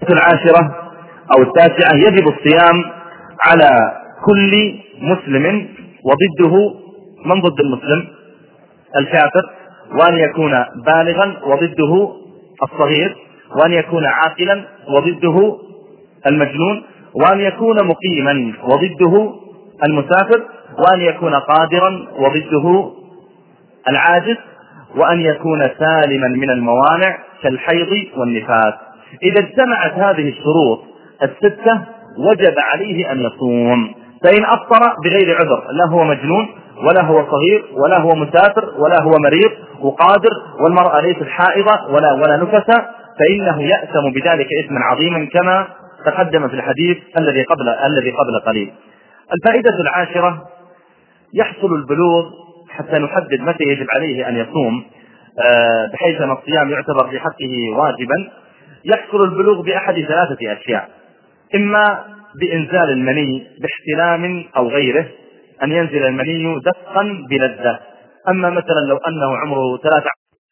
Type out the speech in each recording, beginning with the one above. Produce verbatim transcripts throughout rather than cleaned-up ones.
العاشرة أو التاسعة: يجب الصيام على كل مسلم وضده من ضد المسلم؟ الكافر، وأن يكون بالغا وضده الصغير، وأن يكون عاقلا وضده المجنون، وأن يكون مقيما وضده المسافر، وأن يكون قادرا وضده العاجز، وأن يكون سالما من الموانع كالحيض والنفاس. إذا اجتمعت هذه الشروط الستة وجب عليه أن يصوم. فإن أفطر بغير عذر، لا هو مجنون ولا هو صغير ولا هو مسافر ولا هو مريض وقادر، والمرأة ليست حائضة ولا ولا نفسة، فإنه يأثم بذلك إثما عظيما كما تقدم في الحديث الذي قبل الذي قبل قليل. الفائدة العاشرة: يحصل البلوغ حتى نحدد متى يجب عليه أن يصوم بحيث أن الصيام يعتبر في حقه واجبا. يحصل البلوغ بأحد ثلاثة أشياء: إما بإنزال المني باحتلام أو غيره، أن ينزل المني دفقا بلذة. أما مثلا لو أنه عمره ثلاث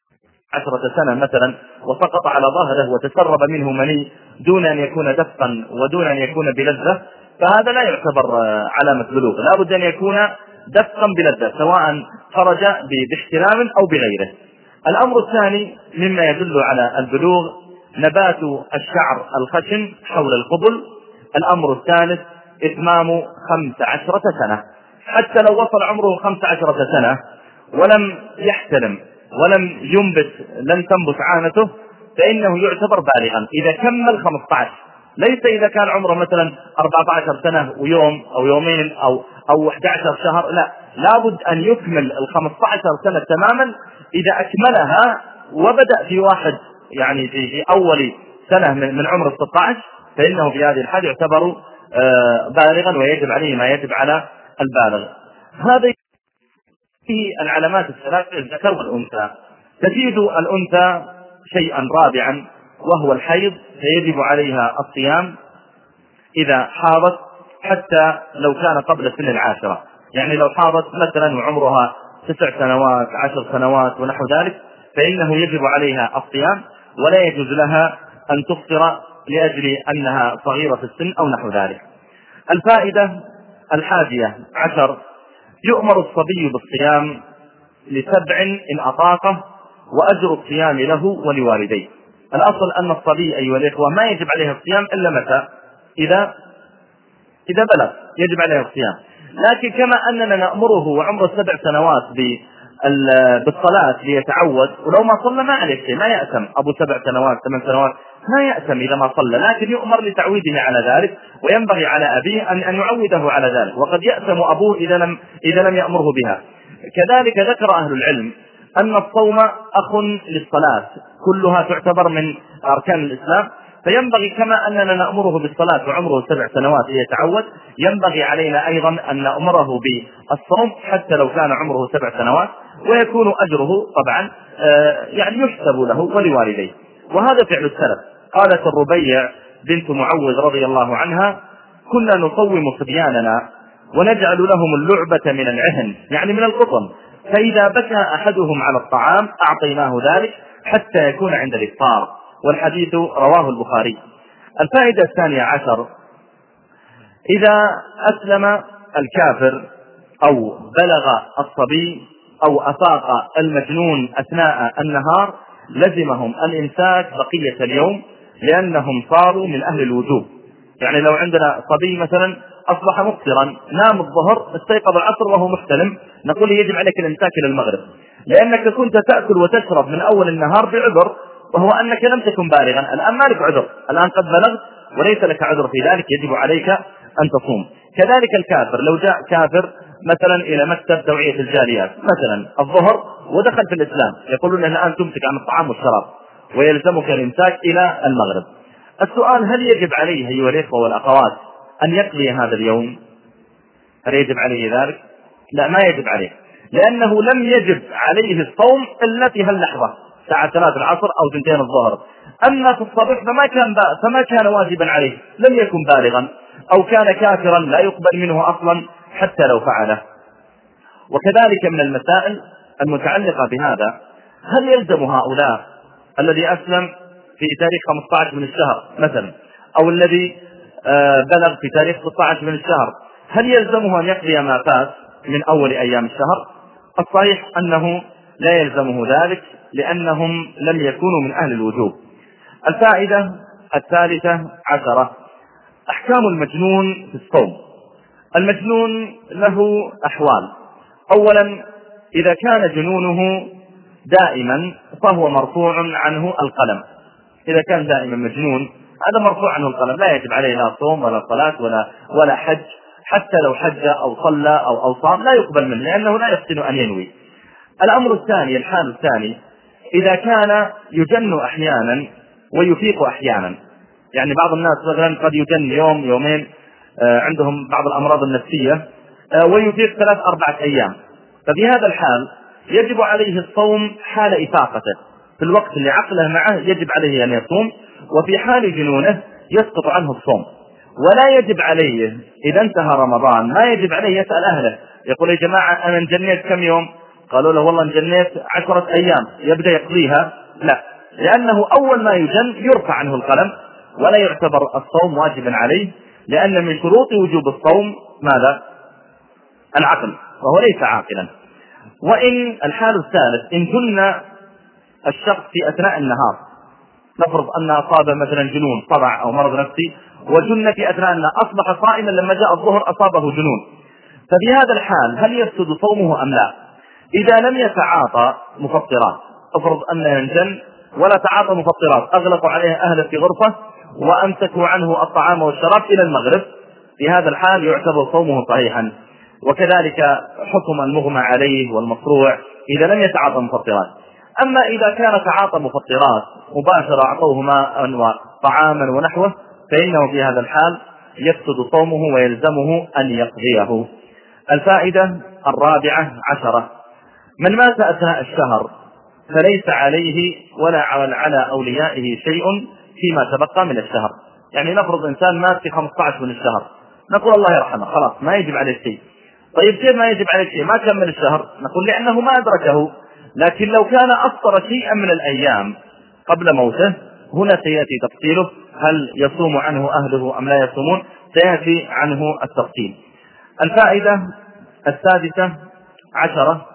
عشرة سنة مثلا وسقط على ظهره وتسرب منه مني دون أن يكون دفقا ودون أن يكون بلذة، فهذا لا يعتبر علامة بلوغ، لا بد أن يكون دفقا بلذة سواء خرج باحتلام أو بغيره. الأمر الثاني مما يدل على البلوغ: نبات الشعر الخشن حول القبل. الأمر الثالث: إتمام خمس عشرة سنة. حتى لو وصل عمره خمس عشرة سنة ولم يحتلم ولم ينبت لم تنبت عانته فإنه يعتبر بالغا إذا كمل خمسة عشر، ليس إذا كان عمره مثلا أربعة عشر سنة ويوم أو يومين أو أو أحد عشر شهر، لا، لابد أن يكمل الخمسة عشر سنة تماما. إذا أكملها وبدأ في واحد يعني في, في أول سنة من, من عمر ستة عشر فإنه في هذه الحال يعتبر آه بالغا ويجب عليه ما يجب على البالغ. هذه العلامات الثلاث: الذكر والأنثى. تزيد الأنثى شيئا رابعا وهو الحيض، فيجب عليها الصيام إذا حاضت حتى لو كان قبل سن العاشرة. يعني لو حاضت مثلا وعمرها تسع سنوات عشر سنوات ونحو ذلك فإنه يجب عليها الصيام، ولا يجوز لها أن تفطر لأجل أنها صغيرة في السن أو نحو ذلك. الفائدة الحادية عشر: يؤمر الصبي بالصيام لسبع إن أطاقه، وأجر الصيام له ولوالديه. الأصل أن الصبي أيها الإخوة ما يجب عليه الصيام إلا متى؟ إذا إذا بلغ يجب عليه الصيام. لكن كما أننا نأمره وعمره سبع سنوات بالصلاة ليتعود، ولو ما صلى ما عليه شيء، ما يأثم. أبو سبع سنوات ثمان سنوات ما يأثم إذا ما صلى، لكن يؤمر لتعويده على ذلك، وينبغي على أبيه أن أن يعوده على ذلك، وقد يأثم أبوه إذا لم إذا لم يأمره بها. كذلك ذكر أهل العلم أن الصوم أخ للصلاة، كلها تعتبر من أركان الإسلام، فينبغي كما أننا نأمره بالصلاة وعمره سبع سنوات ليتعود، ينبغي علينا أيضا أن نأمره بالصوم حتى لو كان عمره سبع سنوات، ويكون أجره طبعا يعني يحسب له ولوالديه. وهذا فعل السلف. قالت الربيع بنت معوذ رضي الله عنها: كنا نصوم صبياننا ونجعل لهم اللعبة من العهن، يعني من القطن، فإذا بكى أحدهم على الطعام أعطيناه ذلك حتى يكون عند الإفطار. والحديث رواه البخاري. الفائدة الثانية عشر: إذا أسلم الكافر أو بلغ الصبي أو أفاق المجنون أثناء النهار لزمهم الإمساك بقية اليوم، لأنهم صاروا من أهل الوجوب. يعني لو عندنا صبي مثلا أصبح مفطرا، نام الظهر استيقظ العصر وهو محتلم، نقول يجب عليك الإمساك إلى المغرب، لأنك كنت تأكل وتشرب من أول النهار بعذر، وهو أنك لم تكن بالغا. الآن ما لك عذر، الآن قد بلغت وليس لك عذر في ذلك، يجب عليك أن تصوم. كذلك الكافر، لو جاء كافر مثلا إلى مكتب توعية الجاليات مثلا الظهر ودخل في الإسلام، يقولون له الآن تمسك عن الطعام والشراب ويلزمك الإمساك إلى المغرب. السؤال: هل يجب عليه أيها الإخوة والأخوات أن يقضي هذا اليوم؟ هل يجب عليه ذلك؟ لا، ما يجب عليه، لأنه لم يجب عليه الصوم إلا في هاللحظة ساعة ثلاث العصر أو ثنتين الظهر. أما في الصبح فما كان فما كان واجبا عليه، لم يكن بالغا أو كان كافرا لا يقبل منه أصلا حتى لو فعله. وكذلك من المسائل المتعلقة بهذا: هل يلزم هؤلاء الذي أسلم في تاريخ خمسة عشر من الشهر مثلا أو الذي بلغ في تاريخ ستة عشر من الشهر، هل يلزمه أن يقضي ما فات من أول أيام الشهر؟ الصحيح أنه لا يلزمه ذلك، لأنهم لم يكونوا من أهل الوجوب. الفائدة الثالثة عشرة: أحكام المجنون في الصوم. المجنون له أحوال. أولا، إذا كان جنونه دائما فهو مرفوع عنه القلم. إذا كان دائما مجنون هذا مرفوع عنه القلم، لا يجب عليه لا صوم ولا صلاة ولا ولا حج، حتى لو حج أو صلى أو أو صام لا يقبل منه، لأنه لا يحسن أن ينوي. الأمر الثاني، الحال الثاني، إذا كان يجن أحيانا ويفيق أحيانا. يعني بعض الناس مثلا قد يجن يوم يومين، آه عندهم بعض الأمراض النفسية، آه ويفيق ثلاث أربعة أيام. ففي هذا الحال يجب عليه الصوم حال إفاقته، في الوقت اللي عقله معه يجب عليه أن يصوم، وفي حال جنونه يسقط عنه الصوم. ولا يجب عليه إذا انتهى رمضان، ما يجب عليه يسأل أهله يقول يا جماعة أنا انجنيت كم يوم؟ قالوا له والله انجنيت عشرة أيام، يبدأ يقضيها؟ لا، لأنه أول ما يجن يرفع عنه القلم ولا يعتبر الصوم واجبا عليه، لأن من شروط وجوب الصوم ماذا؟ العقل، وهو ليس عاقلا. وإن الحال الثالث، إن جن الشخص في أثناء النهار، نفرض أن أصاب مثلا جنون صدع أو مرض نفسي وجن في أثناء النهار، أصبح صائما لما جاء الظهر أصابه جنون، ففي هذا الحال هل يفسد صومه أم لا؟ إذا لم يتعاطى مفطرات، افرض أنه ينجن ولا تعاطى مفطرات، أغلقوا عليه أهله في غرفة وأمسكوا عنه الطعام والشراب إلى المغرب، في هذا الحال يعتبر صومه صحيحا. وكذلك حكم المغمى عليه والمصروع إذا لم يتعاطى مفطرات. أما إذا كان تعاطى مفطرات مباشرة، أعطوه ماء وطعاما ونحوه، فإنه في هذا الحال يفسد صومه ويلزمه أن يقضيه. الفائدة الرابعة عشرة: من مات أثناء الشهر فليس عليه ولا على أوليائه شيء فيما تبقى من الشهر. يعني نفرض إنسان مات في خمسة عشر من الشهر، نقول الله يرحمه، خلاص ما يجب عليه شيء. طيب كيف ما يجب عليه شيء؟ ما كمل الشهر، نقول لأنه ما أدركه. لكن لو كان أفطر شيئا من الأيام قبل موته، هنا سيأتي تفصيله، هل يصوم عنه أهله أم لا يصومون، سيأتي عنه التفصيل. الفائدة السادسة عشرة: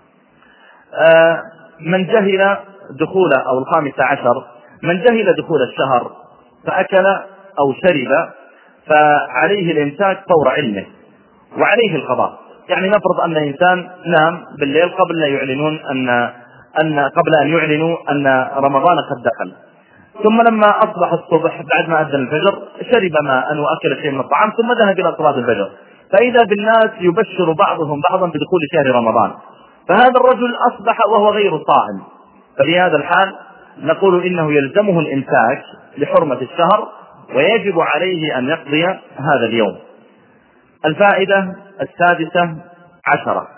آه من جهل دخول أو الخامسة عشر: من جهل دخول الشهر فأكل أو شرب فعليه الإمساك فور علمه وعليه القضاء. يعني نفرض أن إنسان نام بالليل قبل أن يعلنون أن أن قبل أن يعلنوا أن رمضان قد دخل، ثم لما أصبح الصبح بعد ما أذن الفجر شرب ماء وأكل شيء من الطعام ثم ذهب إلى صلاة الفجر، فإذا بالناس يبشر بعضهم بعضا بدخول شهر رمضان، فهذا الرجل أصبح وهو غير صائم. ففي هذا الحال نقول إنه يلزمه الإمساك لحرمة الشهر ويجب عليه أن يقضي هذا اليوم. الفائدة السادسة عشرة: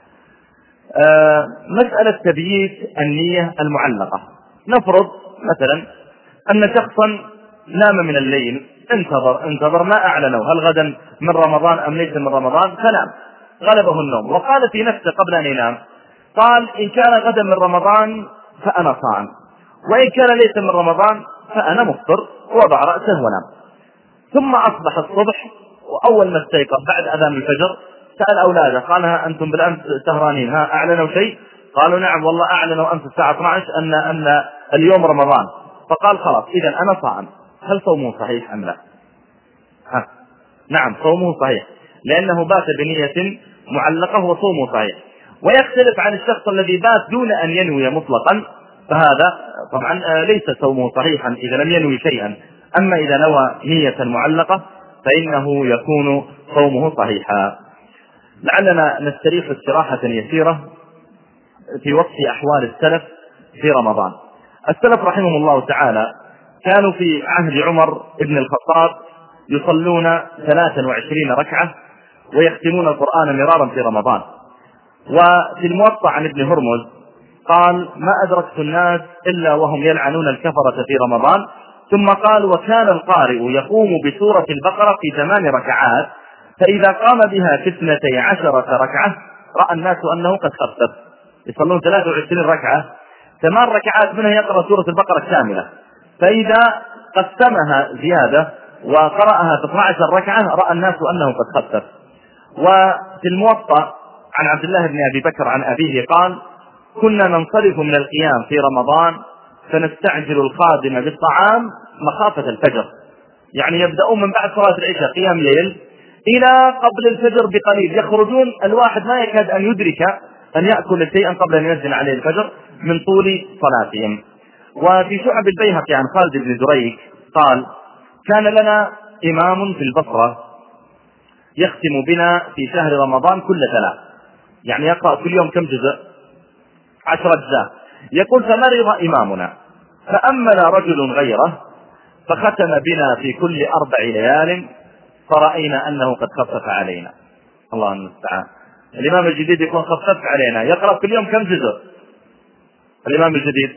آه مسألة تبييت النية المعلقة. نفرض مثلا أن شخصا نام من الليل، انتظر انتظر ما أعلنوا هل غدا من رمضان أم ليس من رمضان، فنام غلبه النوم وقال في نفسه قبل أن ينام، قال إن كان غدا من رمضان فأنا صائم، وإن كان ليس من رمضان فأنا مفطر، وضع رأسه ونام. ثم أصبح الصبح وأول ما استيقظ بعد أذان الفجر سأل أولاده، قال ها أنتم بالأمس سهرانين، ها أعلنوا شيء؟ قالوا نعم والله أعلنوا أمس الساعة اثنتي عشرة أن أن اليوم رمضان. فقال خلاص إذا أنا صائم، هل صومه صحيح أم لا؟ ها نعم صومه صحيح، لأنه بات بنية معلقة وصومه صحيح. ويختلف عن الشخص الذي بات دون أن ينوي مطلقا، فهذا طبعا ليس صومه صحيحا إذا لم ينوي شيئا. أما إذا نوى نية معلقة فإنه يكون صومه صحيحا. لعلنا نستريح استراحة يسيرة في وصف أحوال السلف في رمضان. السلف رحمهم الله تعالى كانوا في عهد عمر بن الخطاب يصلون ثلاثا وعشرين ركعة ويختمون القرآن مرارا في رمضان. وفي الموطأ عن ابن هرمز قال ما أدركت الناس إلا وهم يلعنون الكفرة في رمضان، ثم قال وكان القارئ يقوم بسورة البقرة في ثمان ركعات، فإذا قام بها في اثنتي عشرة ركعة رأى الناس أنه قد خفف. يصلون ثلاث وعشرين ركعة، ثمان ركعات منها يقرأ سورة البقرة كاملة، فإذا قسمها زيادة وقرأها في اثنتا عشرة ركعة رأى الناس أنه قد خفف. وفي الموطأ عن عبد الله بن أبي بكر عن أبيه قال: كنا ننصرف من القيام في رمضان فنستعجل الخادم بالطعام مخافة الفجر، يعني يبدأون من بعد صلاة العشاء قيام ليل إلى قبل الفجر بقليل، يخرجون الواحد ما يكاد أن يدرك أن يأكل شيئا قبل أن ينزل عليه الفجر من طول صلاتهم. وفي شعب البيهقي عن خالد بن دريك قال: كان لنا إمام في البصرة يختم بنا في شهر رمضان كل ثلاث، يعني يقرأ كل يوم كم جزء؟ عشر أجزاء. يقول: فمرض إمامنا فأمل رجل غيره فختم بنا في كل أربع ليال فرأينا أنه قد خفف علينا. الله المستعان. الإمام الجديد يكون خفف علينا، يقرأ كل يوم كم جزء؟ الإمام الجديد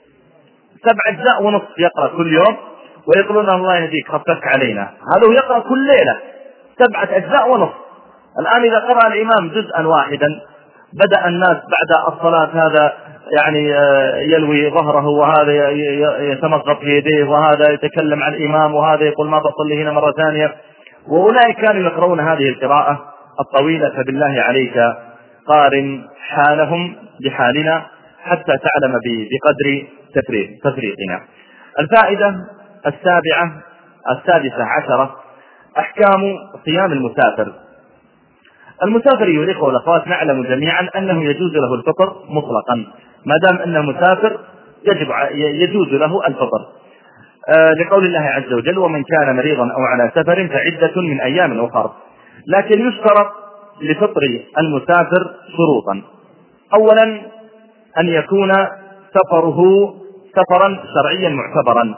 سبع أجزاء ونصف يقرأ كل يوم، ويقولون الله يهديك خفف علينا. هذا يقرأ كل ليلة سبعة أجزاء ونصف. الآن إذا قرأ الإمام جزءا واحدا بدأ الناس بعد الصلاة هذا يعني يلوي ظهره، وهذا يتمغط في يديه، وهذا يتكلم عن الإمام، وهذا يقول ما بصلي هنا مرة ثانية، وأولئك كانوا يقرؤون هذه القراءة الطويلة. فبالله عليك قارن حالهم بحالنا حتى تعلم بقدر تفريقنا. الفائدة السابعة السادسة عشرة: أحكام صيام المسافر. المسافر أيها الإخوة والأخوات نعلم جميعا أنه يجوز له الفطر مطلقا، ما دام أنه مسافر يجب يجوز له الفطر، آه لقول الله عز وجل: ومن كان مريضا أو على سفر فعدة من أيام أخر. لكن يشترط لفطر المسافر شروطا. أولا أن يكون سفره سفرا شرعيا معتبرا،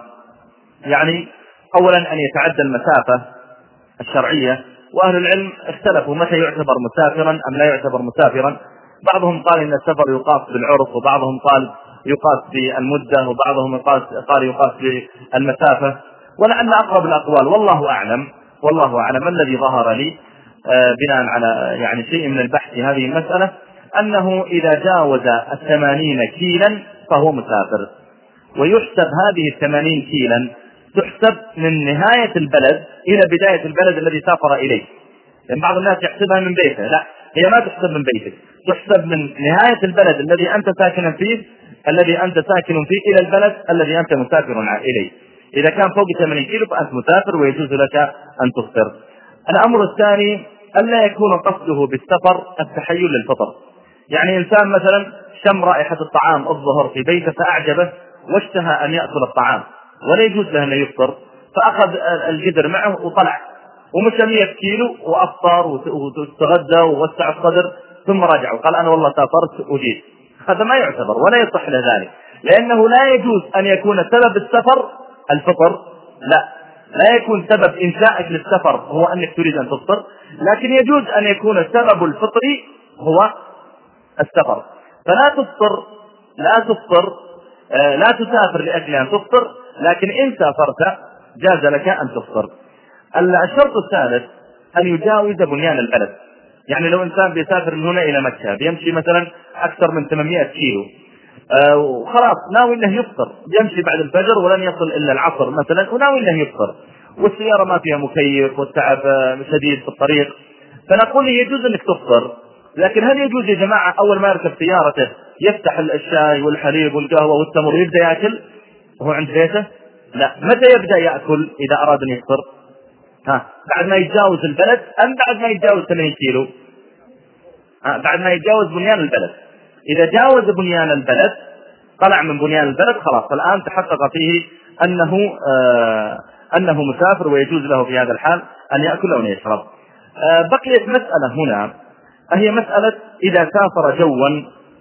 يعني أولا أن يتعدى المسافة الشرعية. وأهل العلم اختلفوا متى يعتبر مسافرا أم لا يعتبر مسافرا. بعضهم قال إن السفر يقاس بالعرف، وبعضهم قال يقاس بالمدة، وبعضهم قال يقاس بالمسافة، ولعل أقرب الأقوال والله أعلم والله أعلم الذي ظهر لي آه بناء على يعني شيء من البحث في هذه المسألة أنه إذا جاوز الثمانين كيلا فهو مسافر. ويحسب هذه الثمانين كيلا تحسب من نهاية البلد إلى بداية البلد الذي سافر إليه. لأن بعض الناس يحسبها من بيته، لا، هي ما تحسب من بيته، تحسب من نهاية البلد الذي أنت ساكن فيه الذي أنت ساكن فيه إلى البلد الذي أنت مسافر إليه. إذا كان فوق ثمانين كيلو فأنت مسافر ويجوز لك أن تفطر. الأمر الثاني ألا يكون قصده بالسفر التحيل للفطر. يعني إنسان مثلا شم رائحة الطعام الظهر في بيته فأعجبه واشتهى أن يأكل الطعام ولا يجوز له أن يفطر، فأخذ الجدر معه وطلع ومشى مئة كيلو وأفطر وتغدى ووسع الصدر ثم رجع وقال أنا والله سافرت وجيت. هذا ما يعتبر ولا يصح له ذلك، لأنه لا يجوز أن يكون سبب السفر الفطر، لا لا يكون سبب إنشائك للسفر هو أنك تريد أن تفطر، لكن يجوز أن يكون سبب الفطر هو السفر. فلا تفطر لا تفطر آه لا تسافر لأجل أن تفطر، لكن إن سافرت جاز لك أن تفطر. الشرط الثالث أن يجاوز بنيان البلد. يعني لو إنسان بيسافر من هنا إلى مكة بيمشي مثلا أكثر من ثمانمئة كيلو آه وخلاص ناوي أنه يفطر، يمشي بعد الفجر ولن يصل إلا العصر مثلا وناوي أنه يفطر، والسيارة ما فيها مكيف والتعب شديد في الطريق، فنقول يجوز أنك تفطر. لكن هل يجوز يا جماعة أول ما يركب سيارته يفتح الشاي والحليب والقهوة والتمر ويبدأ يأكل وهو عند بيته؟ لا. متى يبدأ يأكل إذا أراد أن يفطر؟ ها بعد ما يتجاوز البلد أم بعد ما يتجاوز ثمانين كيلو؟ ها بعد ما يتجاوز بنيان البلد. إذا جاوز بنيان البلد طلع من بنيان البلد خلاص الآن تحقق فيه أنه آه أنه مسافر ويجوز له في هذا الحال أن يأكل أو يشرب. آه بقيت مسألة هنا، هي مسألة إذا سافر جوا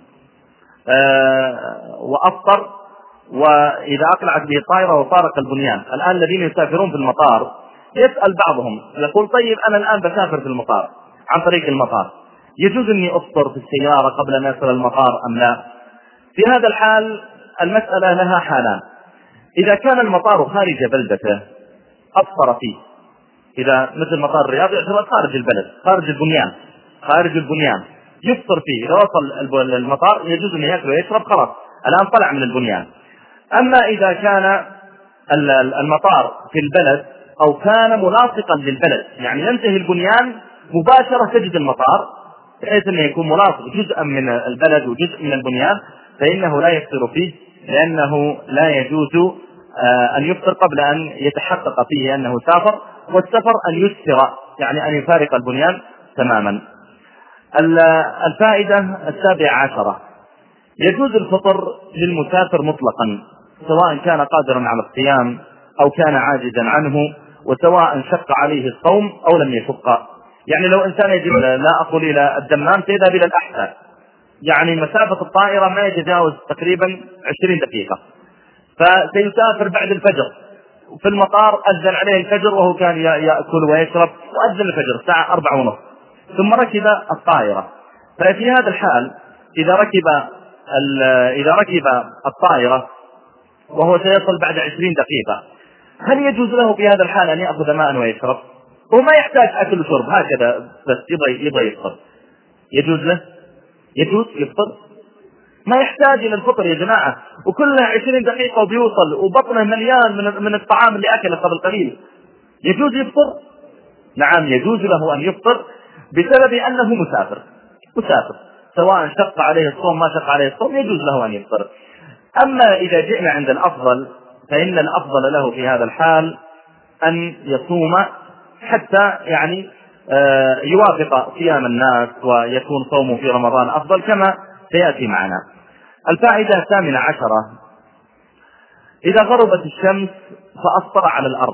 آه وأفطر وإذا أقلعت به الطائرة وفارق البنيان. الآن الذين يسافرون في المطار يسأل بعضهم يقول طيب أنا الآن بسافر في المطار عن طريق المطار، يجوز أني أفطر في السيارة قبل أن أصل المطار أم لا؟ في هذا الحال المسألة لها حالان. إذا كان المطار خارج بلدته أفطر فيه، إذا مثل مطار الرياض يعتبر خارج البلد خارج البنيان خارج البنيان يفطر فيه. إذا وصل المطار يجوز أن يأكل ويشرب خلاص الآن طلع من البنيان. أما إذا كان المطار في البلد أو كان ملاصقا للبلد، يعني ينتهي البنيان مباشرة تجد المطار، بحيث أنه يكون ملاصق جزءا من البلد وجزء من البنيان، فإنه لا يفطر فيه، لأنه لا يجوز أن يفطر قبل أن يتحقق فيه أنه سافر، والسفر أن يسفر يعني أن يفارق البنيان تماما. الفائدة السابعة عشرة: يجوز الفطر للمسافر مطلقا، سواء كان قادرا على الصيام أو كان عاجزا عنه، وسواء شق عليه الصوم أو لم يشق. يعني لو إنسان يجب، لا أقول إلى الدمام، سيذهب إلى الأحساء، يعني مسافة الطائرة ما يتجاوز تقريبا عشرين دقيقة، فسيسافر بعد الفجر، وفي المطار أذن عليه الفجر وهو كان يأكل ويشرب، وأذن الفجر الساعة أربعة ونصف، ثم ركب الطائرة. ففي هذا الحال إذا ركب إذا ركب الطائرة وهو سيصل بعد عشرين دقيقة، هل يجوز له في هذا الحال أن يأخذ ماء ويشرب؟ هو ما يحتاج أكل وشرب، هكذا بس يبغى يبغى يفطر، يجوز له؟ يجوز يفطر، ما يحتاج إلى الفطر يا جماعة، وكلها عشرين دقيقة وبيوصل وبطنه مليان من من الطعام اللي أكله قبل قليل. يجوز يفطر؟ نعم يجوز له أن يفطر، بسبب أنه مسافر مسافر سواء شق عليه الصوم ما شق عليه الصوم، يجوز له أن يفطر. أما إذا جئنا عند الأفضل، فإن الأفضل له في هذا الحال أن يصوم حتى يعني يوافق صيام الناس، ويكون صومه في رمضان أفضل كما سيأتي معنا. الفائدة الثامنة عشرة: إذا غربت الشمس فأفطر على الأرض.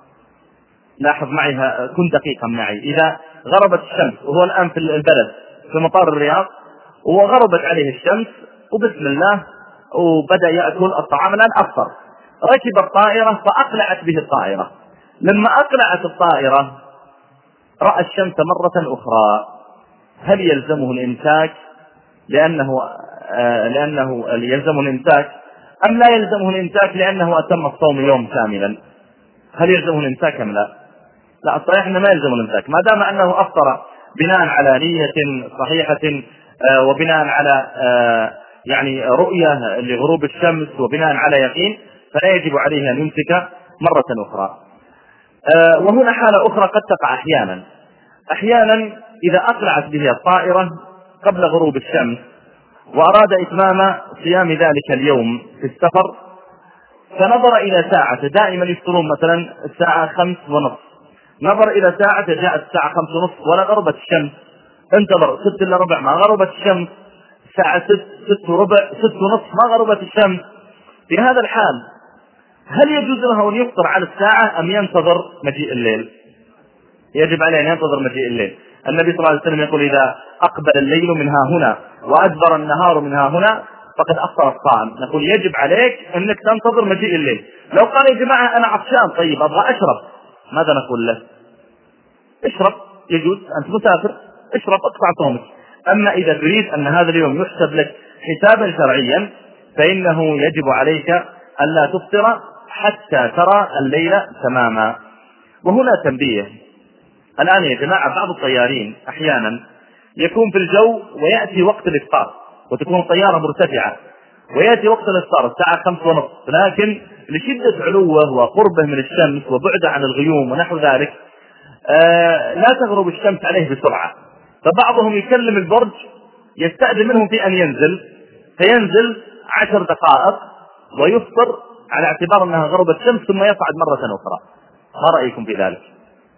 لاحظ معي، كن دقيقا معي. إذا غربت الشمس وهو الآن في البلد في مطار الرياض، وغربت عليه الشمس وبسم الله وبدأ يأكل الطعام، الآن أفطر، ركب الطائرة فأقلعت به الطائرة، لما أقلعت الطائرة رأى الشمس مرة أخرى، هل يلزمه الإمساك لأنه آه لأنه يلزمه الإمساك، أم لا يلزمه الإمساك لأنه أتم الصوم يوم كاملا؟ هل يلزمه الإمساك أم لا؟ لا، الصحيح أنه ما يلزمه الإمساك، ما دام أنه أفطر بناء على نية صحيحة آه وبناء على آه يعني رؤية لغروب الشمس وبناء على يقين، فلا يجب عليه أن يمسك مرة أخرى. آه وهنا حالة أخرى قد تقع أحيانا أحيانا إذا أقلعت به الطائرة قبل غروب الشمس وأراد إتمام صيام ذلك اليوم في السفر، فنظر إلى ساعة، دائما يفطرون مثلا الساعة خمس ونصف، نظر إلى ساعة جاءت الساعة خمس ونصف ولا غربت الشمس، انتظر ست إلا ربع ما غربت الشمس، الساعة ست ست وربع ست ونصف ما غربت الشمس. في هذا الحال هل يجوز له أن يفطر على الساعة أم ينتظر مجيء الليل؟ يجب عليه أن ينتظر مجيء الليل. النبي صلى الله عليه وسلم يقول: إذا أقبل الليل من ها هنا وأدبر النهار من ها هنا فقد أفطر الصائم. نقول يجب عليك أنك تنتظر مجيء الليل. لو قال: يا جماعة أنا عطشان، طيب أبغى أشرب، ماذا نقول له؟ اشرب، يجوز، أنت مسافر، اشرب، اقطع صومك. أما إذا تريد أن هذا اليوم يحسب لك حسابا شرعيا، فإنه يجب عليك ألا تفطر حتى ترى الليل تماما. وهنا تنبيه، الآن يا جماعة بعض الطيارين أحيانا يكون في الجو ويأتي وقت الإفطار، وتكون الطيارة مرتفعة ويأتي وقت الإفطار الساعة خمس ونصف، لكن لشدة علوه وقربه من الشمس وبعده عن الغيوم ونحو ذلك آه لا تغرب الشمس عليه بسرعة، فبعضهم يكلم البرج يستأذن منهم في أن ينزل، فينزل عشر دقائق ويفطر على اعتبار أنها غربت الشمس ثم يصعد مرة أخرى. ما رأيكم في ذلك؟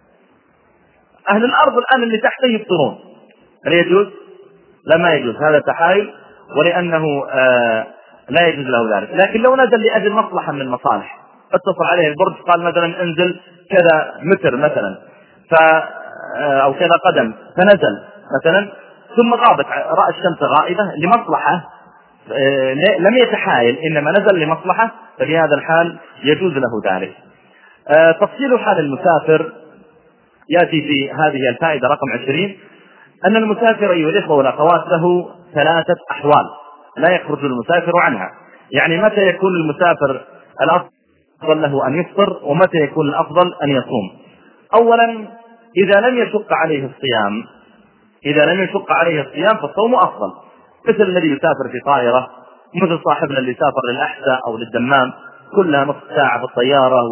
أهل الأرض الآن اللي تحته يفطرون، هل يجوز؟ لا، ما يجوز، هذا تحايل، ولأنه آه لا يجوز له ذلك. لكن لو نزل لأجل مصلحة من المصالح، اتصل عليه البرج قال مثلا انزل كذا متر مثلا ف أو كذا قدم، فنزل مثلا ثم غابت، رأى الشمس غائبة لمصلحة، آه لم يتحايل، إنما نزل لمصلحة، ففي هذا الحال يجوز له ذلك. آه تفصيل حال المسافر يأتي في هذه الفائدة رقم عشرين، أن المسافر أيها الإخوة والأخوات له ثلاثة أحوال لا يخرج المسافر عنها. يعني متى يكون المسافر الأفضل له أن يفطر، ومتى يكون الأفضل أن يصوم. أولا، إذا لم يشق عليه الصيام إذا لم يشق عليه الصيام فالصوم أفضل، مثل الذي يسافر في طائرة، مثل صاحبنا اللي سافر للأحساء أو للدمام، كلها نصف ساعة في الطيارة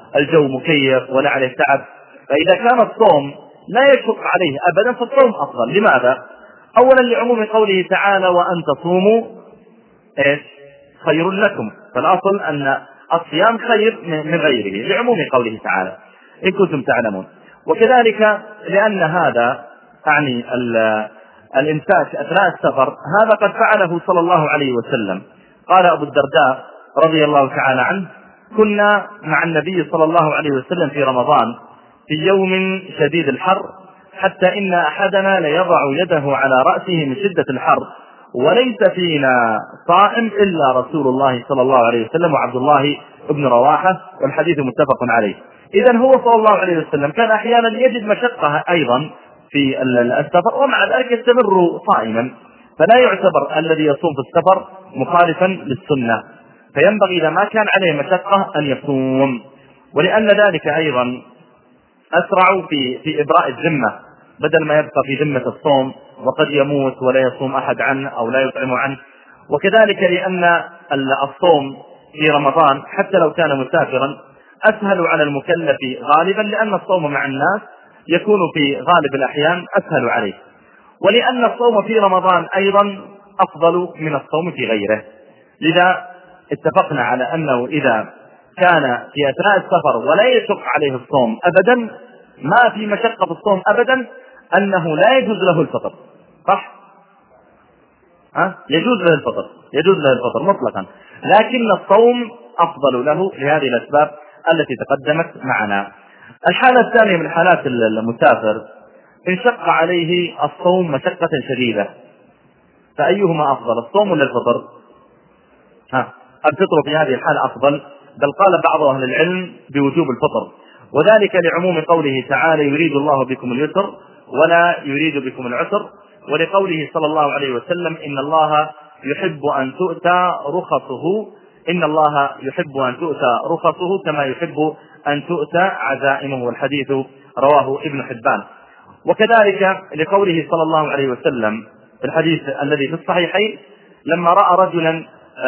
الجو مكيف ولا عليه تعب. فإذا كان الصوم لا يشق عليه أبدا فالصوم أفضل. لماذا؟ أولا لعموم قوله تعالى وأن تصوموا إيش خير لكم، فالأصل أن الصيام خير من غيره لعموم قوله تعالى إن كنتم تعلمون. وكذلك لأن هذا أعني الإمساك أثناء السفر هذا قد فعله صلى الله عليه وسلم. قال أبو الدرداء رضي الله تعالى عنه كنا مع النبي صلى الله عليه وسلم في رمضان في يوم شديد الحر حتى إن أحدنا ليضع يده على رأسه من شدة الحر وليس فينا صائم إلا رسول الله صلى الله عليه وسلم وعبد الله بن رواحة، والحديث متفق عليه. إذن هو صلى الله عليه وسلم كان أحيانا يجد مشقة أيضا في السفر ومع ذلك يستمر صائما، فلا يعتبر الذي يصوم في السفر مخالفا للسنة، فينبغي إذا ما كان عليه مشقة أن يصوم. ولأن ذلك أيضا أسرع في في إبراء الذمة بدل ما يبقى في ذمة الصوم وقد يموت ولا يصوم أحد عنه أو لا يطعم عنه. وكذلك لأن الصوم في رمضان حتى لو كان مسافرا أسهل على المكلف غالبا، لأن الصوم مع الناس يكون في غالب الأحيان أسهل عليه، ولأن الصوم في رمضان أيضا أفضل من الصوم في غيره. لذا اتفقنا على أنه إذا كان في أثناء السفر ولا يشق عليه الصوم أبدا، ما في مشقة في الصوم أبدا، أنه لا يجوز له الفطر. صح؟ ها؟ يجوز له الفطر، يجوز له الفطر مطلقا، لكن الصوم أفضل له لهذه الأسباب التي تقدمت معنا. الحالة الثانية من حالات المسافر إن شق عليه الصوم مشقة شديدة، فأيهما أفضل الصوم ولا الفطر؟ ها؟ الفطر في هذه الحالة أفضل، بل قال بعض أهل العلم بوجوب الفطر، وذلك لعموم قوله تعالى يريد الله بكم اليسر ولا يريد بكم العسر، ولقوله صلى الله عليه وسلم إن الله يحب أن تؤتى رخصه إن الله يحب أن تؤتى رخصه كما يحب أن تؤتى عزائمه، والحديث رواه ابن حبان. وكذلك لقوله صلى الله عليه وسلم في الحديث الذي في الصحيحين لما رأى رجلا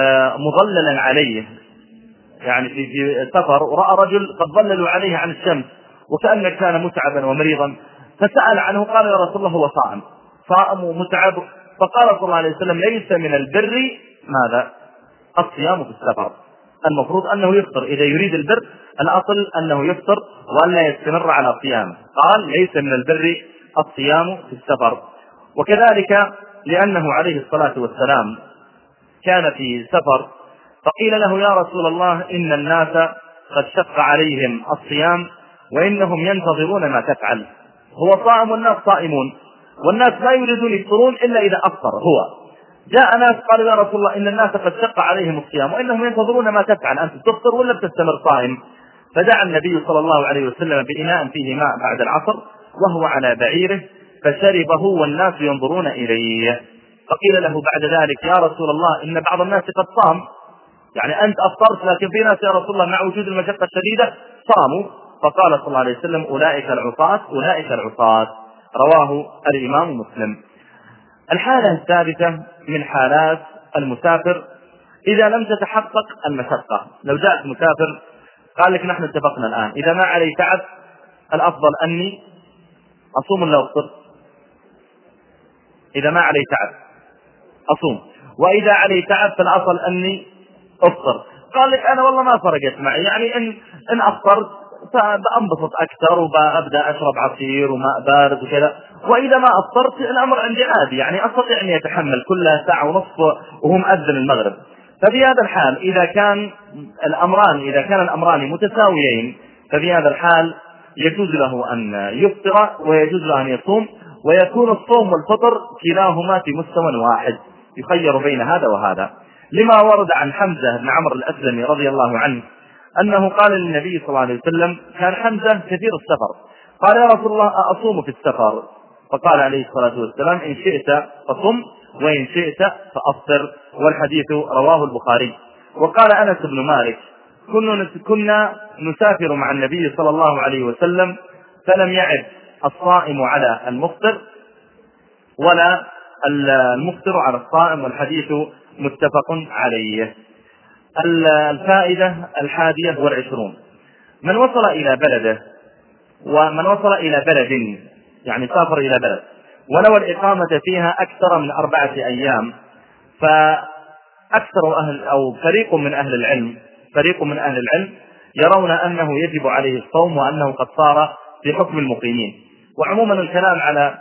مظللا عليه، يعني في سفر ورأى رجل قد ظللوا عليه عن الشمس وكأنه كان متعبا ومريضا، فسأل عنه قال يا رسول الله هو صائم صائم ومتعب، فقال صلى الله عليه وسلم ليس من البر ماذا؟ الصيام في السفر، المفروض أنه يفطر، إذا يريد البر الأصل أنه يفطر وأن لا يستمر على صيامه. قال ليس من البر الصيام في السفر. وكذلك لأنه عليه الصلاة والسلام كان في سفر فقيل له يا رسول الله إن الناس قد شق عليهم الصيام وإنهم ينتظرون ما تفعل، هو صائم والناس صائمون والناس لا يريدون يفطرون إلا إذا أفطر هو. جاء ناس قالوا يا رسول الله إن الناس قد شق عليهم الصيام وإنهم ينتظرون ما تفعل، أنت تفطر ولا بتستمر صائم؟ فدعا النبي صلى الله عليه وسلم بإناء فيه ماء بعد العصر وهو على بعيره فشربه والناس ينظرون إليه، فقيل له بعد ذلك يا رسول الله إن بعض الناس قد صام، يعني أنت أفطرت لكن في ناس يا رسول الله مع وجود المشقة الشديدة صاموا، فقال صلى الله عليه وسلم أولئك العصاة أولئك العصاة، رواه الإمام مسلم. الحالة الثالثة من حالات المسافر إذا لم تتحقق المشقة، لو جاءت مسافر قال لك نحن اتفقنا الآن إذا ما علي تعب الأفضل أني أصوم ولا أفطر؟ إذا ما علي تعب أصوم، وإذا علي تعب فالأصل أني أفطر. قال لك أنا والله ما فرقت معي، يعني إن إن أفطرت فبأنبسط أكثر وبأبدأ أشرب عصير وماء بارد وكذا، وإذا ما أفطرت الأمر عندي عادي، يعني أستطيع أن يتحمل كلها ساعة ونصف وهو مؤذن المغرب. ففي هذا الحال إذا كان الأمران إذا كان الأمران متساويين ففي هذا الحال يجوز له أن يفطر ويجوز له أن يصوم، ويكون الصوم والفطر كلاهما في مستوى واحد يخير بين هذا وهذا، لما ورد عن حمزة بن عمرو الأسلمي رضي الله عنه أنه قال للنبي صلى الله عليه وسلم كان حمزة كثير السفر، قال يا رسول الله أصوم في السفر؟ فقال عليه الصلاة والسلام إن شئت فصم وإن شئت فأفطر، والحديث رواه البخاري. وقال أنس بن مالك كنا نسافر مع النبي صلى الله عليه وسلم فلم يعد الصائم على المفطر ولا المفطر على الصائم، والحديث متفق عليه. الفائدة الحادية والعشرون من وصل إلى بلده ومن وصل إلى بلد، يعني سافر إلى بلد ونوى الإقامة فيها أكثر من أربعة أيام، فأكثر أهل أو فريق من أهل العلم فريق من أهل العلم يرون أنه يجب عليه الصوم وأنه قد صار في حكم المقيمين. وعموما الكلام على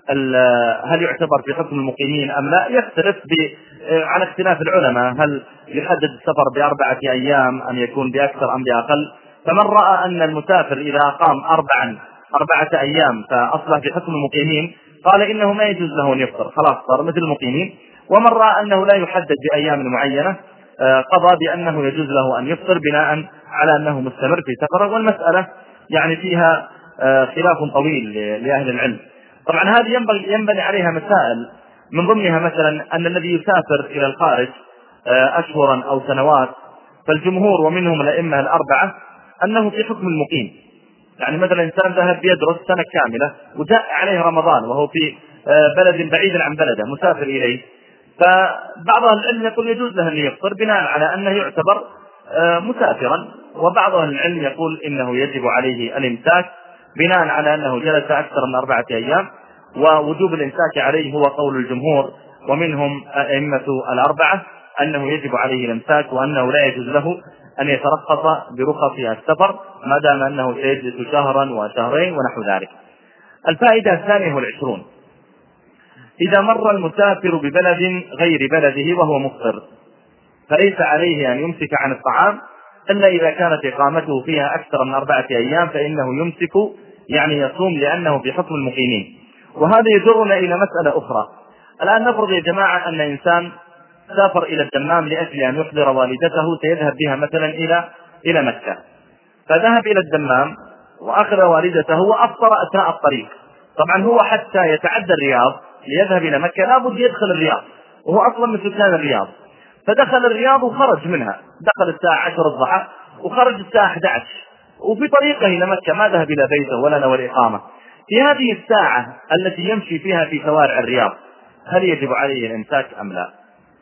هل يعتبر في حكم المقيمين أم لا يختلف على اختلاف العلماء، هل يحدد السفر بأربعة أيام أم يكون بأكثر أم بأقل. فمن رأى أن المسافر إذا أقام أربعا أربعة أيام فأصبح في حكم المقيمين قال إنه ما يجوز له أن يفطر، خلاص صار مثل المقيمين. ومن رأى أنه لا يحدد بأيام معينة قضى بأنه يجوز له أن يفطر بناء على أنه مستمر في سفره. والمسألة يعني فيها خلاف طويل لأهل العلم. طبعا هذه ينبغي ينبني عليها مسائل، من ضمنها مثلا أن الذي يسافر إلى الخارج أشهرا أو سنوات فالجمهور ومنهم الأئمة الأربعة أنه في حكم المقيم. يعني مثلا إنسان ذهب يدرس سنة كاملة وجاء عليه رمضان وهو في بلد بعيد عن بلده مسافر إليه، فبعض أهل العلم يقول يجوز له أن يفطر بناء على أنه يعتبر مسافرا، وبعض أهل العلم يقول إنه يجب عليه الإمساك بناء على أنه جلس أكثر من أربعة أيام، ووجوب الإمساك عليه هو قول الجمهور ومنهم أئمة الأربعة أنه يجب عليه الإمساك وأنه لا يجوز له أن يترخص برخص السفر ما دام أنه سيجلس شهرا وشهرين ونحو ذلك. الفائدة الثانية والعشرون: إذا مر المسافر ببلد غير بلده وهو مفطر فليس عليه أن يمسك عن الطعام إلا إذا كانت إقامته فيها أكثر من أربعة أيام فإنه يمسك، يعني يصوم لأنه في حكم المقيمين. وهذا يجرنا إلى مسألة أخرى. الآن نفرض يا جماعة أن إنسان سافر إلى الدمام لأجل أن يحضر والدته سيذهب بها مثلا إلى إلى مكة، فذهب إلى الدمام وأخذ والدته وأفطر أثناء الطريق. طبعا هو حتى يتعدى الرياض ليذهب إلى مكة لابد يدخل الرياض وهو أصلا من سكان الرياض، فدخل الرياض وخرج منها، دخل الساعة عشرة الضحى وخرج الساعة أحد عشر وفي طريقه إلى مكة ما ذهب إلى بيته ولا نوى الإقامة. في هذه الساعة التي يمشي فيها في شوارع الرياض هل يجب عليه الإمساك أم لا؟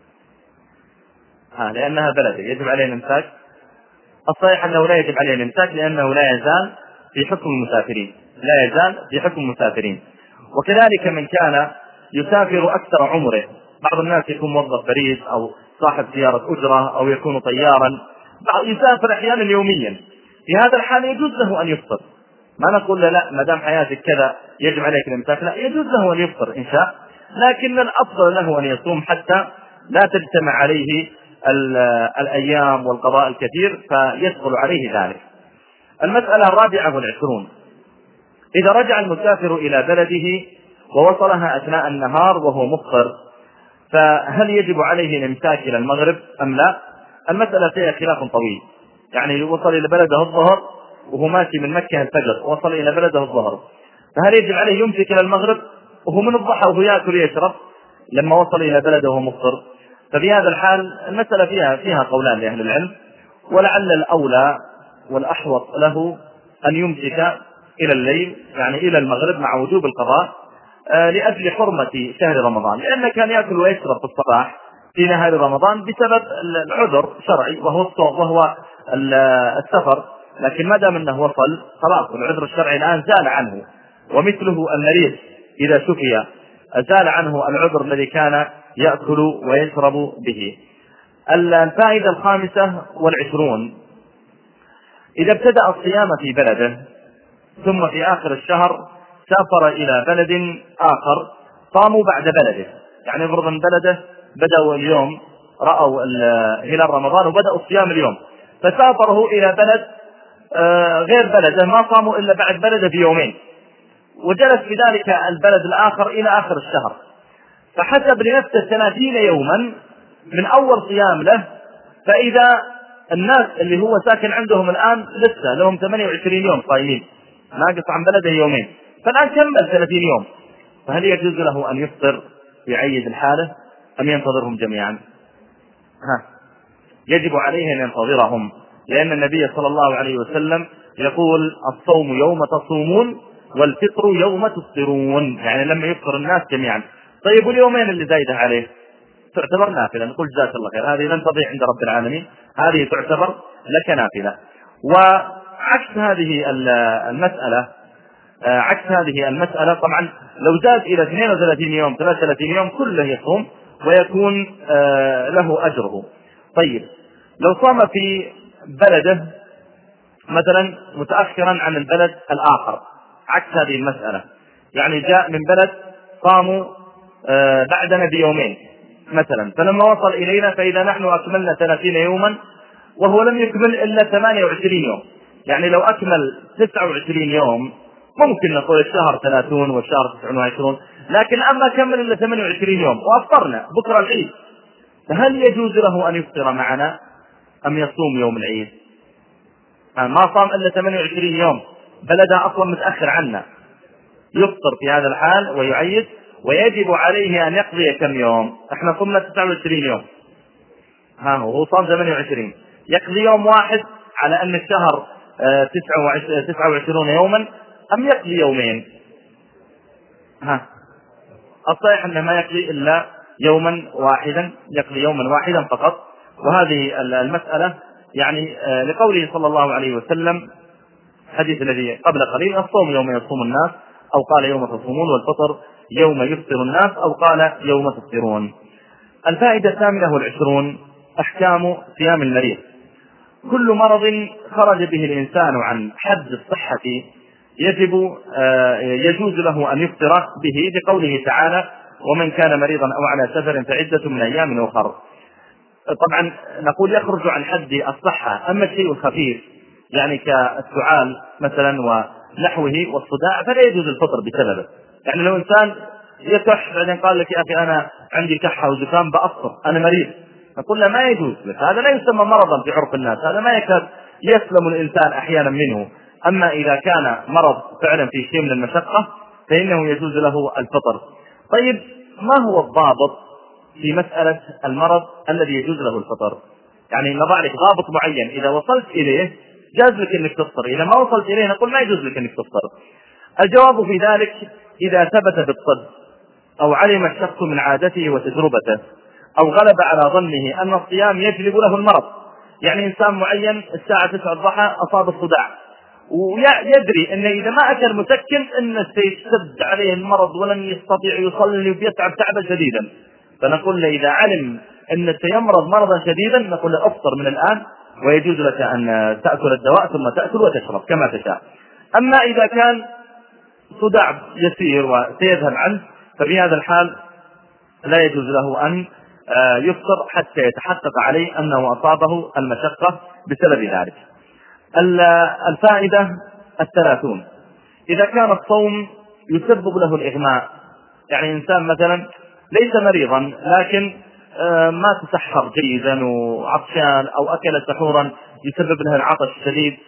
ها لأنها بلده يجب عليه الإمساك. الصحيح أنه لا يجب عليه الإمساك لأنه لا يزال في حكم المسافرين لا يزال في حكم المسافرين. وكذلك من كان يسافر أكثر عمره، بعض الناس يكون موظف بريد أو صاحب سيارة أجرة أو يكون طيارا، يسافر أحيانا يوميا، في هذا الحال يجوز له أن يفطر. ما نقول له لا ما دام حياتك كذا يجب عليك الإمساك، لا يجوز له أن يفطر إن شاء، لكن الأفضل له أن يصوم حتى لا تجتمع عليه الأيام والقضاء الكثير فيدخل عليه ذلك. المسألة الرابعة والعشرون: إذا رجع المسافر إلى بلده ووصلها أثناء النهار وهو مفطر فهل يجب عليه الإمساك إلى المغرب أم لا؟ المسألة فيها خلاف طويل. يعني وصل إلى بلده الظهر وهو ماشي من مكة الفجر وصل إلى بلده الظهر، فهل يجب عليه يمسك إلى المغرب وهو من الضحى وهو يأكل ويشرب لما وصل إلى بلده وهو مفطر؟ ففي هذا الحال المسألة فيها فيها قولان لأهل العلم، ولعل الأولى والأحوط له أن يمسك إلى الليل يعني إلى المغرب مع وجوب القضاء آه لأجل حرمة شهر رمضان، لأنه كان يأكل ويشرب في الصباح في نهار رمضان بسبب العذر شرعي وهو الصوم وهو السفر، لكن ما دام أنه وصل خلاص العذر الشرعي الآن زال عنه، ومثله المريض إذا شفي زال عنه العذر الذي كان يأكل ويشرب به. الفائدة الخامسة والعشرون: إذا ابتدأ الصيام في بلده ثم في آخر الشهر سافر إلى بلد آخر صاموا بعد بلده، يعني افرض من بلده بدأوا اليوم رأوا هلال رمضان وبدأوا الصيام اليوم، فسافروا إلى بلد غير بلده ما صاموا إلا بعد بلده بيومين، وجلس في ذلك البلد الآخر إلى آخر الشهر، فحسب لنفسه ثلاثين يوما من أول صيام له، فإذا الناس اللي هو ساكن عندهم الآن لسه لهم ثمانية وعشرين يوم صايمين ناقص عن بلده يومين، فالآن كمل ثلاثين يوم، فهل يجوز له أن يفطر يعيد الحالة أم ينتظرهم جميعا؟ ها يجب عليه أن ينتظرهم، لأن النبي صلى الله عليه وسلم يقول الصوم يوم تصومون والفطر يوم تفطرون، يعني لما يفطر الناس جميعا. طيب واليومين اللي زايدة عليه تعتبر نافلة، نقول جزاك الله خير هذه لن تضيع عند رب العالمين، هذه تعتبر لك نافلة. عكس هذه المسألة عكس هذه المسألة طبعا لو زاد إلى اثنين وثلاثين يوم ثلاثة وثلاثين يوم كله يصوم ويكون له أجره. طيب لو صام في بلده مثلا متأخرا عن البلد الآخر، عكس هذه المسألة، يعني جاء من بلد صاموا بعدنا بيومين مثلا، فلما وصل إلينا فإذا نحن أكملنا ثلاثين يوما وهو لم يكمل إلا ثمانية وعشرين يوم، يعني لو أكمل تسعة وعشرين يوم ممكن نقول الشهر ثلاثون والشهر تسعون وعشرون، لكن أما كمل إلا ثمانية وعشرين يوم وأفطرنا بكرة العيد، فهل يجوز له أن يفطر معنا أم يصوم يوم العيد؟ ما صام إلا ثمانية وعشرين يوم، بلده أصلا متأخر عنا، يفطر في هذا الحال ويعيد، ويجب عليه أن يقضي كم يوم؟ احنا صمنا تسعة وعشرين يوم، ها هو صام ثمانية وعشرين، يقضي يوم واحد على أن الشهر تسعة وعشرين يوما أم يقضي يومين؟ ها الصحيح أنه ما يقضي إلا يوما واحدا، يقضي يوما واحدا فقط. وهذه المسألة يعني لقوله صلى الله عليه وسلم حديث الذي قبل قليل: الصوم يوم يصوم الناس، أو قال يوم تصومون، والفطر يوم يفطر الناس، أو قال يوم تفطرون. الفائدة الثامنة والعشرون: أحكام صيام المريض. كل مرض خرج به الإنسان عن حد الصحة يجب يجوز له أن يفطر به، بقوله تعالى: ومن كان مريضا أو على سفر فعدة من أيام أخر. طبعا نقول يخرج عن حد الصحة، أما الشيء الخفيف يعني كالسعال مثلا ونحوه والصداع فلا يجوز الفطر بسببه. يعني لو إنسان يكح بعدين قال لك: يا أخي أنا عندي كحة وزكام بأفطر، أنا مريض، نقول له: ما يجوز لك، هذا لا يسمى مرضا في عرف الناس، هذا ما يكاد يسلم الإنسان أحيانا منه. أما إذا كان مرض فعلا في شيء من المشقة فإنه يجوز له الفطر. طيب ما هو الضابط في مسألة المرض الذي يجوز له الفطر؟ يعني نضع لك ضابط معين، إذا وصلت إليه جاز لك أنك تفطر، إذا ما وصلت إليه نقول ما يجوز لك أنك تفطر. الجواب في ذلك: إذا ثبت بالطب أو علم الشخص من عادته وتجربته أو غلب على ظنه أن الصيام يجلب له المرض. يعني إنسان معين الساعة تسعة الضحى أصاب الصداع ويدري أن إذا ما أكل مسكن أنه سيشتد عليه المرض ولن يستطيع يصلي وبيتعب تعبا شديدا، فنقول له: إذا علم أن سيمرض مرضا شديدا نقول له: أفطر من الآن، ويجوز لك أن تأكل الدواء ثم تأكل وتشرب كما تشاء. أما إذا كان صداع يسير وسيذهب عنه ففي هذا الحال لا يجوز له أن يفطر حتى يتحقق عليه أنه أصابه المشقة بسبب ذلك. الفائدة الثلاثون: إذا كان الصوم يسبب له الإغماء، يعني إنسان مثلا ليس مريضا لكن ما تسحر جيدا وعطشان أو أكل سحورا يسبب له العطش الشديد،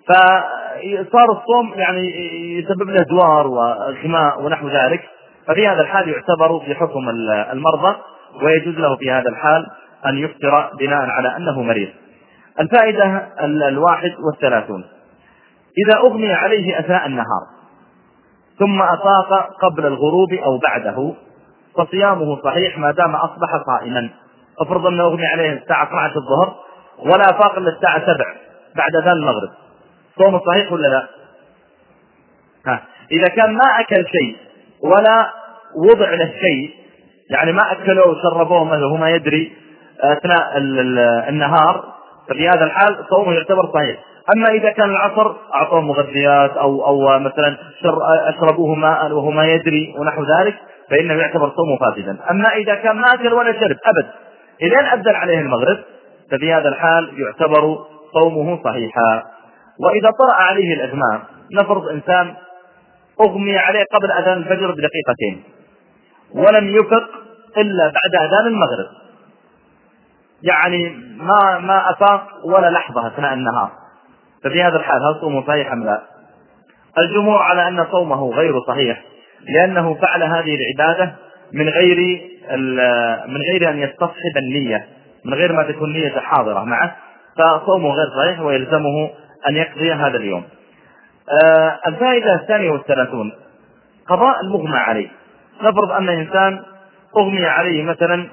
فصار الصوم يعني يسبب له دوار وإغماء ونحو ذلك، ففي هذا الحال يعتبر في حكم المرضى، ويجوز له في هذا الحال أن يفطر بناء على أنه مريض. الفائدة الواحد والثلاثون: إذا أغمي عليه أثناء النهار ثم أفاق قبل الغروب أو بعده فصيامه صحيح ما دام أصبح صائما. افرض أنه أغمي عليه الساعة اثنتي عشرة الظهر ولا أفاق إلا الساعة سبعة بعد ذلك المغرب، صومه صحيح ولا لا؟ ها. إذا كان ما أكل شيء ولا وضع له شيء، يعني ما أكلوا وشربوه وهو ما يدري أثناء النهار، ففي هذا الحال صومه يعتبر صحيح. أما إذا كان العصر أعطوه مغذيات أو أو مثلا أشربوه ماء وهو ما يدري ونحو ذلك فإنه يعتبر صومه فاسدا. أما إذا كان ما أكل ولا شرب أبد إلى أن أذن عليه المغرب ففي هذا الحال يعتبر صومه صحيحا. وإذا طرأ عليه الإغماء، نفرض إنسان أغمي عليه قبل أذان الفجر بدقيقتين ولم يفق إلا بعد أذان المغرب، يعني ما ما أفاق ولا لحظة أثناء النهار، ففي هذا الحال هل صومه صحيح أم لا؟ الجمهور على أن صومه غير صحيح، لأنه فعل هذه العبادة من غير من غير أن يستصحب النية، من غير ما تكون نية حاضرة معه، فصومه غير صحيح ويلزمه أن يقضي هذا اليوم. آه الفائدة الثانية والثلاثون: قضاء المغمى عليه. نفرض أن إنسان أغمي عليه مثلا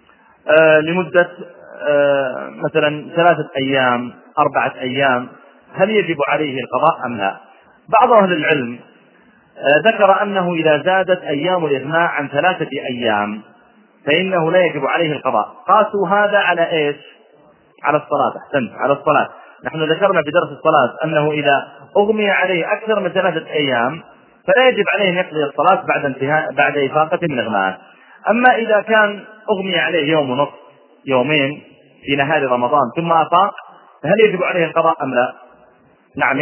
آه لمدة آه مثلا ثلاثة أيام أربعة أيام، هل يجب عليه القضاء أم لا؟ بعض أهل العلم ذكر أنه إذا زادت أيام الإغماء عن ثلاثة أيام فإنه لا يجب عليه القضاء. قاسوا هذا على إيش؟ على الصلاة. أحسنت، على الصلاة. نحن ذكرنا في درس الصلاة أنه إذا أغمي عليه أكثر من ثلاثة أيام فلا يجب عليه أن يقضي الصلاة بعد انتهاء بعد إفاقة من الإغماء. أما إذا كان أغمي عليه يوم ونصف، يومين في نهار رمضان ثم أفاق، فهل يجب عليه القضاء أم لا؟ نعم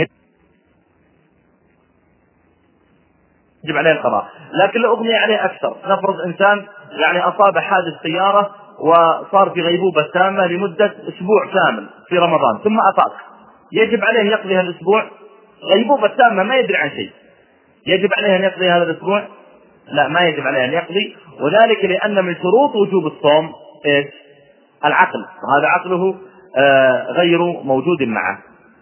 يجب عليه القضاء. لكن لو أغمي عليه أكثر، نفرض إنسان يعني أصاب حادث سيارة وصار في غيبوبة تامة لمدة أسبوع كامل في رمضان ثم أفاق، يجب عليه يقضي هذا الأسبوع؟ غيبوبة تامة ما يدري عن شيء، يجب عليه أن يقضي هذا الأسبوع؟ لا، ما يجب عليه أن يقضي، وذلك لأن من شروط وجوب الصوم إيش؟ العقل، وهذا عقله آه غير موجود معه.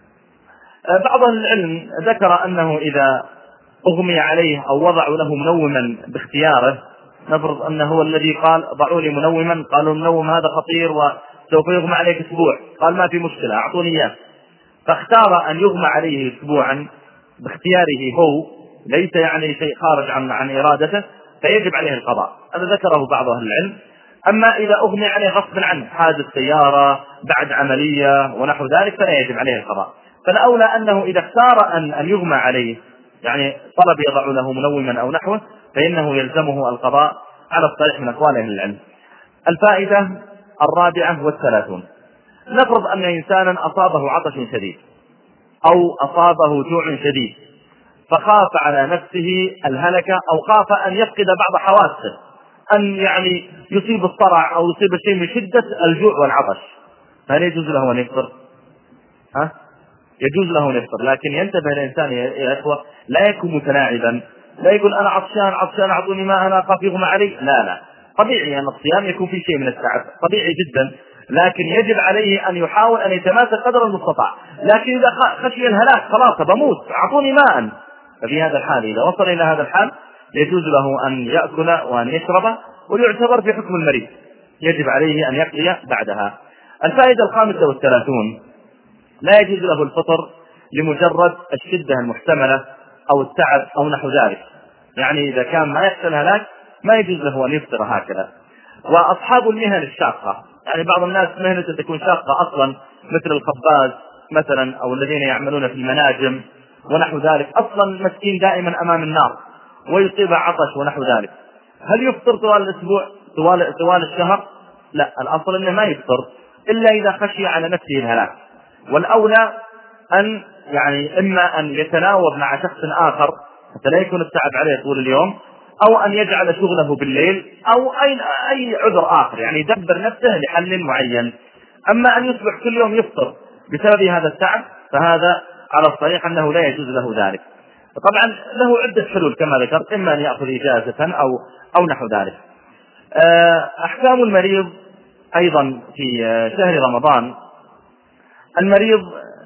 آه بعض العلم ذكر أنه إذا أغمي عليه أو وضعوا له منوما باختياره، نفرض أنه هو الذي قال ضعوا لي منوما، قالوا المنوم هذا خطير وسوف يغمى عليك أسبوع، قال ما في مشكلة أعطوني إياه، فاختار أن يغمى عليه أسبوعا باختياره هو، ليس يعني شيء خارج عن عن إرادته، فيجب عليه القضاء. هذا ذكره بعض أهل العلم. أما إذا أغمي عليه غصب عنه، حادث سيارة بعد عملية ونحو ذلك، فلا يجب عليه القضاء. فالأولى أنه إذا اختار أن أن يغمى عليه، يعني طلب يضع له منوما أو نحوه، فإنه يلزمه القضاء على الصحيح من أقوال أهل العلم. الفائدة الرابعة والثلاثون: نفرض أن إنسانا أصابه عطش شديد أو أصابه جوع شديد، فخاف على نفسه الهلكة أو خاف أن يفقد بعض حواسه، أن يعني يصيب الصرع أو يصيب شيء من شدة الجوع والعطش، فهل يجوز له أن يفطر؟ ها؟ يجوز له أن يفطر، لكن ينتبه الإنسان يا إخوة، لا يكون متلاعبا، لا يقول أنا عطشان عطشان أعطوني ماء أنا أخاف يغمى علي. لا لا، طبيعي أن الصيام يكون فيه شيء من التعب، طبيعي جدا، لكن يجب عليه أن يحاول أن يتماسك قدر المستطاع. لكن إذا خشي الهلاك خلاص بموت أعطوني ماء، ففي هذا الحال إذا وصل إلى هذا الحال يجوز له أن يأكل وأن يشرب، ويعتبر في حكم المريض، يجب عليه أن يقضي بعدها. الفائدة الخامسة والثلاثون: لا يجوز له الفطر لمجرد الشدة المحتملة أو التعب أو نحو ذلك، يعني إذا كان ما يخشى الهلاك ما يجوز له أن يفطر هكذا. وأصحاب المهن الشاقة، يعني بعض الناس مهنة تكون شاقة أصلا، مثل الخباز مثلا أو الذين يعملون في المناجم ونحو ذلك، أصلا مسكين دائما أمام النار ويصيب عطش ونحو ذلك، هل يفطر طوال الأسبوع طوال, طوال الشهر؟ لا، الأصل أنه ما يفطر إلا إذا خشي على نفسه الهلاك. والأولى أن يعني إما أن يتناوب مع شخص آخر حتى لا يكون التعب عليه طول اليوم، أو أن يجعل شغله بالليل، أو أي, أي عذر آخر، يعني يدبر نفسه لحل معين. أما أن يصبح كل يوم يفطر بسبب هذا التعب فهذا على الصحيح أنه لا يجوز له ذلك. طبعا له عدة حلول كما ذكرت، إما أن يأخذ إجازة أو, أو نحو ذلك. أحكام المريض أيضا في شهر رمضان: المريض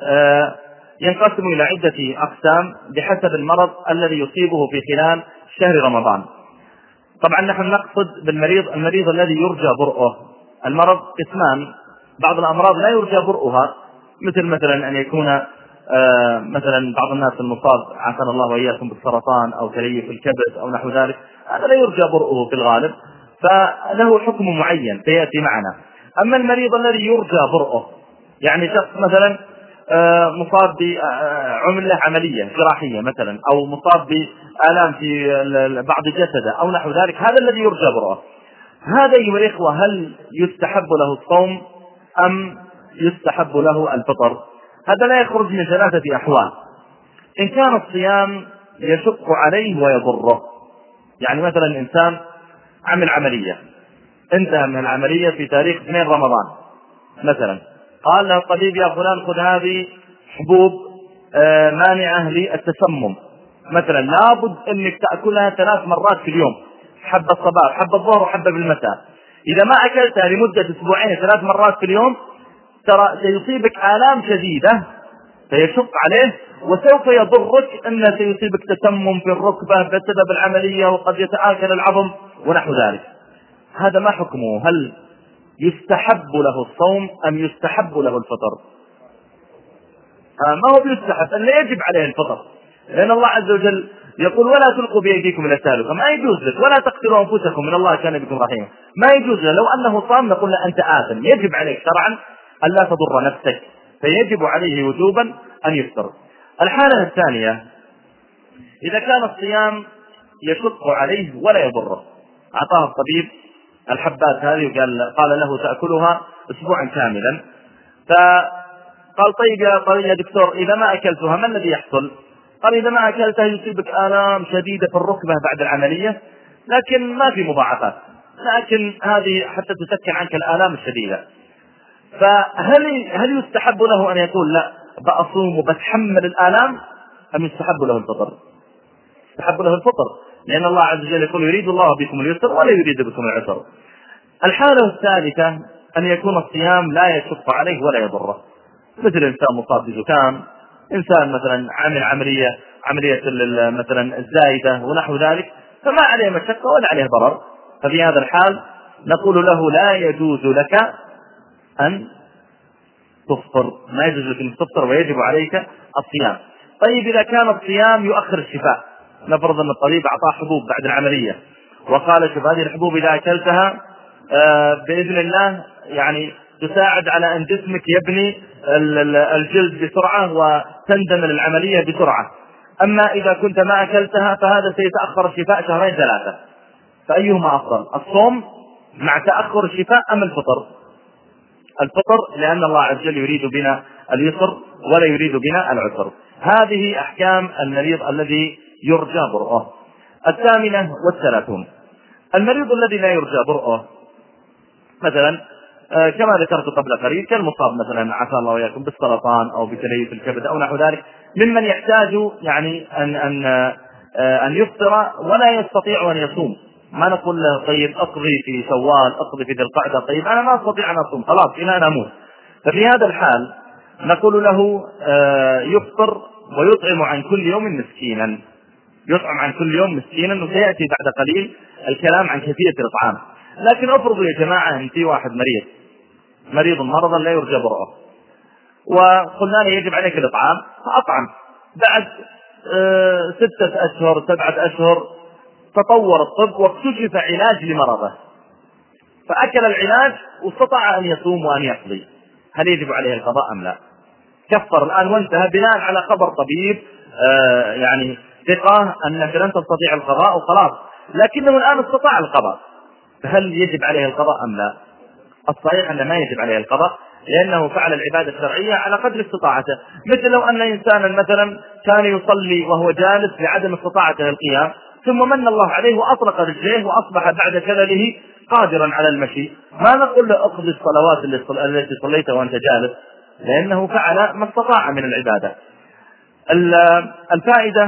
ينقسم إلى عدة أقسام بحسب المرض الذي يصيبه في خلال شهر رمضان. طبعا نحن نقصد بالمريض المريض الذي يرجى برؤه. المرض قسمان، بعض الأمراض لا يرجى برؤها، مثل مثلا أن يكون مثلا بعض الناس المصاب عافانا الله وإياكم بالسرطان أو تليف الكبد أو نحو ذلك، هذا لا يرجى برؤه في الغالب، فله حكم معين سيأتي معنا. أما المريض الذي يرجى برؤه، يعني شخص مثلا مصاب بعملة عملية جراحية مثلا، أو مصاب بآلام في بعض جسده أو نحو ذلك، هذا الذي يرجى برؤه، هذا أيها الإخوة هل يستحب له الصوم أم يستحب له الفطر؟ هذا لا يخرج من ثلاثة أحوال. إن كان الصيام يشق عليه ويضره، يعني مثلا إنسان عمل عملية، انتهى من العملية في تاريخ اثنين رمضان مثلا، قال له الطبيب يا فلان خذ هذه حبوب مانعة للتسمم مثلا، لابد انك تأكلها ثلاث مرات في اليوم، حبة الصباح حبة الظهر وحبة بالمساء. إذا ما أكلتها لمدة أسبوعين ثلاث مرات في اليوم ترى سيصيبك آلام شديدة، سيشق عليه وسوف يضرك، أن سيصيبك تسمم في الركبة بسبب العملية، وقد يتآكل العظم ونحو ذلك. هذا ما حكمه؟ هل يستحب له الصوم أم يستحب له الفطر؟ ما هو بيستحب أن لا يجب عليه الفطر، لأن الله عز وجل يقول ولا تلقوا بأيديكم إلى التهلكة، ما يجوز لك، ولا تقتلوا أنفسكم من الله كان بكم رحيما، ما يجوز له. لو أنه صام نقول له أنت آثم، يجب عليك شرعا أن لا تضر نفسك، فيجب عليه وجوبا أن يفطر. الحالة الثانية إذا كان الصيام يشق عليه ولا يضره، أعطاه الطبيب الحبات هذه وقال قال له تأكلها أسبوعا كاملا، فقال طيب يا طيب يا دكتور إذا ما أكلتها ما الذي يحصل؟ قال إذا ما أكلتها يصيبك آلام شديدة في الركبة بعد العملية، لكن ما في مضاعفات، لكن هذه حتى تسكن عنك الآلام الشديدة. فهل هل يستحب له أن يقول لا بأصوم وبتحمل الآلام، أم يستحب له الفطر؟ يستحب له الفطر، لأن الله عز وجل يقول يريد الله بكم اليسر ولا يريد بكم العسر. الحالة الثالثة أن يكون الصيام لا يشق عليه ولا يضره، مثل إنسان مصاب بزكام، إنسان مثلا عمل عملية عملية مثلا الزايدة ونحو ذلك، فما عليه مشقة ولا عليه ضرر، ففي هذا الحال نقول له لا يجوز لك أن تفطر، ما يجوز لك أن تفطر ويجب عليك الصيام. طيب إذا كان الصيام يؤخر الشفاء، نفرض أن الطبيب أعطاه حبوب بعد العملية وقال شوف هذه الحبوب إذا أكلتها آه بإذن الله يعني تساعد على أن جسمك يبني الجلد بسرعة وتندمل العملية بسرعة، أما إذا كنت ما أكلتها فهذا سيتأخر الشفاء شهرين ثلاثة، فأيهما أفضل، الصوم مع تأخر الشفاء أم الفطر؟ الفطر، لأن الله عز وجل يريد بنا اليسر ولا يريد بنا العسر. هذه أحكام المريض الذي يرجى برؤه. الثامنة والثلاثون، المريض الذي لا يرجى برؤه مثلا آه كما ذكرت قبل قليل كالمصاب مثلا عافى الله وإياكم بالسرطان أو بتليف الكبد أو نحو ذلك، ممن يحتاج يعني أن أن آه أن يفطر ولا يستطيع أن يصوم. ما نقول له طيب أقضي في شوال، أقضي في ذي القعدة، طيب أنا ما أستطيع أن أصوم خلاص إلى أن أموت، ففي هذا الحال نقول له آه يفطر ويطعم عن كل يوم مسكينا، يطعم عن كل يوم مسكينا، وسيأتي بعد قليل الكلام عن كيفية الإطعام. لكن افرضوا يا جماعة أن في واحد مريض مريض مرضا لا يرجى برؤه وقلنا له يجب عليك الإطعام، فأطعم بعد آه ستة أشهر سبعة أشهر تطور الطب واكتشف علاج لمرضه، فأكل العلاج واستطاع أن يصوم وأن يقضي، هل يجب عليه القضاء أم لا؟ كفر الآن وانتهى بناء على خبر طبيب آه يعني ثقة أنك لن تستطيع القضاء وخلاص، لكنه الآن استطاع القضاء، فهل يجب عليه القضاء أم لا؟ الصحيح أن ما يجب عليه القضاء، لأنه فعل العبادة الشرعية على قدر استطاعته. مثل لو أن إنسانا مثلا كان يصلي وهو جالس لعدم استطاعته القيام، ثم من الله عليه وأطلق رجليه وأصبح بعد كلله قادرا على المشي، ما نقول له اقضي الصلوات التي صليتها وأنت جالس، لأنه فعل ما استطاع من العبادة. الفائدة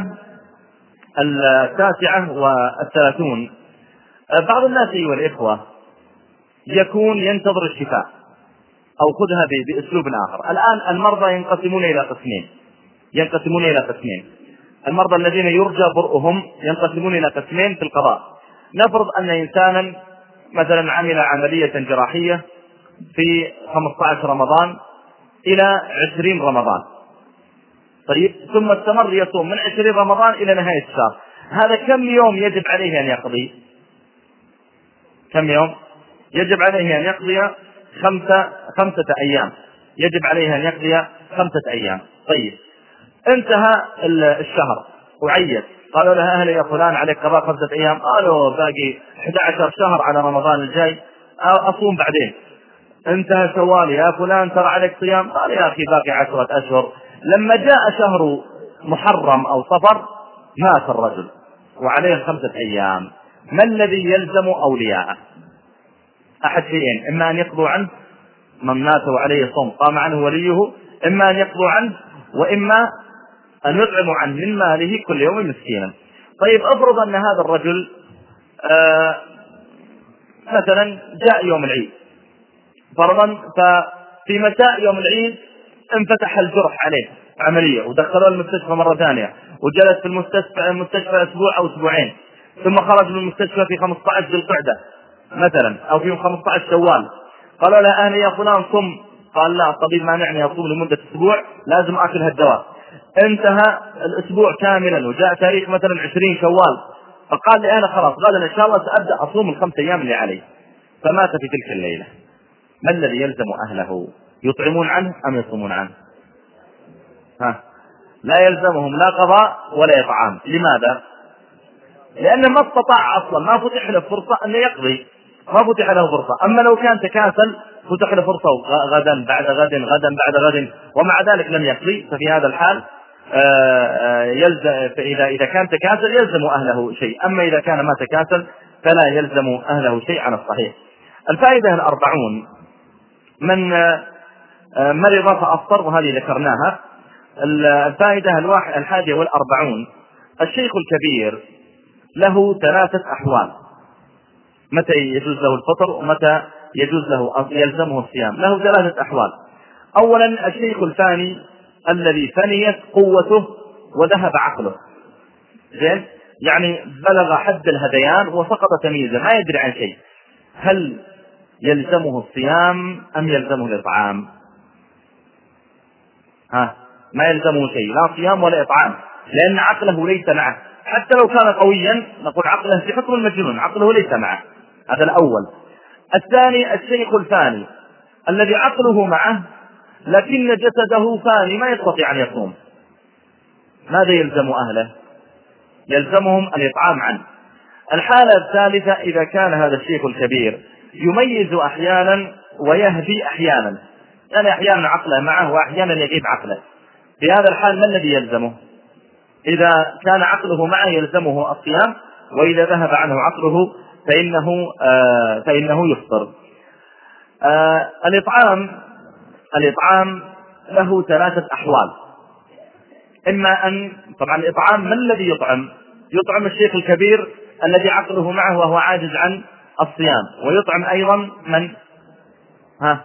التاسعة والثلاثون، بعض الناس أيها الإخوة يكون ينتظر الشفاء، أو خذها بأسلوب آخر. الآن المرضى ينقسمون إلى قسمين ينقسمون إلى قسمين المرضى الذين يرجى برؤهم ينقسمون إلى قسمين في القضاء. نفرض أن إنسانا مثلا عمل عملية جراحية في خمسة عشر رمضان إلى عشرين رمضان، طيب ثم استمر يصوم من عشرين رمضان إلى نهاية الشهر، هذا كم يوم يجب عليه أن يقضي؟ كم يوم يجب عليه أن يقضي؟ خمسة خمسة أيام، يجب عليه أن يقضي خمسة أيام. طيب انتهى الشهر وعيد، قالوا له أهل يا فلان عليك قضاء خمسة أيام، قالوا باقي أحد عشر شهر على رمضان الجاي أصوم بعدين. انتهى شوال، يا فلان ترى عليك صيام، قال يا أخي باقي عشرة أشهر. لما جاء شهر محرم أو صفر مات الرجل وعليه خمسة أيام، ما الذي يلزم أولياءه؟ أحد شيئين، إما أن يقضوا عنه من مات وعليه صوم قام عنه وليه، إما أن يقضوا عنه وإما أن يطعموا عنه من ماله كل يوم مسكينا. طيب أفرض أن هذا الرجل آه مثلا جاء يوم العيد فرضا، ففي مساء يوم العيد انفتح الجرح عليه عملية ودخلوه المستشفى مرة ثانية، وجلس في المستشفى المستشفى أسبوع أو أسبوعين، ثم خرج من المستشفى في خمسة عشر ذي القعدة مثلا أو في خمسة عشر شوال، قالوا له أهل يا فلان صم قال لا، الطبيب مانعني أصوم لمدة أسبوع، لازم أكل هالدواء. انتهى الأسبوع كاملا وجاء تاريخ مثلا عشرين شوال، فقال لي أنا خلاص غدا إن شاء الله سأبدأ أصوم الخمس أيام اللي علي، فمات في تلك الليلة. ما الذي يلزم أهله؟ يطعمون عنه أم يصومون عنه؟ ها؟ لا يلزمهم لا قضاء ولا إطعام. لماذا؟ لأنه ما استطاع أصلا، ما فتح له فرصة أن يقضي، ما فتح له فرصة. أما لو كان تكاسل فتح له فرصة غدا بعد غد غدا بعد غد ومع ذلك لم يقضي، ففي هذا الحال يلزم، فإذا إذا كان تكاسل يلزم أهله شيء، أما إذا كان ما تكاسل فلا يلزم أهله شيء على الصحيح. الفائدة الأربعون: من مرض فأفطر، وهذه ذكرناها. الفائدة الحادية والأربعون: الشيخ الكبير له ثلاثة أحوال، متى يجوز له الفطر ومتى يجوز له يلزمه الصيام. له ثلاثة أحوال. أولا الشيخ الفاني الذي فنيت قوته وذهب عقله، زين، يعني بلغ حد الهذيان وسقط تمييزا، ما يدري عن شيء. هل يلزمه الصيام أم يلزمه الإطعام؟ ها؟ ما يلزمه شيء، لا صيام ولا إطعام، لأن عقله ليس معه. حتى لو كان قويا نقول عقله في حكم المجنون، عقله ليس معه. هذا الأول. الثاني الشيخ الفاني الذي عقله معه لكن جسده فاني، ما يستطيع أن يصوم. ماذا يلزم أهله؟ يلزمهم الإطعام عنه. الحالة الثالثة: إذا كان هذا الشيخ الكبير يميز أحيانا ويهدي أحيانا، يعني أحيانا عقله معه وأحيانا يغيب عقله، في هذا الحال ما الذي يلزمه؟ إذا كان عقله معه يلزمه الصيام، وإذا ذهب عنه عقله فإنه آه فإنه يفطر. آه الإطعام الإطعام له ثلاثة أحوال. إما أن طبعا الإطعام ما الذي يطعم؟ يطعم الشيخ الكبير الذي عقله معه وهو عاجز عن الصيام، ويطعم أيضا من ها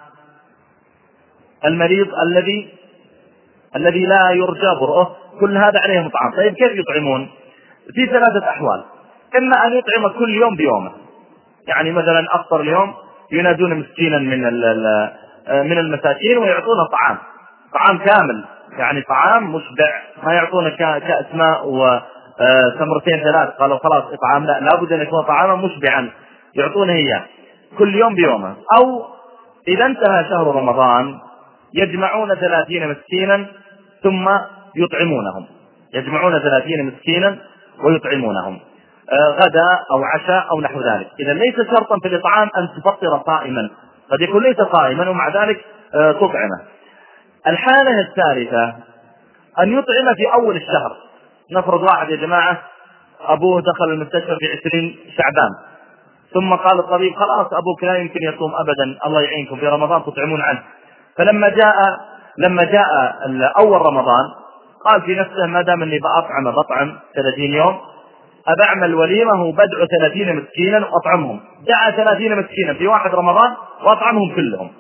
المريض الذي الذي لا يرجى برؤه، كل هذا عليهم إطعام. طيب كيف يطعمون؟ في ثلاثة أحوال: إما أن يطعم كل يوم بيومه، يعني مثلا أفطر اليوم ينادون مسكينا من من المساكين ويعطونه طعام طعام كامل، يعني طعام مشبع، ما يعطونه كأس ماء وتمرتين ثلاث قالوا خلاص إطعام، لا، لابد أن يكون طعاما مشبعا يعطونه إياه كل يوم بيومه. أو إذا انتهى شهر رمضان يجمعون ثلاثين مسكينا ثم يطعمونهم، يجمعون ثلاثين مسكينا ويطعمونهم غدا أو عشاء أو نحو ذلك. إذا ليس شرطا في الإطعام أن تفطر صائما، قد يكون ليس صائما ومع ذلك تطعمه. الحالة الثالثة أن يطعم في أول الشهر. نفرض واحد يا جماعة أبوه دخل المستشفى في عشرين شعبان، ثم قال الطبيب خلاص أبوك لا يمكن يصوم أبدا، الله يعينكم في رمضان تطعمون عنه. فلما جاء لما جاء أول رمضان قال في نفسه ما دام أني بأطعم بطعم ثلاثين يوم، أبعمل وليمة وبدع ثلاثين مسكينا وأطعمهم. دعا ثلاثين مسكينا في واحد رمضان وأطعمهم كلهم.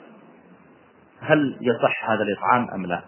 هل يصح هذا الإطعام أم لا؟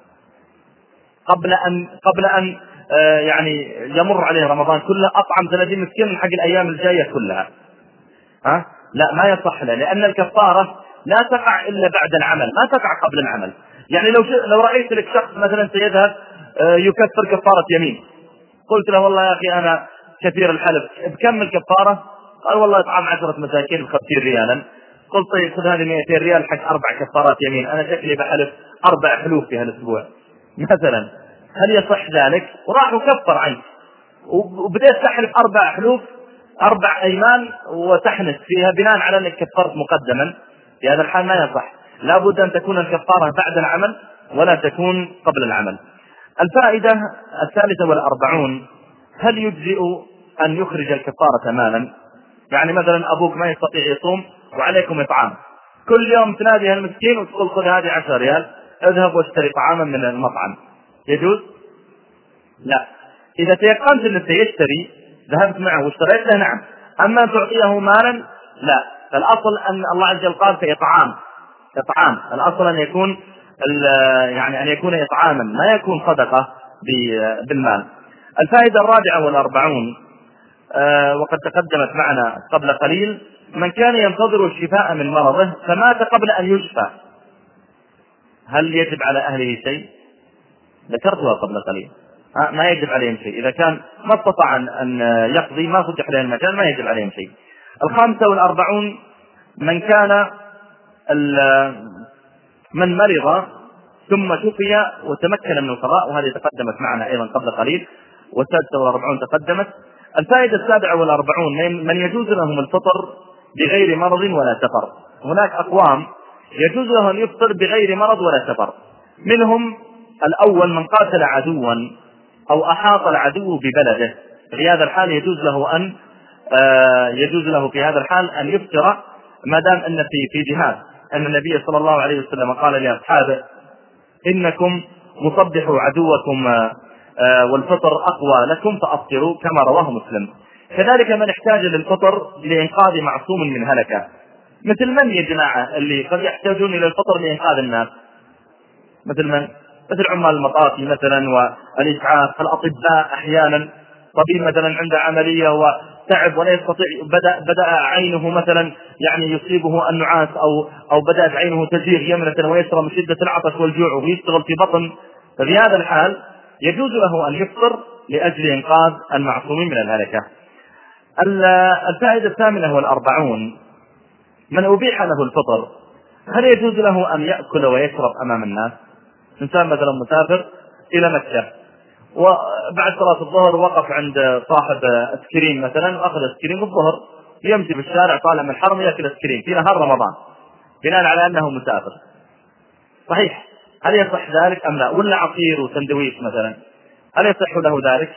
قبل أن قبل أن آه يعني يمر عليه رمضان كله أطعم ثلاثين مسكين من حق الأيام الجاية كلها. ها؟ لا، ما يصح له، لأن الكفارة لا تقع إلا بعد العمل، ما تقع قبل العمل. يعني لو لو رأيت لك شخص مثلا سيذهب آه يكفر كفارة يمين، قلت له والله يا أخي أنا كثير الحلف، بكم الكفارة؟ قال والله إطعام عشرة مساكين بخمسين ريالا. قلت طيب خذ هذه مئتين ريال حق أربع كفارات يمين، أنا شكلي بحلف أربع حلوف في هالأسبوع مثلا، هل يصح ذلك؟ وراح وكفر عنك وبدأت تحلف أربع حلوف أربع أيمان وتحنث فيها بناء على أنك كفرت مقدما. في هذا الحال ما يصح، لابد أن تكون الكفارة بعد العمل ولا تكون قبل العمل. الفائدة الثالثة والأربعون: هل يجزئ أن يخرج الكفارة مالا؟ يعني مثلا أبوك ما يستطيع يصوم وعليكم إطعام، كل يوم تنادي هالمسكين وتقول خذ هذه عشر ريال اذهب واشتري طعاما من المطعم، يجوز؟ لا. إذا تيقنت أنه سيشتري ذهبت معه واشتريت له نعم، أما تعطيه مالا لا. فالأصل أن الله عز وجل قال في إطعام إطعام الأصل أن يكون يعني أن يكون إطعاما، ما يكون صدقة بالمال. الفائدة الرابعة والأربعون آه وقد تقدمت معنا قبل قليل: من كان ينتظر الشفاء من مرضه فمات قبل أن يشفى، هل يجب على أهله شيء؟ ذكرتها قبل قليل، ما يجب عليهم شيء. إذا كان ما استطاع أن يقضي، ما فتح له المجال، ما يجب عليهم شيء. الخامسة والأربعون من كان من مرض ثم شفي وتمكن من القضاء، وهذه تقدمت معنا أيضا قبل قليل. والسادسة والأربعون تقدمت. الفائدة السابعة والأربعون من يجوز لهم الفطر بغير مرض ولا سفر. هناك أقوام يجوز له أن يفطر بغير مرض ولا سفر. منهم الأول من قاتل عدوا أو أحاط العدو ببلده، في هذا الحال يجوز له أن يجوز له في هذا الحال أن يفطر ما دام أن في في جهاد، أن النبي صلى الله عليه وسلم قال لأصحابه: إنكم مصبحوا عدوكم والفطر أقوى لكم فأفطروا، كما رواه مسلم. كذلك من احتاج للفطر لإنقاذ معصوم من هلكة، مثل من يا جماعة اللي قد يحتاجون إلى الفطر لإنقاذ الناس؟ مثل من؟ مثل عمال المطافي مثلا والإسعاف، الأطباء أحيانا، طبيب مثلا عنده عملية وتعب ولا يستطيع، بدأ, بدأ عينه مثلا يعني يصيبه النعاس أو, أو بدأت عينه تزيغ يمنة ويسرى من شدة العطش والجوع ويشتغل في بطن، ففي هذا الحال يجوز له أن يفطر لأجل إنقاذ المعصومين من الهلكة. الفائدة الثامنة والأربعون من أبيح له الفطر، هل يجوز له أن يأكل ويشرب أمام الناس؟ إنسان مثلا مسافر إلى مكة وبعد صلاة الظهر وقف عند صاحب اسكريم مثلا وأخذ اسكريم في الظهر، يمشي بالشارع طالع من الحرم يأكل اسكريم في نهار رمضان بناء على أنه مسافر، صحيح؟ هل يصح ذلك أم لا؟ ولا عصير وسندويش مثلا، هل يصح له ذلك؟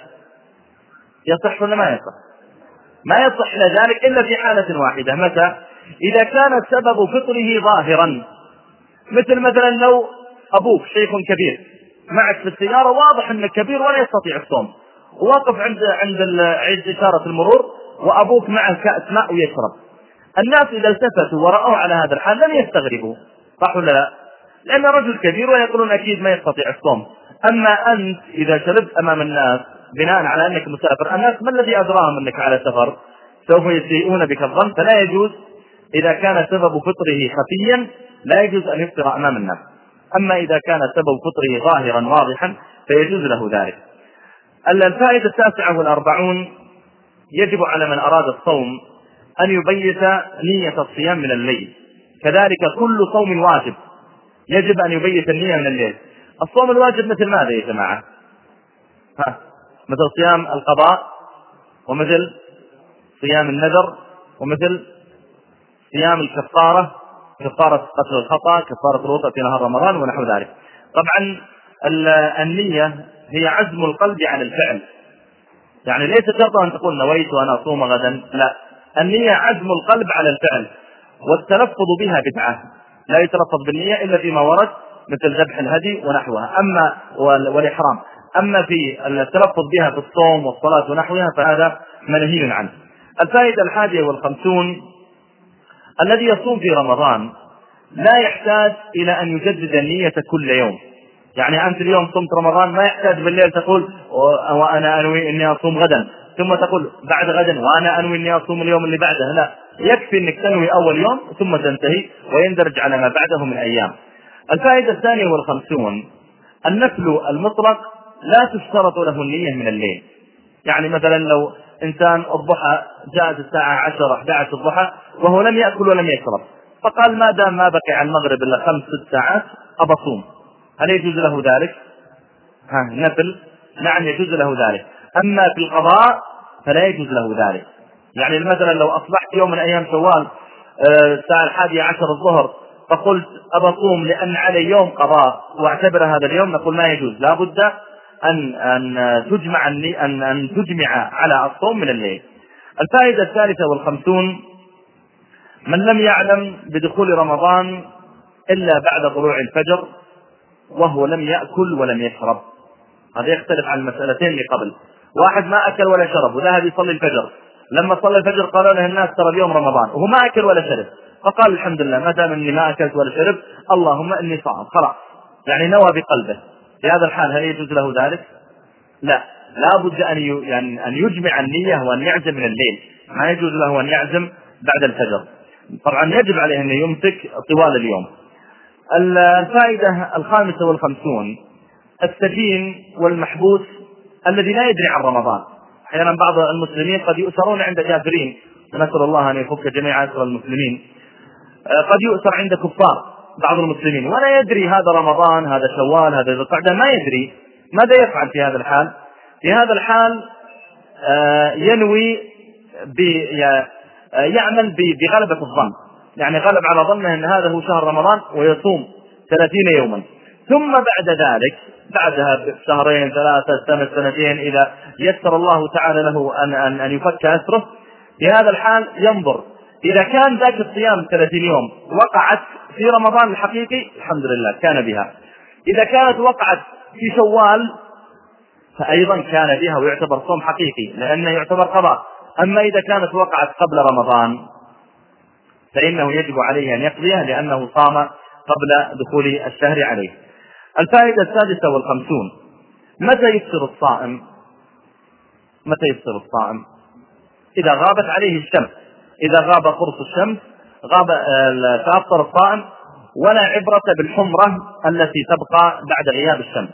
يصح ولا ما يصح؟ ما يصح ذلك إلا في حالة واحدة. متى؟ إذا كان سبب فطره ظاهرا، مثل مثلا لو أبوك شيخ كبير معك في السيارة، واضح أنك كبير ولا يستطيع الصوم، وواقف عند عند عند إشارة المرور وأبوك معه كأس ماء ويشرب، الناس إذا التفتوا ورأوا على هذا الحال لن يستغربوا، صح ولا لا؟ لأن رجل كبير ويقولون أكيد ما يستطيع الصوم. أما أنت إذا شربت أمام الناس بناء على أنك مسافر، الناس ما الذي أدراهم أنك على سفر؟ سوف يسيئون بك الظن، فلا يجوز. إذا كان سبب فطره خفيا لا يجوز أن يفطر أمام الناس. أما إذا كان سبب فطره ظاهرا واضحا فيجوز له ذلك. الفائدة التاسعة والأربعون يجب على من أراد الصوم أن يبيت نية الصيام من الليل. كذلك كل صوم واجب يجب أن يبيت النية من الليل. الصوم الواجب مثل ماذا يا جماعة؟ ها؟ مثل صيام القضاء، ومثل صيام النذر، ومثل صيام الكفارة، كفارة قتل الخطأ، كفارة الوضوء في نهار رمضان ونحو ذلك. طبعا النية هي عزم القلب على الفعل، يعني ليس شرط أن تقول نويت وأنا أصوم غدا، لا، النية عزم القلب على الفعل، والتلفظ بها بدعة، لا يتلفظ بالنية إلا فيما ورد مثل ذبح الهدي ونحوها، أما والإحرام. أما في التلفظ بها في الصوم والصلاة ونحوها فهذا منهي عنه. الفائدة الحادية والخمسون الذي يصوم في رمضان لا يحتاج إلى أن يجدد النية كل يوم. يعني أنت اليوم صمت رمضان، ما يحتاج بالليل تقول وأنا أنوي أني أصوم غدا، ثم تقول بعد غدا وأنا أنوي أني أصوم اليوم اللي بعده، لا، يكفي أنك تنوي أول يوم ثم تنتهي ويندرج على ما بعده من أيام. الفائدة الثانية والخمسون النفل المطلق لا تشترط له النية من الليل. يعني مثلا لو إنسان الضحى جاءت الساعة عشرة أحد عشر الضحى وهو لم يأكل ولم يشرب، فقال ما دام ما بقي عن المغرب إلا خمس ست ساعات أبصوم، هل يجوز له ذلك؟ ها نفل؟ نعم يجوز له ذلك. أما في القضاء فلا يجوز له ذلك. يعني مثلا لو أصبحت يوم من أيام شوال الساعة الحادية عشر الظهر فقلت أبصوم لأن علي يوم قضاء واعتبر هذا اليوم، نقول ما يجوز، لا بد أن أن تجمع أن أن تجمع على الصوم من الليل. الفائدة الثالثة والخمسون من لم يعلم بدخول رمضان إلا بعد طلوع الفجر وهو لم يأكل ولم يشرب. هذا يختلف عن المسألتين اللي قبل. واحد ما أكل ولا شرب وذهب يصلي الفجر، لما صلى الفجر قالوا له الناس ترى اليوم رمضان، وهو ما أكل ولا شرب، فقال الحمد لله ما دام إني ما أكلت ولا شرب اللهم إني صائم، خلاص، يعني نوى بقلبه. في هذا الحال هل يجوز له ذلك؟ لا، لا بد أن يعني أن يجمع النية وأن يعزم من الليل، ما يجوز له أن يعزم بعد الفجر. طبعا يجب عليه أن يمسك طوال اليوم. الفائدة الخامسة والخمسون: السجين والمحبوس الذي لا يدري عن رمضان. أحيانا بعض المسلمين قد يؤسرون عند كافرين، ونسأل الله أن يفك جميع أسر المسلمين. قد يؤسر عند كفار بعض المسلمين ولا يدري هذا رمضان، هذا شوال، هذا ذو القعدة، ما يدري. ماذا يفعل في هذا الحال؟ في هذا الحال ينوي يعمل بغلبة الظن، يعني غلب على ظنه أن هذا هو شهر رمضان ويصوم ثلاثين يوما، ثم بعد ذلك بعدها شهرين ثلاثة سنة سنتين إذا يسر الله تعالى له أن, أن, أن يفك أسره، في هذا الحال ينظر إذا كان ذاك الصيام ثلاثين يوم وقعت في رمضان الحقيقي الحمد لله كان بها، إذا كانت وقعت في شوال فأيضا كان بها ويعتبر صوم حقيقي لأنه يعتبر قضاء. أما إذا كانت وقعت قبل رمضان فإنه يجب عليه أن يقضيها لأنه صام قبل دخول الشهر عليه. الفائدة السادسة والخمسون: متى يفطر الصائم؟ متى يفطر الصائم؟ إذا غابت عليه الشمس، إذا غاب قرص الشمس غاب فأفطر الصائم، ولا عبرة بالحمرة التي تبقى بعد غياب الشمس.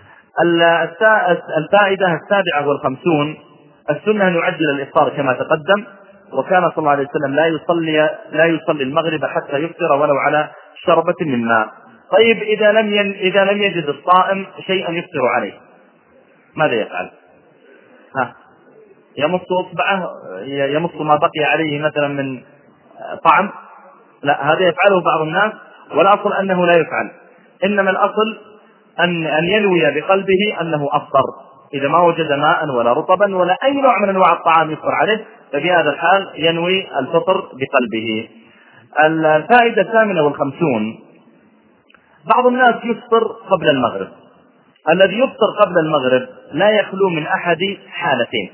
الفائدة السابعة والخمسون: السنة أن يعجل الإفطار كما تقدم، وكان صلى الله عليه وسلم لا يصلي لا يصلي المغرب حتى يفطر ولو على شربة من ماء. طيب إذا لم ين... إذا لم يجد الصائم شيئا يفطر عليه ماذا يفعل؟ ها يمص إصبعه، يمص ما بقي عليه مثلا من طعم؟ لا، هذا يفعله بعض الناس، والأصل أنه لا يفعل، إنما الأصل أن أن ينوي بقلبه أنه أفطر. إذا ما وجد ماء ولا رطبا ولا أي نوع من أنواع الطعام يفطر عليه ففي هذا الحال ينوي الفطر بقلبه. الفائدة الثامنة والخمسون: بعض الناس يفطر قبل المغرب. الذي يفطر قبل المغرب لا يخلو من أحد حالتين،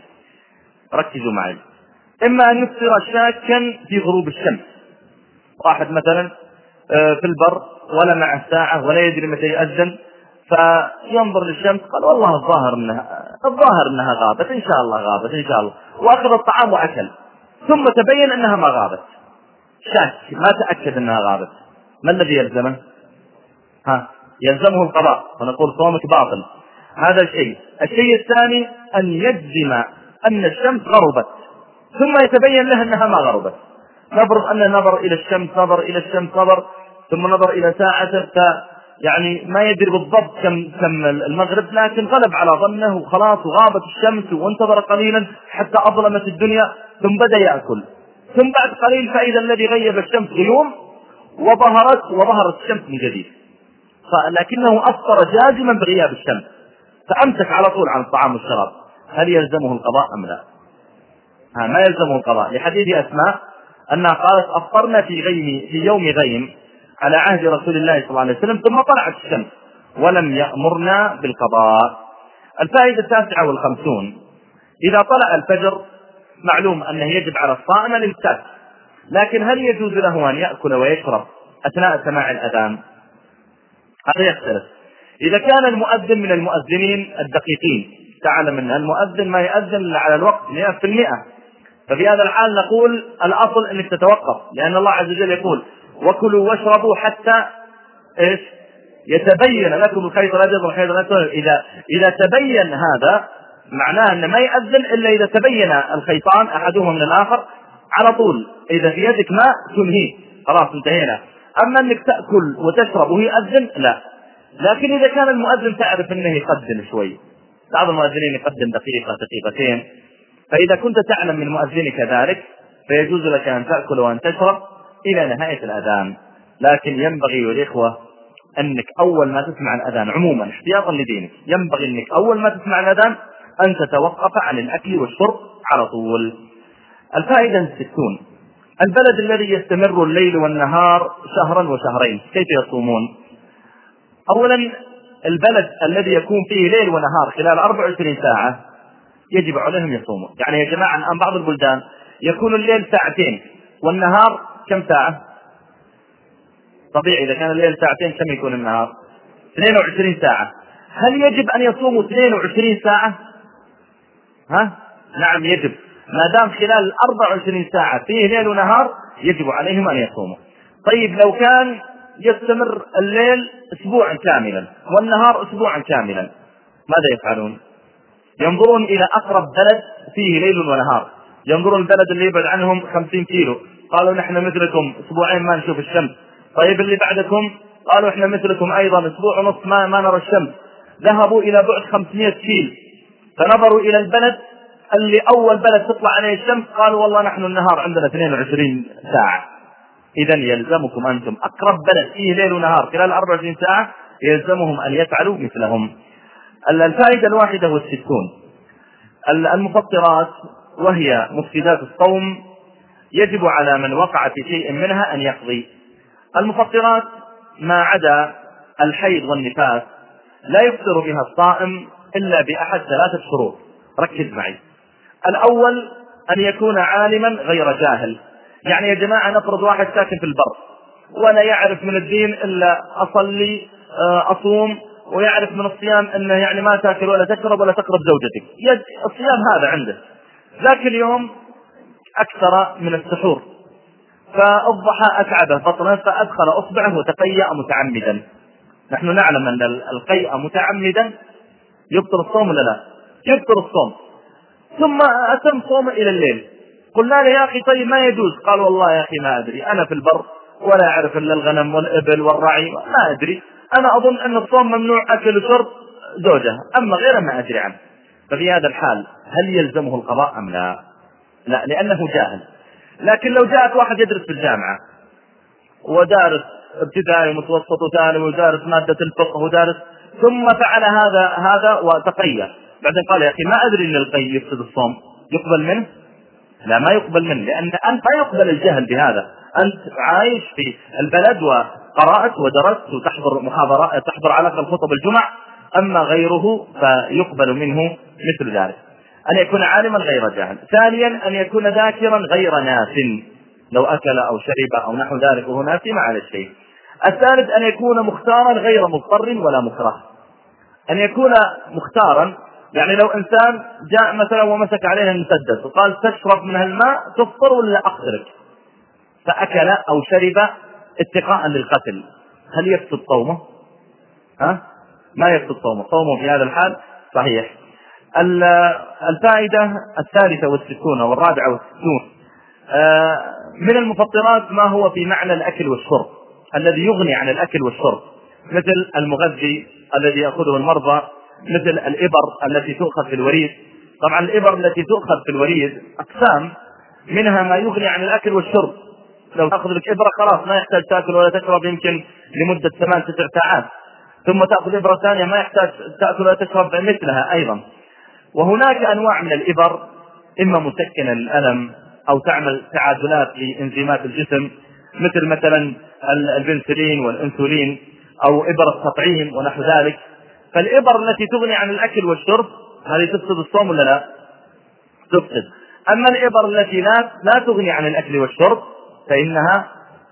ركزوا معي: إما أن يفطر شاكا في غروب الشمس، واحد مثلا في البر ولا معه ساعة ولا يدري متى يأذن، فينظر للشمس قال والله الظاهر انها الظاهر انها غابت، ان شاء الله غابت ان شاء الله، واخذ الطعام واكل، ثم تبين انها ما غابت، شاك ما تأكد انها غابت، ما الذي يلزمه؟ ها يلزمه القضاء، ونقول صومك باطل. هذا الشيء. الشيء الثاني ان يجزم ان الشمس غربت ثم يتبين له انها ما غربت. نفرض انه نظر الى الشمس نظر الى الشمس نظر ثم نظر الى ساعته، يعني ما يدري بالضبط كم كم المغرب، لكن غلب على ظنه وخلاص وغابت الشمس، وانتظر قليلا حتى أظلمت الدنيا ثم بدأ يأكل، ثم بعد قليل فإذا الذي غيب الشمس غيوم وظهرت وظهرت الشمس من جديد، لكنه أفطر جازما بغياب الشمس فأمسك على طول عن الطعام والشراب. هل يلزمه القضاء أم لا؟ ها ما يلزمه القضاء، لحديث أسماء أنها قالت أفطرنا في غيم في يوم غيم على عهد رسول الله صلى الله عليه وسلم ثم طلعت الشمس ولم يأمرنا بالقضاء. الفائدة التاسعة والخمسون: إذا طلع الفجر معلوم أنه يجب على الصائم الإمساك، لكن هل يجوز له أن يأكل ويشرب أثناء سماع الأذان؟ هذا يختلف. إذا كان المؤذن من المؤذنين الدقيقين، تعلم أن المؤذن ما يأذن إلا على الوقت مئة في المئة، ففي هذا الحال نقول الأصل أنك تتوقف، لأن الله عز وجل يقول وكلوا واشربوا حتى إيش يتبين لكم الخيط الأبيض والخيط الأسود. إذا إذا تبين هذا معناه أن ما يأذن إلا إذا تبين الخيطان أحدهما من الآخر على طول. إذا في يدك ماء تنهيه، خلاص انتهينا. أما أنك تأكل وتشرب وهي أذن لا. لكن إذا كان المؤذن تعرف أنه يقدم شوي، بعض المؤذنين يقدم دقيقة دقيقتين، فإذا كنت تعلم من مؤذنك ذلك فيجوز لك أن تأكل وأن تشرب إلى نهاية الأذان. لكن ينبغي للإخوة أنك أول ما تسمع الأذان عموما احتياطا لدينك ينبغي أنك أول ما تسمع الأذان أن تتوقف عن الأكل والشرب على طول. الفائدة الستون: البلد الذي يستمر الليل والنهار شهرا وشهرين كيف يصومون؟ أولا البلد الذي يكون فيه ليل ونهار خلال أربع وعشرين ساعة يجب عليهم يصومون. يعني يا جماعة الآن بعض البلدان يكون الليل ساعتين والنهار كم ساعة؟ طبيعي إذا كان الليل ساعتين كم يكون النهار؟ اثنين وعشرين ساعة. هل يجب أن يصوموا اثنين وعشرين ساعة؟ ها؟ نعم يجب، ما دام خلال الأربع وعشرين ساعة فيه ليل ونهار يجب عليهم أن يصوموا. طيب لو كان يستمر الليل أسبوعا كاملا والنهار أسبوعا كاملا، ماذا يفعلون؟ ينظرون إلى أقرب بلد فيه ليل ونهار، ينظرون البلد اللي يبعد عنهم خمسين كيلو، قالوا نحن مثلكم أسبوعين ما نشوف الشمس. طيب اللي بعدكم قالوا احنا مثلكم أيضا أسبوع ونصف ما, ما نرى الشمس. ذهبوا إلى بعد خمسمائة كيلو فنظروا إلى البلد اللي أول بلد تطلع عليه الشمس، قالوا والله نحن النهار عندنا اثنين وعشرين ساعة. إذا يلزمكم أنتم أقرب بلد فيه ليل ونهار خلال أربع وعشرين ساعة يلزمهم أن يفعلوا مثلهم. الفائدة الواحدة والستون، المفطرات وهي مفسدات الصوم يجب على من وقع في شيء منها أن يقضي. المفطرات ما عدا الحيض والنفاس لا يفطر بها الصائم إلا بأحد ثلاثة شروط، ركز معي. الأول أن يكون عالما غير جاهل، يعني يا جماعة نفرض واحد ساكن في البر ولا يعرف من الدين إلا أصلي أصوم، ويعرف من الصيام أنه يعني ما تأكل ولا تشرب ولا تقرب زوجتك، الصيام هذا عنده، ذاك اليوم أكثر من السحور فأضحى أتعبه بطنه فأدخل أصبعه وتقيأ متعمدا. نحن نعلم أن القيء متعمدا يبطل الصوم ولا لا؟ يبطل الصوم. ثم أتم صوم إلى الليل، قلنا له يا أخي طيب ما يجوز، قال والله يا أخي ما أدري، أنا في البر ولا أعرف إلا الغنم والإبل والرعي، ما أدري، أنا أظن أن الصوم ممنوع أكل وشرب زوجة، أما غيره ما أدري عنه. ففي هذا الحال هل يلزمه القضاء أم لا؟ لا، لأنه جاهل. لكن لو جاءت واحد يدرس في الجامعة ودارس ابتدائي ومتوسط وثانوي ودارس مادة الفقه ودارس، ثم فعل هذا هذا وتقيأ، بعدين قال يا أخي ما أدري أن القي يفسد الصوم، يقبل منه؟ لا، ما يقبل منه، لأن أنت لا يقبل الجهل بهذا، أنت عايش في البلد وقرأت ودرست وتحضر محاضرات، تحضر على خطب الجمع، أما غيره فيقبل منه مثل ذلك. أن يكون عالما غير جاهل. ثانيا أن يكون ذاكرا غير ناس، لو أكل أو شرب أو نحو ذلك وهو ناسي ما على الشيء. الثالث أن يكون مختارا غير مضطر ولا مكره. أن يكون مختارا يعني لو إنسان جاء مثلا ومسك عليه المسدس وقال تشرب من الماء تفطر ولا أقتلك، فأكل أو شرب اتقاء للقتل، هل يفسد صومه؟ ها؟ ما يفسد صومه، صومه في هذا الحال صحيح. الفائدة الثالثة والستون والرابعة والستون، من المفطرات ما هو في معنى الأكل والشرب الذي يغني عن الأكل والشرب، مثل المغذي الذي يأخذه المرضى، مثل الإبر التي تؤخذ في الوريد. طبعا الإبر التي تؤخذ في الوريد أقسام، منها ما يغني عن الأكل والشرب، لو تأخذ لك إبرة خلاص ما يحتاج تأكل ولا تشرب يمكن لمدة ثمان تسع ساعات، ثم تأخذ إبرة ثانية ما يحتاج تأكل ولا تشرب مثلها أيضا. وهناك أنواع من الإبر إما مسكنة للألم أو تعمل تعادلات لإنزيمات الجسم، مثل مثلا البنسلين والأنسولين، أو إبر التطعيم ونحو ذلك. فالإبر التي تغني عن الأكل والشرب هذه تفسد الصوم ولا لا؟ تفسد. أما الإبر التي لا لا تغني عن الأكل والشرب فإنها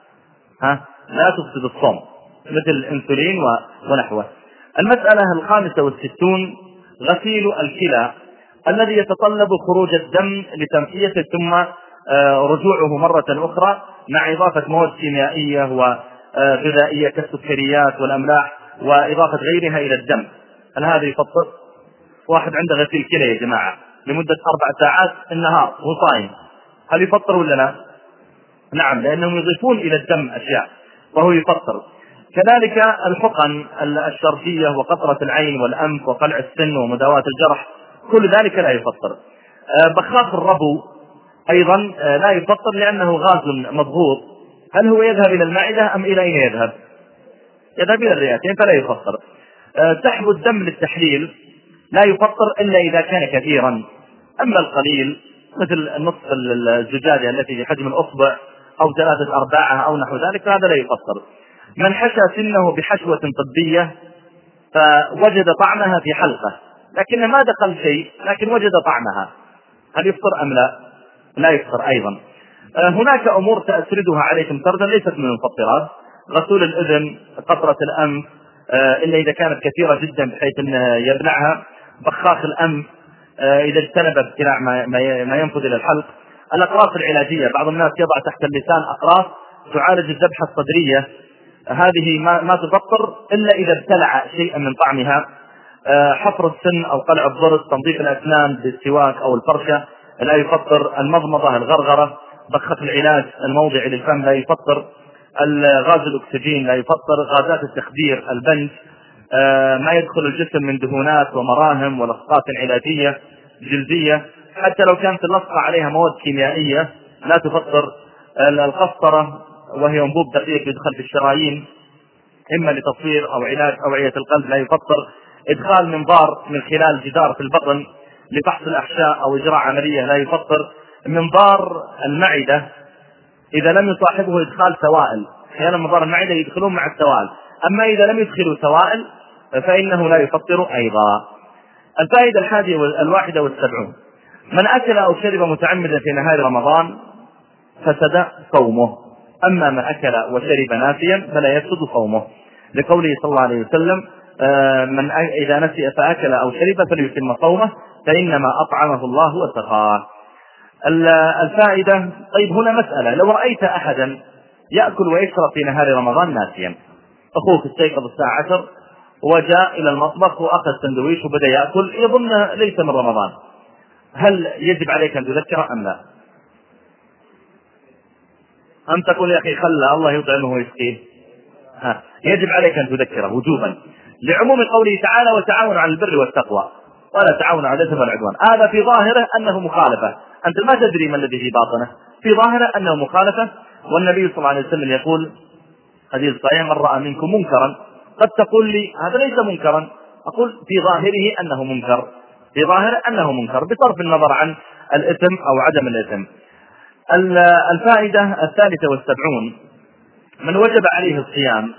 ها لا تفسد الصوم، مثل الأنسولين ونحوه. المسألة الخامسة والستون، غسيل الكلى الذي يتطلب خروج الدم لتنقيته ثم رجوعه مرة أخرى مع إضافة مواد كيميائية وغذائية كالسكريات والأملاح وإضافة غيرها إلى الدم. هل هذا يفطر؟ واحد عنده غسيل كلى يا جماعة لمدة أربع ساعات النهار وهو صايم، هل يفطر ولا لا؟ نعم، لأنهم يضيفون إلى الدم أشياء وهو يفطر. كذلك الحقن الشرجية وقطرة العين والأنف وقلع السن ومداواة الجرح كل ذلك لا يفطر. بخاخ الربو أيضا لا يفطر لأنه غاز مضغوط، هل هو يذهب إلى المعدة أم إلى أين يذهب؟ يذهب إلى الرئتين فلا يفطر. سحب الدم للتحليل لا يفطر إلا إذا كان كثيرا، أما القليل مثل النصف الزجاجة التي في حجم الأصبع أو ثلاثة أرباعها أو نحو ذلك هذا لا يفطر. من حشى سنه بحشوة طبية فوجد طعمها في حلقه لكن ما دخل شيء لكن وجد طعمها، هل يفطر أم لا؟ لا يفطر أيضا. هناك أمور تأسردها عليكم سردا ليست من المفطرات، غسول الأذن، قطرة الأنف إلا إذا كانت كثيرة جدا بحيث أنه يبلعها، بخاخ الأنف إذا اجتنب ابتلاع ما ينفذ إلى الحلق، الأقراص العلاجية، بعض الناس يضع تحت اللسان أقراص تعالج الذبحة الصدرية هذه ما, ما تفطر إلا إذا ابتلع شيئا من طعمها. حفر السن أو قلع الضرس، تنظيف الأسنان بالسواك أو الفرشة لا يفطر. المضمضة، الغرغرة، بخة العلاج الموضعي للفم لا يفطر. غاز الأكسجين لا يفطر. غازات التخدير، البنج، ما يدخل الجسم من دهونات ومراهم ولصقات علاجية جلدية، حتى لو كانت اللصقة عليها مواد كيميائية لا تفطر. القسطرة وهي انبوب دقيق يدخل في الشرايين إما لتصوير أو علاج أوعية القلب لا يفطر. إدخال منظار من خلال جدار في البطن لفحص الأحشاء أو إجراء عملية لا يفطر. منظار المعدة إذا لم يصاحبه إدخال سوائل، أحيانا منظار المعدة يدخلون مع السوائل، أما إذا لم يدخلوا سوائل فإنه لا يفطر أيضا. الفائدة الحادية الواحدة والسبعون: من أكل أو شرب متعمدا في نهار رمضان فسد صومه، أما من أكل وشرب ناسيا فلا يفسد صومه، لقوله صلى الله عليه وسلم: من إذا نسي فأكل أو شرب فليتم صومه فإنما أطعمه الله وسقاه. الفائدة: طيب هنا مسألة، لو رأيت أحدا يأكل ويشرب في نهار رمضان ناسيا، أخوك استيقظ الساعة عشر وجاء إلى المطبخ وأخذ سندويش وبدأ يأكل يظن ليس من رمضان، هل يجب عليك أن تذكره أم لا؟ أم تقول يا أخي خلى الله يطعمه ويسقيه؟ ها، يجب عليك أن تذكره وجوبا، لعموم قوله تعالى: وتعاونوا على البر والتقوى ولا تعاونوا على الإثم والعدوان. هذا في ظاهره أنه مخالفة، أنت ما تدري ما الذي في باطنه، في ظاهره أنه مخالفة. والنبي صلى الله عليه وسلم يقول حديث صحيح: من رأى منكم منكرا، قد تقول لي هذا ليس منكرا، أقول في ظاهره أنه منكر، في ظاهره أنه منكر بصرف النظر عن الإثم أو عدم الإثم. الفائدة الثالثة والسبعون: من وجب عليه الصيام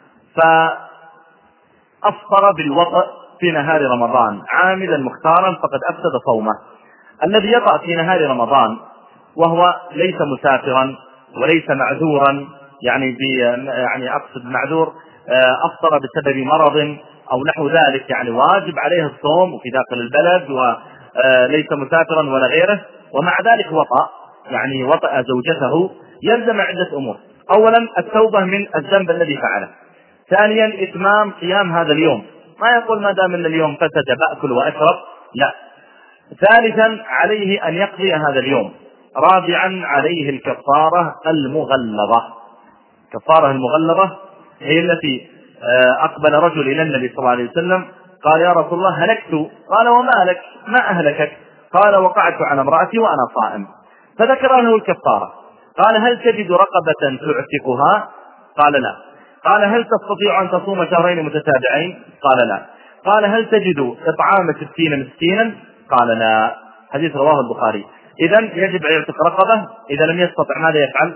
فأفطر بالوطأ في نهار رمضان عاملا مختارا فقد أفسد صومه. الذي يطأ في نهار رمضان وهو ليس مسافرا وليس معذورا، يعني يعني أقصد معذور أفطر بسبب مرض أو نحو ذلك، يعني واجب عليه الصوم وفي داخل البلد وليس مسافرا ولا غيره، ومع ذلك وطأ، يعني وطأ زوجته، يلزم عدة أمور: أولا التوبة من الذنب الذي فعله، ثانيا إتمام قيام هذا اليوم، ما يقول ما دام ان اليوم فسد بأكل وأشرب، لا. ثالثا عليه أن يقضي هذا اليوم. رابعا عليه الكفارة المغلظة. الكفارة المغلظة هي التي أقبل رجل إلى النبي صلى الله عليه وسلم قال: يا رسول الله هلكت. قال: وما لك؟ ما أهلكك؟ قال: وقعت على امرأتي وأنا صائم. فذكر له الكفارة. قال: هل تجد رقبة تعتقها؟ قال: لا. قال: هل تستطيع أن تصوم شهرين متتابعين؟ قال: لا. قال: هل تجد إطعام ستين مسكينا؟ قال: لا. حديث رواه البخاري. إذن يجب أن يعتق رقبة. إذا لم يستطع ماذا يفعل؟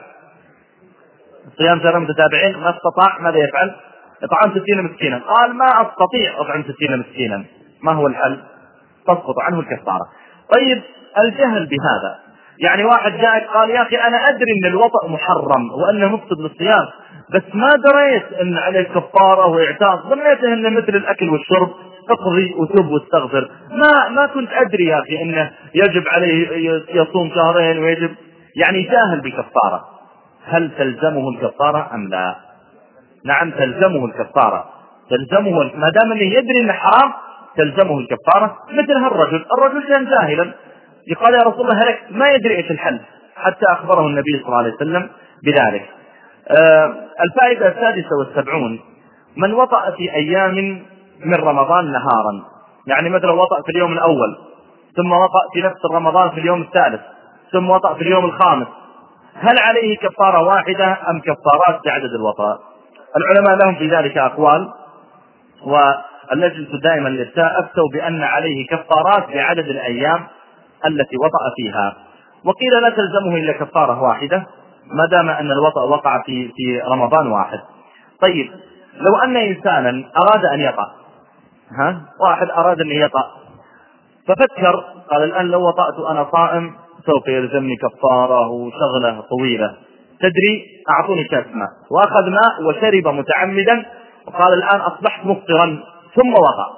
صيام شهرين متتابعين. ما استطاع ماذا يفعل؟ إطعام ستين مسكينا. قال: ما أستطيع أطعم ستين مسكينا. ما هو الحل؟ تسقط عنه الكفارة. طيب الجهل بهذا، يعني واحد جاءك قال: يا أخي أنا أدري أن الوطأ محرم وأنه مفسد للصيام، بس ما دريت أن عليه كفارة وإعتاق، ظنيته أنه مثل الأكل والشرب، اقضي وتب واستغفر، ما ما كنت أدري يا أخي أنه يجب عليه يصوم شهرين ويجب، يعني جاهل بكفارة. هل تلزمه الكفارة أم لا؟ نعم تلزمه الكفارة، تلزمه ما دام أنه يدري أنه حرام تلزمه الكفارة. مثل هالرجل، الرجل كان جاهلا يقال: يا رسول الله هلكت، ما يدري ايش الحل، حتى أخبره النبي صلى الله عليه وسلم بذلك. آه الفائدة السادسة والسبعون: من وطأ في أيام من رمضان نهارا، يعني مثلا وطأ في اليوم الأول، ثم وطأ في نفس رمضان في اليوم الثالث، ثم وطأ في اليوم الخامس، هل عليه كفارة واحدة أم كفارات بعدد الوطأ؟ العلماء لهم في ذلك أقوال، واللجنة دائما للإفتاء أفتوا بأن عليه كفارات بعدد الأيام التي وطأ فيها، وقيل لا تلزمه إلا كفارة واحدة ما دام أن الوطأ وقع في في رمضان واحد. طيب لو أن إنسانا أراد أن يطأ، ها واحد أراد أن يطأ ففكر قال: الآن لو وطأت أنا صائم سوف يلزمني كفارة وشغلة طويلة، تدري أعطوني كاس ماء، وأخذ ماء وشرب متعمدا وقال: الآن أصبحت مفطرا، ثم وطأ،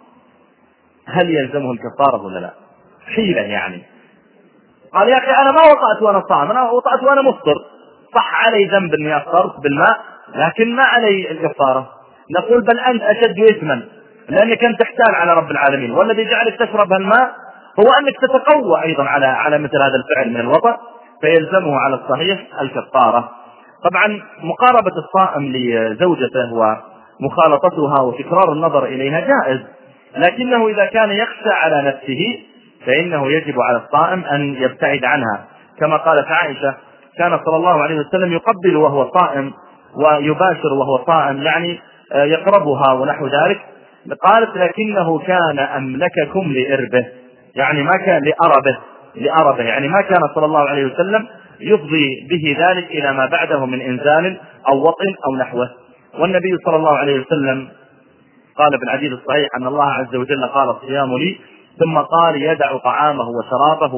هل يلزمه الكفارة ولا لا؟ حيلة يعني. قال: يا أخي أنا ما وطأت وأنا صائم، أنا وطأت وأنا مفطر، صح علي ذنب أني أفطرت بالماء لكن ما علي الكفارة. نقول بل أنت أشد إثما، لأنك أنت تحتال على رب العالمين، والذي جعلك تشرب الماء هو أنك تتقوى أيضا على على مثل هذا الفعل من الوطأ، فيلزمه على الصحيح الكفارة. طبعا مقاربة الصائم لزوجته ومخالطتها وتكرار النظر إليها جائز، لكنه إذا كان يخشى على نفسه فإنه يجب على الصائم أن يبتعد عنها، كما قالت عائشة: كان صلى الله عليه وسلم يقبل وهو صائم ويباشر وهو صائم، يعني يقربها ونحو ذلك. قالت: لكنه كان أملككم لإربه، يعني ما كان لأربه لأربه يعني ما كان صلى الله عليه وسلم يفضي به ذلك إلى ما بعده من إنزال أو وطن أو نحوه. والنبي صلى الله عليه وسلم قال في الحديث الصحيح أن الله عز وجل قال: الصيام لي، ثم قال: يدع طعامه وشرابه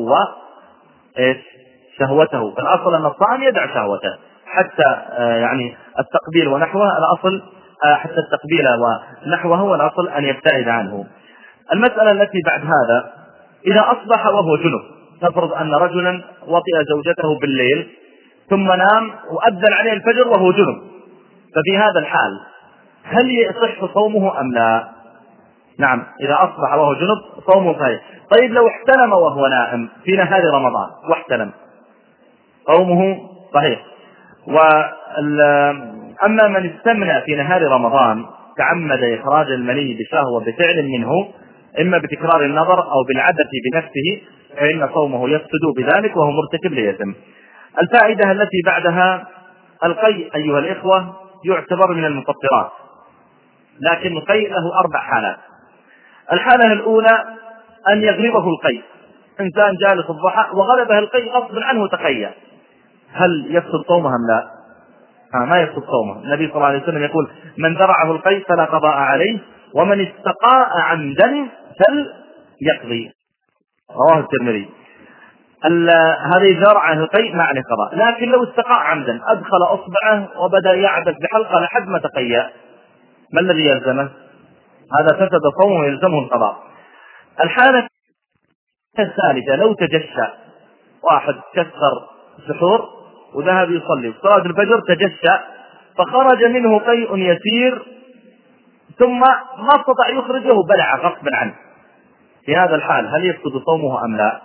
وشهوته. فالأصل أن الصائم يدع شهوته حتى يعني التقبيل ونحوه، الأصل حتى التقبيل ونحوه والأصل أن يبتعد عنه. المسألة التي بعد هذا: إذا أصبح وهو جنب، نفرض أن رجلا وطئ زوجته بالليل ثم نام وأذن عليه الفجر وهو جنب، ففي هذا الحال هل يصح صومه أم لا؟ نعم، إذا أصبح وهو جنب صومه صحيح. طيب لو احتلم وهو نائم في نهار رمضان واحتلم، صومه صحيح. وأما من استمنى في نهار رمضان تعمد إخراج المني بشهوة بفعل منه، إما بتكرار النظر أو بالعبث بنفسه، فإن صومه يفسد بذلك وهو مرتكب لإثم. الفائدة التي بعدها: القيء أيها الإخوة يعتبر من المفطرات، لكن القيء له أربع حالات. الحالة الأولى أن يغلبه القيء، إنسان جالس الضحى وغلبه القيء غصب عنه تقيأ، هل يفسد صومه أم لا؟ آه ما يفسد صومه. النبي صلى الله عليه وسلم يقول: من ذرعه القيء فلا قضاء عليه، ومن استقاء عمدا فليقضي. رواه الترمذي. هذه ذرعه القيء ما عليه قضاء، لكن لو استقاء عمدا أدخل أصبعه وبدأ يعبث بحلقة لحد ما تقيأ، ما الذي يلزمه؟ هذا فسد صومه ويلزمه القضاء. الحالة الثالثة: لو تجشى، واحد كسر سحور وذهب يصلي صلاة الفجر، تجشى فخرج منه قيء يسير ثم ما استطاع يخرجه بلع غصبا عنه، في هذا الحال هل يفسد صومه أم لا؟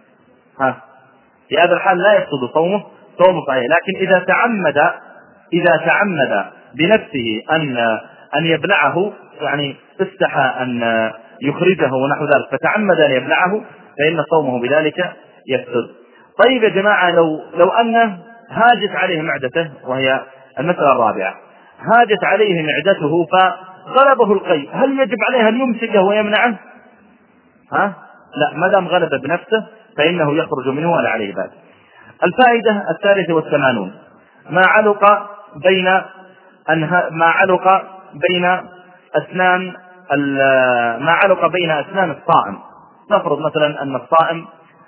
ها في هذا الحال لا يفسد صومه، صومه صحيح. لكن إذا تعمد إذا تعمد بنفسه أن أن يبلعه، يعني استحى أن يخرجه ونحو ذلك فتعمد أن يبلعه، فإن صومه بذلك يفسد. طيب يا جماعة، لو لو أنه هاجت عليه معدته، وهي المسألة الرابعة، هاجت عليه معدته فغلبه القيء، هل يجب عليه أن يمسكه ويمنعه؟ ها؟ لا، ما دام غلب بنفسه فإنه يخرج منه ولا عليه بأس. الفائدة الثالثة والثمانون: ما علق بين أنها ما علق بين أسنان ما علق بين أسنان الصائم. نفرض مثلا أن الصائم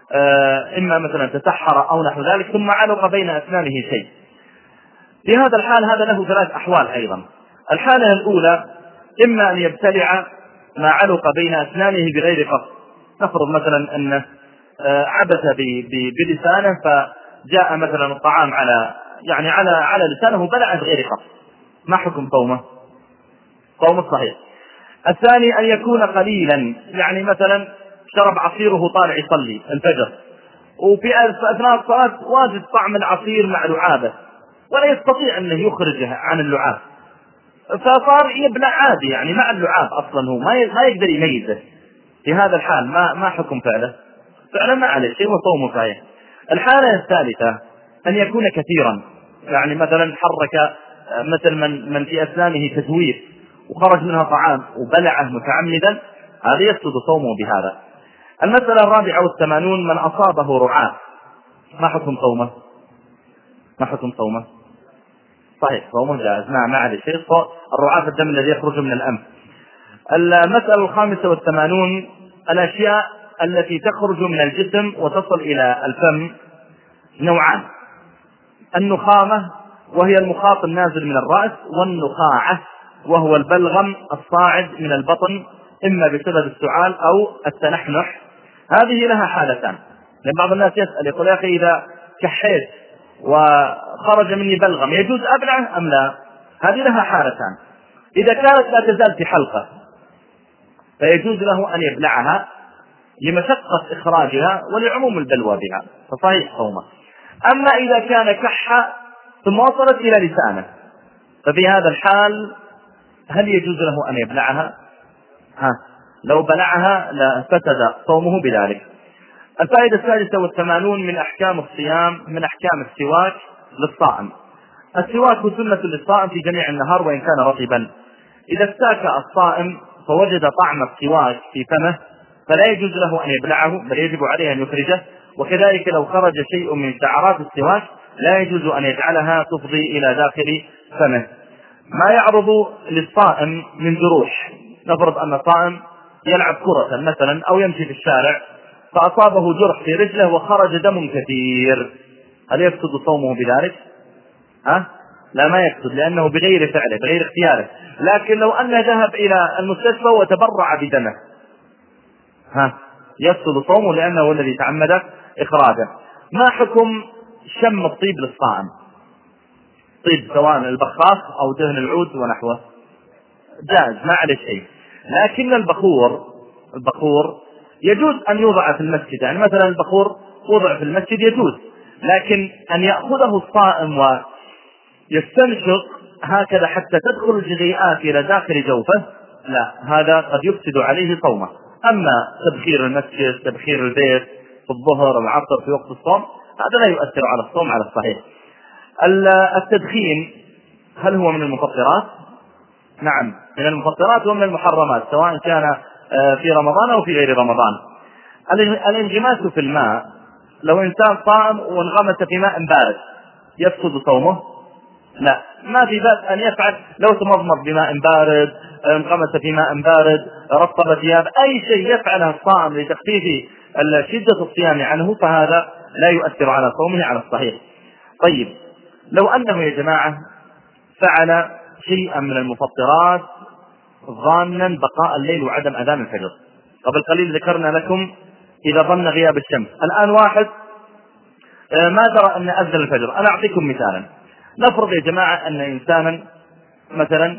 إما مثلا تسحر أو نحو ذلك ثم علق بين أسنانه شيء، في هذا الحال هذا له ثلاث أحوال أيضا. الحالة الأولى: إما أن يبتلع ما علق بين أسنانه بغير قصد، نفرض مثلا أنه عبث بلسانه فجاء مثلا الطعام على يعني على على لسانه بلع بغير قصد، ما حكم صومه؟ صومه صحيح. الثاني: أن يكون قليلا، يعني مثلا شرب عصيره طالع يصلي الفجر، وفي أثناء الصلاة واجد طعم العصير مع لعابه ولا يستطيع أنه يخرجه عن اللعاب، فصار يبلع عادي يعني مع اللعاب، أصلا هو ما يقدر يميزه، في هذا الحال ما ما حكم فعله؟ فعلا ما عليه شيء وصومه صحيح. الحالة الثالثة: أن يكون كثيرا، يعني مثلا حرك مثل من من في أسنانه تزوير وخرج منها طعام وبلعه متعمدا، هذا يفسد صومه بهذا. المسألة الرابعة والثمانون: من أصابه رعاة، ما حكم صومه؟ ما حكم صومه؟ صحيح، صومه جائز، ما ما عليه شيء. الرعاة الدم الذي يخرج من الأنف. المسألة الخامسة والثمانون: الأشياء التي تخرج من الجسم وتصل إلى الفم نوعان: النخامة وهي المخاط النازل من الرأس، والنخاعة وهو البلغم الصاعد من البطن إما بسبب السعال أو التنحنح. هذه لها حالتان، لأن بعض الناس يسأل يقول: يا أخي إذا كحيت وخرج مني بلغم يجوز أبلعه أم لا؟ هذه لها حالتان. إذا كانت لا تزال في حلقة فيجوز له أن يبلعها لمشقة إخراجها ولعموم البلوى بها فصحيح صومه. أما إذا كان كح ثم وصلت إلى لسانه ففي هذا الحال هل يجوز له أن يبلعها؟ ها لو بلعها لفسد صومه بذلك. الفائدة السادسة والثمانون من أحكام الصيام من أحكام السواك للصائم. السواك سنة للصائم في جميع النهار وإن كان رطبا. إذا استاك الصائم فوجد طعم السواك في فمه فلا يجوز له أن يبلعه بل يجب عليه أن يخرجه. وكذلك لو خرج شيء من شعرات السواك لا يجوز أن يجعلها تفضي إلى داخل فمه. ما يعرض للصائم من جروح، نفرض أن الصائم يلعب كرة مثلا أو يمشي في الشارع فأصابه جرح في رجله وخرج دم كثير، هل يفسد صومه بذلك؟ ها؟ لا ما يفسد لأنه بغير فعله بغير اختياره. لكن لو أنه ذهب إلى المستشفى وتبرع بدمه ها يفسد صومه لأنه هو الذي تعمد إخراجه. ما حكم شم الطيب للصائم؟ طيب سواء البخاخ أو دهن العود ونحوه جائز ما عليه شيء، لكن البخور البخور يجوز أن يوضع في المسجد، يعني مثلا البخور وضع في المسجد يجوز، لكن أن يأخذه الصائم ويستنشق هكذا حتى تدخل الجزيئات إلى داخل جوفه لا، هذا قد يفسد عليه صومه. أما تبخير المسجد تبخير البيت في الظهر والعصر في وقت الصوم هذا لا يؤثر على الصوم على الصحيح. التدخين هل هو من المفطرات؟ نعم من المفطرات ومن المحرمات سواء كان في رمضان أو في غير رمضان. الانغماس في الماء، لو إنسان صائم وانغمس في ماء بارد يفسد صومه؟ لا، ما في بأس أن يفعل لو تمضمض بماء بارد انغمس في ماء بارد رطب ثياب أي شيء يفعله الصائم لتخفيف شدة الصيام عنه فهذا لا يؤثر على صومه على الصحيح. طيب لو أنه يا جماعة فعل شيئا من المفطرات ظانا بقاء الليل وعدم أذان الفجر، قبل قليل ذكرنا لكم إذا ظن غياب الشمس، الآن واحد ما درى أن أذن الفجر. أنا أعطيكم مثالا، نفرض يا جماعة أن إنسانا مثلا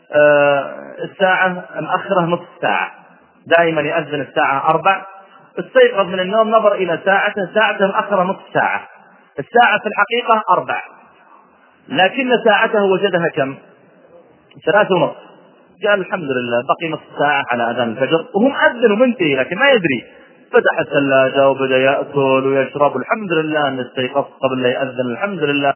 الساعة مأخرة نصف ساعة، دائما يأذن الساعة أربع، استيقظ من النوم نظر إلى ساعته ساعته مأخرة نصف ساعة، الساعة في الحقيقة أربع، لكن ساعته وجدها كم؟ ثلاثة ونصف. قال الحمد لله بقي نصف ساعة على أذان الفجر وهم أذنوا منتهي لكن ما يدري، فتح الثلاجة وبدأ يأكل ويشرب الحمد لله أن استيقظ قبل لا يأذن الحمد لله.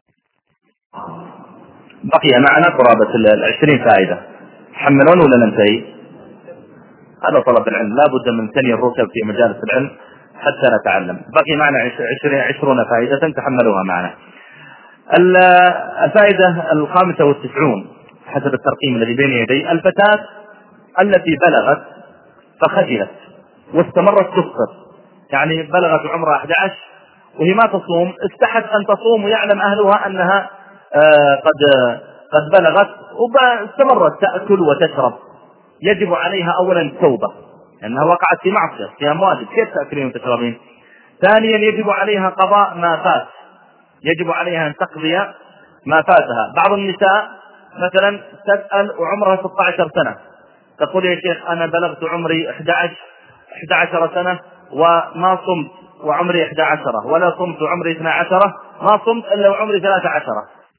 بقي معنا قرابة العشرين فائدة، حملون ولا ننتهي؟ هذا طلب العلم لا بد من ثني الركب في مجالس العلم حتى نتعلم. بقي معنا عشرين عشرون فائدة تحملوها معنا. الفائدة الخامسة والتسعون حسب الترقيم الذي بين يدي، الفتاة التي بلغت فخجلت واستمرت تفطر، يعني بلغت عمرها أحد عشر وهي ما تصوم، استحت أن تصوم ويعلم أهلها أنها آه قد قد بلغت واستمرت تأكل وتشرب، يجب عليها أولا التوبة لأنها وقعت في معصية صيام واجب، كيف تأكلين وتشربين؟ ثانيا يجب عليها قضاء ما فات، يجب عليها أن تقضي ما فاتها. بعض النساء مثلا تسأل وعمرها ستة عشر سنة تقول يا شيخ أنا بلغت عمري أحد عشر سنة وما صمت وعمري أحد عشر ولا صمت وعمري اثنى عشر ما صمت إلا وعمري ثلاثة عشر،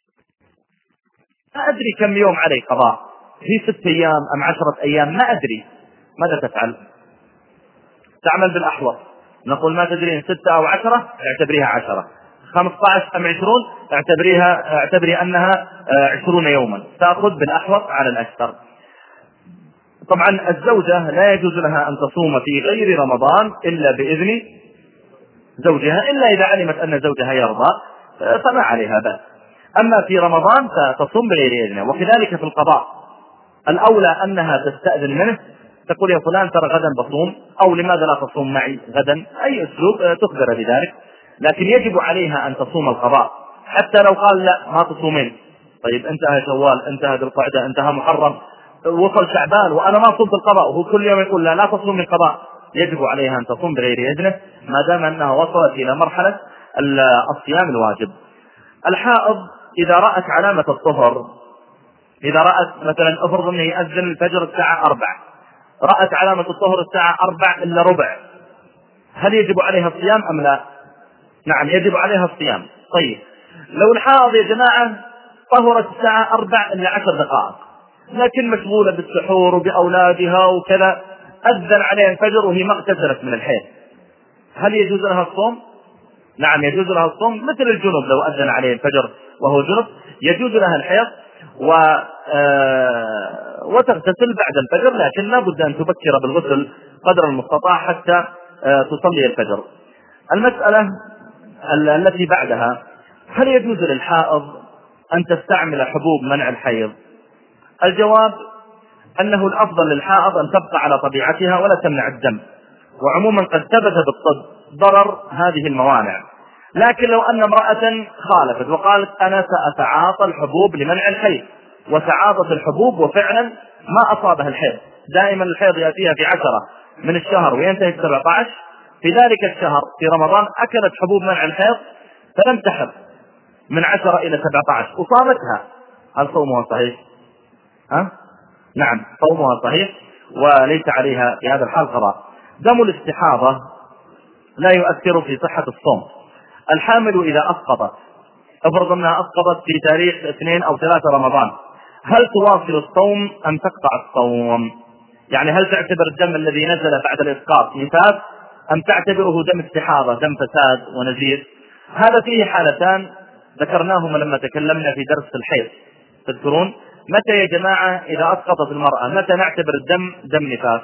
ما أدري كم يوم علي قضاء في ست أيام أم عشرة أيام ما أدري، ماذا تفعل؟ تعمل بالأحوط، نقول ما تدرين ستة أو عشرة اعتبريها عشرة، خمسة عشر أم عشرون اعتبريها اعتبري أنها عشرون يوما، تأخذ بالأحوط على الأكثر. طبعا الزوجة لا يجوز لها أن تصوم في غير رمضان إلا بإذن زوجها، إلا إذا علمت أن زوجها يرضى فما عليها بأس، أما في رمضان فتصوم بغير إذنه. وكذلك في القضاء الأولى أنها تستأذن منه تقول يا فلان ترى غدا بصوم أو لماذا لا تصوم معي غدا، أي أسلوب تخبر بذلك، لكن يجب عليها أن تصوم القضاء حتى لو قال لا ما تصومين. طيب انتهى شوال انتهى ذو القعدة انتهى محرم وصل شعبان وأنا ما صمت القضاء وهو كل يوم يقول لا لا تصوم القضاء، يجب عليها أن تصوم بغير إذنه ما دام أنها وصلت إلى مرحلة الصيام الواجب. الحائض إذا رأت علامة الطهر إذا رأت مثلا افرض أنه يأذن الفجر الساعة أربع، رأت علامة الطهر الساعة أربع إلا ربع، هل يجب عليها الصيام أم لا؟ نعم يجب عليها الصيام. طيب لو الحائض يا جماعة طهرت الساعة أربع إلا عشر دقائق، لكن مشغولة بالسحور وبأولادها وكذا، أذن عليها الفجر وهي ما اغتسلت من الحيض، هل يجوز لها الصوم؟ نعم يجوز لها الصوم، مثل الجنب لو أذن عليه الفجر وهو جنب يجوز لها الحيض و آه وتغتسل بعد الفجر، لكن لا بد أن تبكر بالغسل قدر المستطاع حتى آه تصلي الفجر. المسألة التي بعدها، هل يجوز للحائض أن تستعمل حبوب منع الحيض؟ الجواب أنه الأفضل للحائض أن تبقى على طبيعتها ولا تمنع الدم، وعموما قد ثبت بالطب ضرر هذه الموانع. لكن لو أن امرأة خالفت وقالت أنا سأتعاطى الحبوب لمنع الحيض، وتعاطت الحبوب وفعلا ما أصابها الحيض، دائما الحيض يأتيها في عشرة من الشهر وينتهي في سبعة عشر، في ذلك الشهر في رمضان أكلت حبوب منع الحيض فلم تحض من عشرة إلى سبعة عشر أصابتها، هل صومها صحيح؟ ها؟ نعم صومها صحيح وليس عليها في هذا الحال قضاء. دم الاستحاضة لا يؤثر في صحة الصوم. الحامل إذا أسقطت، افرض أنها أسقطت في تاريخ اثنين أو ثلاثة رمضان، هل تواصل الصوم أم تقطع الصوم؟ يعني هل تعتبر الدم الذي نزل بعد الإسقاط نفاس أم تعتبره دم استحاضة دم فساد ونزيف؟ هذا فيه حالتان ذكرناهما لما تكلمنا في درس الحيض، تذكرون متى يا جماعة إذا أسقطت المرأة متى نعتبر الدم دم نفاس؟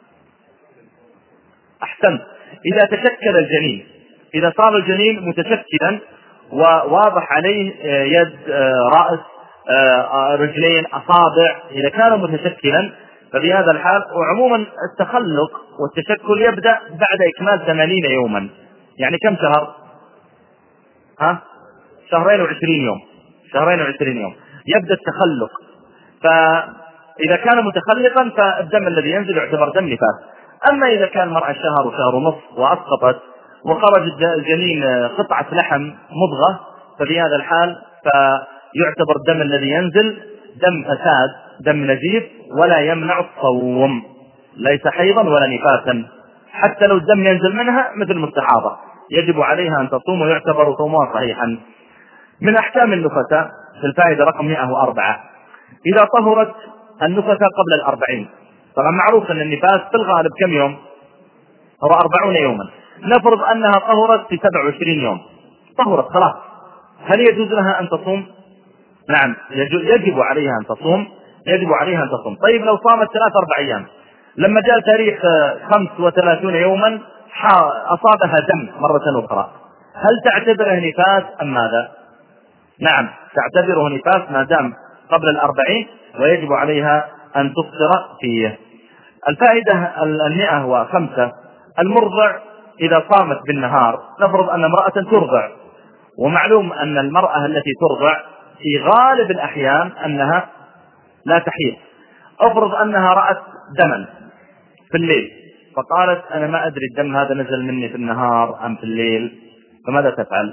أحسنت، إذا تشكل الجنين، إذا صار الجنين متشكلا وواضح عليه يد رأس رجلين أصابع، إذا كان متشكلا ففي هذا الحال، وعموما التخلق والتشكل يبدأ بعد إكمال ثمانين يوما، يعني كم شهر؟ ها؟ شهرين وعشرين يوم، شهرين وعشرين يوم يبدأ التخلق. فإذا كان متخلقا فالدم الذي ينزل يعتبر دم نفاس. أما إذا كان مرأة شهر وشهر ونصف وأسقطت وخرج الجنين قطعة لحم مضغة، ففي هذا الحال فيعتبر الدم الذي ينزل دم فساد دم نزيف ولا يمنع الصوم، ليس حيضا ولا نفاسا، حتى لو الدم ينزل منها مثل المستحاضة يجب عليها أن تصوم ويعتبر صومها صحيحا. من أحكام النفساء في الفائدة رقم مئة وأربعة، إذا طهرت النفساء قبل الأربعين، طبعا معروف أن النفاس في الغالب كم يوم؟ هو أربعون يوما، نفرض أنها طهرت في سبع وعشرين يوم، طهرت خلاص، هل يجوز لها أن تصوم؟ نعم يجب عليها أن تصوم، يجب عليها أن تصوم. طيب لو صامت ثلاث أربع أيام، لما جاء تاريخ خمس وثلاثون يوما أصابها دم مرة أخرى، هل تعتبره نفاس أم ماذا؟ نعم تعتبره نفاس ما دام قبل الأربعين، ويجب عليها أن تفطر فيه. الفائدة المئة وخمسة، المرضع إذا صامت بالنهار، نفرض أن امرأة ترضع، ومعلوم أن المرأة التي ترضع في غالب الأحيان أنها لا تحيض، أفرض أنها رأت دما في الليل فقالت أنا ما أدري الدم هذا نزل مني في النهار أم في الليل، فماذا تفعل؟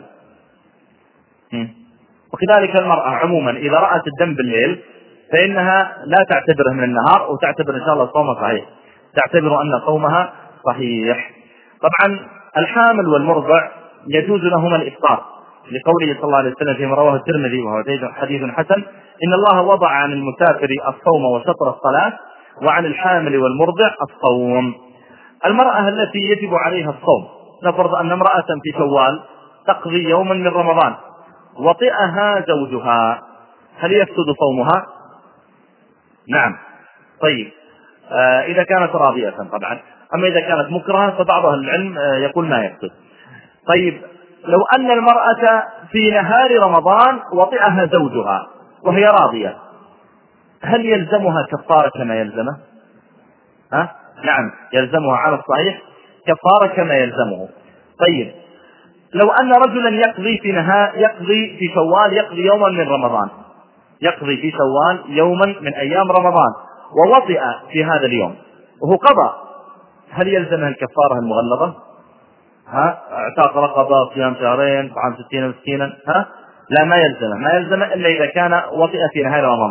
وكذلك المرأة عموما إذا رأت الدم بالليل فإنها لا تعتبره من النهار، وتعتبر إن شاء الله صومها صحيح، تعتبر أن صومها صحيح. طبعا الحامل والمرضع يجوز لهما الإفطار، لقوله صلى الله عليه وسلم فيما رواه الترمذي وهو حديث حسن: إن الله وضع عن المسافر الصوم وشطر الصلاة، وعن الحامل والمرضع الصوم. المرأة التي يجب عليها الصوم، نفرض أن امرأة في شوال تقضي يوما من رمضان وطئها زوجها، هل يفسد صومها؟ نعم. طيب آه إذا كانت راضية طبعا، أما إذا كانت مكرهة فبعض أهل العلم آه يقول ما يفسد. طيب لو أن المرأة في نهار رمضان وطئها زوجها وهي راضية، هل يلزمها كفارة كما يلزمه؟ ها؟ نعم يلزمها على الصحيح كفارة كما يلزمه. طيب لو أن رجلا يقضي في نهار يقضي في شوال يقضي يوما من رمضان، يقضي في شوال يوما من أيام رمضان ووطئ في هذا اليوم وهو قضى، هل يلزمه الكفارة المغلظة؟ ها؟ اعتاق رقبة، صيام شهرين، طعام ستين مسكينا؟ ها؟ لا ما يلزمه، ما يلزمه إلا إذا كان وطئ في نهار رمضان.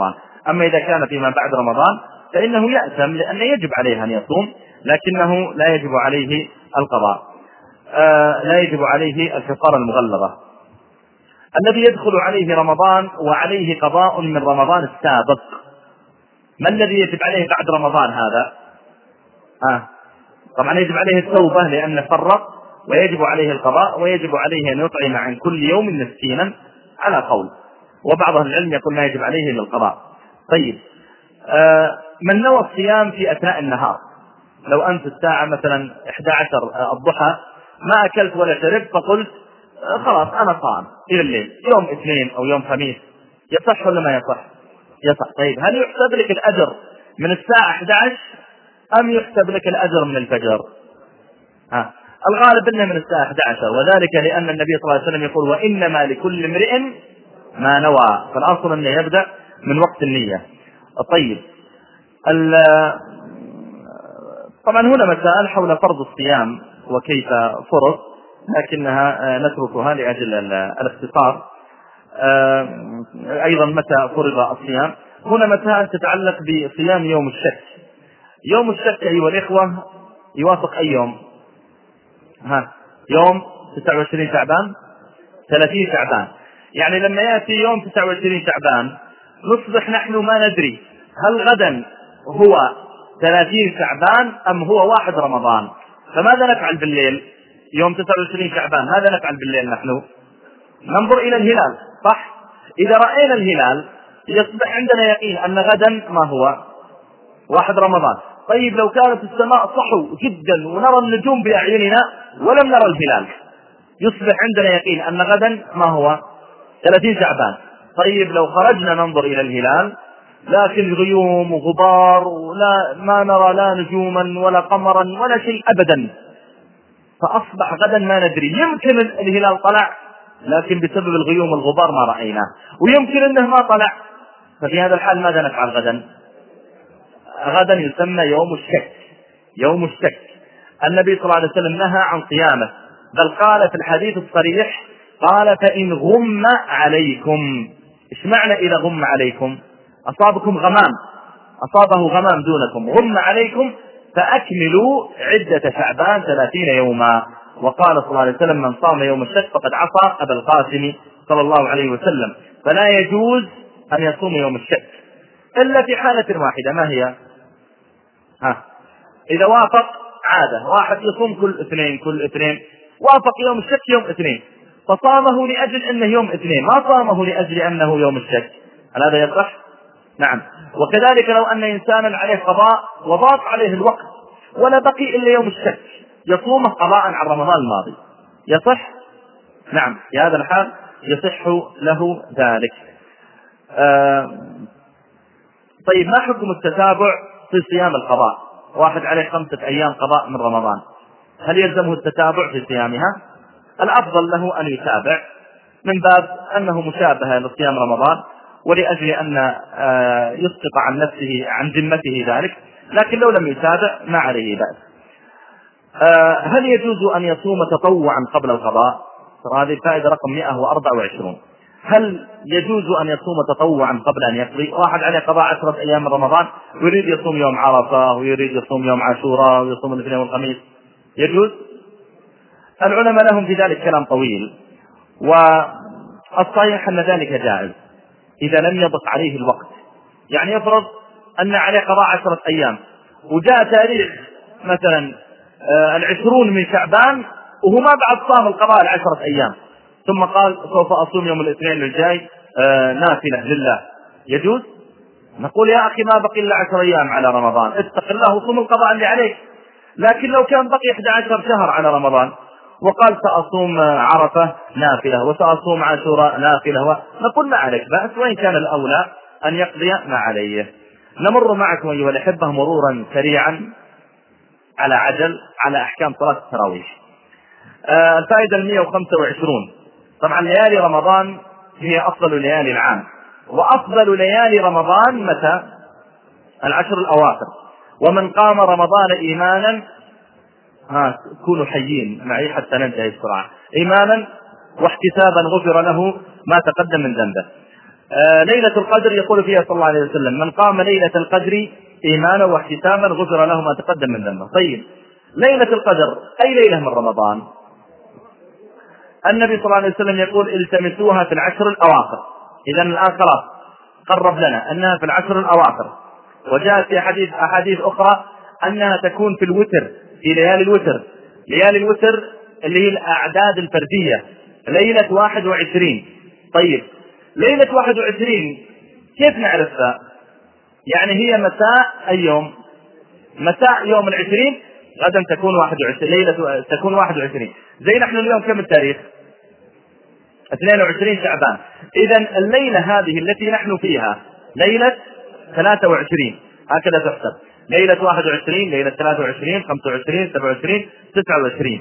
أما إذا كان فيما بعد رمضان فإنه يأثم، لأنه يجب عليه أن يصوم لكنه لا يجب عليه القضاء، آه لا يجب عليه الكفارة المغلظة. الذي يدخل عليه رمضان وعليه قضاء من رمضان السابق، ما الذي يجب عليه بعد رمضان هذا؟ آه. طبعا يجب عليه التوبة لأنه فرط، ويجب عليه القضاء، ويجب عليه أن يطعم عن كل يوم مسكينا على قول، وبعض العلم يقول ما يجب عليه إلا القضاء. طيب، آه من نوى الصيام في أثناء النهار، لو أنت الساعة مثلا إحدى عشر الضحى ما أكلت ولا شربت فقلت آه خلاص أنا صائم إلى الليل، يوم اثنين أو يوم خميس، يصح ولا ما يصح؟ يصح. طيب، هل يحسب لك الأجر من الساعة إحدى عشر أم يحسب لك الأجر من الفجر؟ ها. الغالب أنه من الساعة إحدى عشر، وذلك لأن النبي صلى الله عليه وسلم يقول وإنما لكل امرئ ما نوى، فالأصل أنه يبدأ من وقت النية. طيب، طبعا هنا مسائل حول فرض الصيام وكيف فرض، لكنها نتركها لأجل الاختصار. أيضا متى فرض الصيام، هنا مسائل تتعلق بصيام يوم الشك. يوم الشك أيها الإخوة يوافق أي يوم؟ ها، يوم تسعة وعشرين شعبان، ثلاثين شعبان. يعني لما يأتي يوم تسعة وعشرين شعبان نصبح نحن ما ندري هل غدا هو ثلاثين شعبان أم هو واحد رمضان. فماذا نفعل بالليل يوم تسعة وعشرين شعبان؟ ماذا نفعل بالليل؟ نحن ننظر إلى الهلال، صح؟ إذا رأينا الهلال يصبح عندنا يقين أن غدا ما هو واحد رمضان. طيب، لو كانت السماء صحو جدا ونرى النجوم بأعيننا ولم نرى الهلال، يصبح عندنا يقين أن غدا ما هو ثلاثين شعبان. طيب، لو خرجنا ننظر إلى الهلال لكن غيوم وغبار ولا ما نرى لا نجوما ولا قمرا ولا شيء أبدا، فأصبح غدا ما ندري، يمكن الهلال طلع لكن بسبب الغيوم والغبار ما رأيناه، ويمكن أنه ما طلع. ففي هذا الحال ماذا نفعل غدا؟ غدا يسمى يوم الشك. يوم الشك النبي صلى الله عليه وسلم نهى عن صيامه، بل قال في الحديث الصريح قال فإن غم عليكم. إيش معنى إذا غم عليكم؟ أصابكم غمام، أصابه غمام دونكم، غم عليكم فأكملوا عدة شعبان ثلاثين يوما. وقال صلى الله عليه وسلم من صام يوم الشك فقد عصى أبا القاسم صلى الله عليه وسلم. فلا يجوز أن يصوم يوم الشك إلا في حالة واحدة، ما هي؟ ها. إذا وافق عادة، واحد يصوم كل اثنين كل اثنين، وافق يوم الشك يوم اثنين فصامه لأجل أنه يوم اثنين، ما صامه لأجل أنه يوم الشك، هل هذا يصح؟ نعم. وكذلك لو أن إنسانا عليه قضاء وضاق عليه الوقت ولا بقي إلا يوم الشك، يصومه قضاء عن رمضان الماضي، يصح؟ نعم، في هذا الحال يصح له ذلك. آه طيب، ما حكم التتابع في صيام القضاء؟ واحد عليه خمسة أيام قضاء من رمضان، هل يلزمه التتابع في صيامها؟ الأفضل له أن يتابع من باب أنه مشابهة لصيام رمضان، ولأجل أن يسقط عن نفسه عن ذمته ذلك، لكن لو لم يتابع ما عليه بأس. هل يجوز أن يصوم تطوعا قبل القضاء؟ هذه الفائدة رقم مئة وأربعة وعشرين. هل يجوز أن يصوم تطوعا قبل أن يقضي؟ واحد عليه قضاء عشرة أيام من رمضان ويريد يصوم يوم عرفة ويريد يصوم يوم عاشوراء ويصوم الاثنين والخميس، يجوز؟ العلماء لهم في ذلك كلام طويل، والصحيح أن ذلك جائز إذا لم يضق عليه الوقت. يعني يفرض أن عليه قضاء عشرة أيام وجاء تاريخ مثلا العشرون من شعبان وهو ما بعد صام القضاء العشرة أيام، ثم قال سوف أصوم يوم الاثنين الجاي نافلة لله، يجوز؟ نقول يا أخي ما بقي إلا عشر أيام على رمضان، اتق الله وصوم القضاء اللي عليك. لكن لو كان بقي إحدى عشر شهر على رمضان وقال سأصوم عرفة نافلة وسأصوم عاشوراء نافلة، نقول ما عليك بأس، وإن كان الأولى أن يقضي ما عليه. نمر معكم أيها الأحبة مرورا سريعا على عجل على أحكام صلاة التراويح. آه الفائدة المئة وخمسة وعشرون. طبعا ليالي رمضان هي أفضل ليالي العام، وأفضل ليالي رمضان متى؟ العشر الأواخر. ومن قام رمضان إيمانا، ها كونوا حيين معي حتى ننتهي بسرعة، إيمانا واحتسابا غفر له ما تقدم من ذنبه. آه ليلة القدر يقول فيها صلى الله عليه وسلم: من قام ليلة القدر إيمانا واحتسابا غفر له ما تقدم من ذنبه. طيب، ليلة القدر أي ليلة من رمضان؟ النبي صلى الله عليه وسلم يقول: التمسوها في العشر الأواخر. إذا الآن خلاص قرب لنا أنها في العشر الأواخر. وجاءت في حديث أحاديث أخرى أنها تكون في الوتر، في ليالي الوتر. ليالي الوتر اللي هي الأعداد الفردية، ليلة واحد وعشرين. طيب، ليلة واحد وعشرين كيف نعرفها؟ يعني هي مساء أي يوم؟ مساء يوم العشرين، غدا تكون واحد وعشرين، ليلة تكون واحد وعشرين. زي نحن اليوم كم التاريخ؟ اثنين وعشرين شعبان. إذا الليلة هذه التي نحن فيها ليلة ثلاثة وعشرين، هكذا تحسب: ليلة واحد وعشرين، ليلة ثلاثة وعشرين، خمسة وعشرين، سبعة وعشرين، تسعة وعشرين.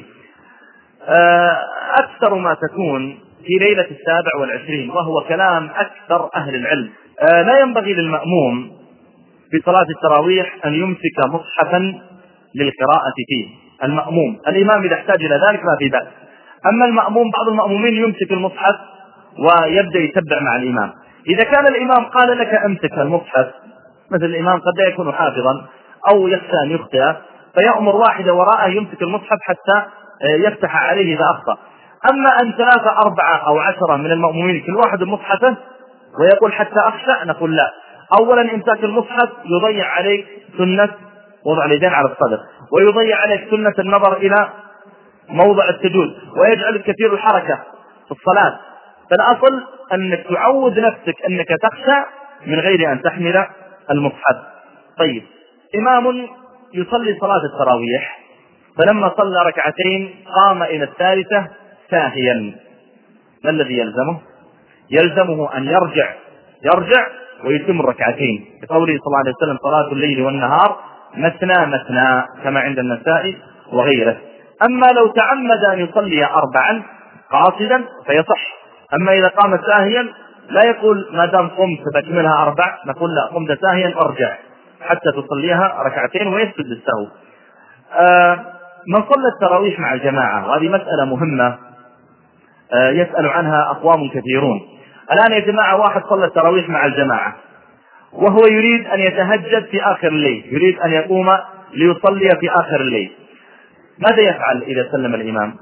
أكثر ما تكون في ليلة السابع والعشرين، وهو كلام أكثر أهل العلم. لا ينبغي للمأموم في صلاة التراويح أن يمسك مصحفا للقراءة فيه. المأموم، الإمام إذا احتاج إلى ذلك ما في بأس. أما المأموم، بعض المأمومين يمسك المصحف ويبدأ يتبع مع الإمام. إذا كان الإمام قال لك أمسك المصحف، مثل الإمام قد لا يكون حافظا أو يخشى أن يخطئ، فيأمر واحدة وراءه يمسك المصحف حتى يفتح عليه إذا أخطأ. أما أن ثلاثة أربعة أو عشرة من المأمومين كل واحد مصحفه ويقول حتى أخشى، نقول لا. أولا، إمساك المصحف يضيع عليك سنة وضع اليدين على الصدر، ويضيع عليك سنة النظر إلى موضع السجود، ويجعل كثير الحركة في الصلاة. فالأصل أنك تعود نفسك أنك تخشى من غير أن تحمل المصحف. طيب، إمام يصلي صلاة التراويح، فلما صلى ركعتين قام إلى الثالثة ساهيا، ما الذي يلزمه؟ يلزمه أن يرجع يرجع ويتم الركعتين، بقوله صلى الله عليه وسلم: صلاة الليل والنهار مثنى مثنى، كما عند النسائي وغيره. أما لو تعمد أن يصلي أربعا قاصدا فيصح. أما إذا قام ساهيا لا يقول ما دام قمت فأكملها أربع، نقول لا، قمت ساهيا أرجع حتى تصليها ركعتين ويسجد للسهو. آه من صلى التراويح مع الجماعة، وهذه مسألة مهمة آه يسأل عنها أقوام كثيرون. الآن يا جماعة، واحد صلى التراويح مع الجماعة وهو يريد أن يتهجد في آخر الليل، يريد أن يقوم ليصلي في آخر الليل، ماذا يفعل إذا سلم الإمام؟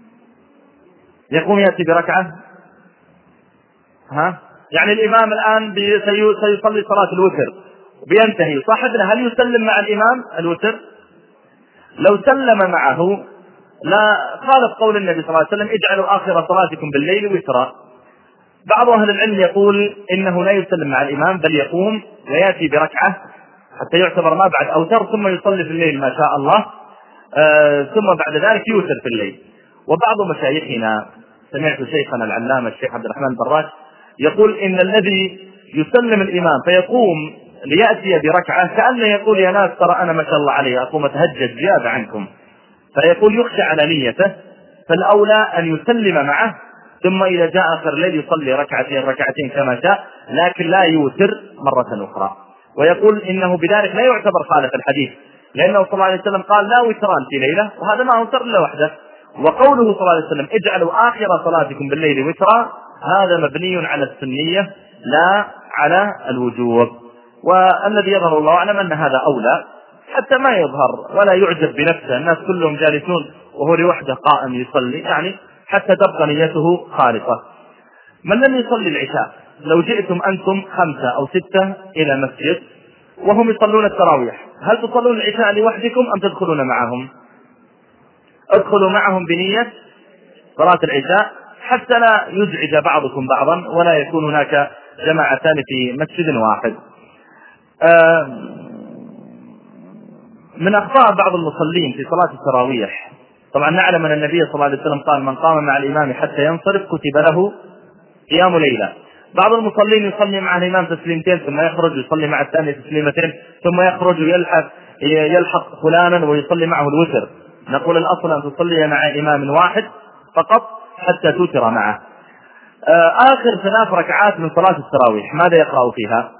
يقوم يأتي بركعة؟ ها؟ يعني الإمام الآن سيصلي صلاة الوتر بينتهي، صاحبنا هل يسلم مع الإمام الوتر؟ لو سلم معه لا خالف قول النبي صلى الله عليه وسلم: اجعلوا آخر صلاتكم بالليل وترا. بعض أهل العلم يقول إنه لا يسلم مع الإمام، بل يقوم ويأتي بركعة حتى يعتبر ما بعد أوتر، ثم يصلي في الليل ما شاء الله، آه ثم بعد ذلك يوتر في الليل. وبعض مشايخنا، سمعت شيخنا العلامة الشيخ عبد الرحمن البراش يقول إن الذي يسلم الإمام فيقوم ليأتي بركعة كأنه يقول: يا ناس ترى أنا ما شاء الله علي أقوم أتهجد زيادة عنكم، فيقول يخشى على نيته، فالأولى أن يسلم معه، ثم إذا جاء آخر الليل يصلي ركعتين ركعتين كما شاء، لكن لا يوتر مرة أخرى. ويقول إنه بذلك لا يعتبر خالف الحديث، لأنه صلى الله عليه وسلم قال: لا وتران في ليلة، وهذا ما أوتر إلا وحده. وقوله صلى الله عليه وسلم: اجعلوا آخر صلاتكم بالليل وترا، هذا مبني على السنية لا على الوجوب. والذي يظهر الله أعلم أن هذا أولى، حتى ما يظهر ولا يعجب بنفسه، الناس كلهم جالسون وهو لوحده قائم يصلي، يعني حتى تبقى نيته خالصة. من لم يصلي العشاء، لو جئتم أنتم خمسة أو ستة إلى مسجد وهم يصلون التراويح، هل تصلون العشاء لوحدكم أم تدخلون معهم؟ ادخلوا معهم بنية صلاة العشاء حتى لا يزعج بعضكم بعضا ولا يكون هناك جماعتان في مسجد واحد. من أخطاء بعض المصلين في صلاة التراويح، طبعا نعلم أن النبي صلى الله عليه وسلم قال: من قام مع الإمام حتى ينصرف كتب له قيام ليلة. بعض المصلين يصلي مع الإمام تسليمتين ثم يخرج، يصلي مع الثاني تسليمتين ثم يخرج ويلحق يلحق فلانا ويصلي معه الوتر. نقول الأصل أن تصلي مع إمام واحد فقط حتى توتر معه. آخر ثلاث ركعات من صلاة التراويح ماذا يقرأ فيها؟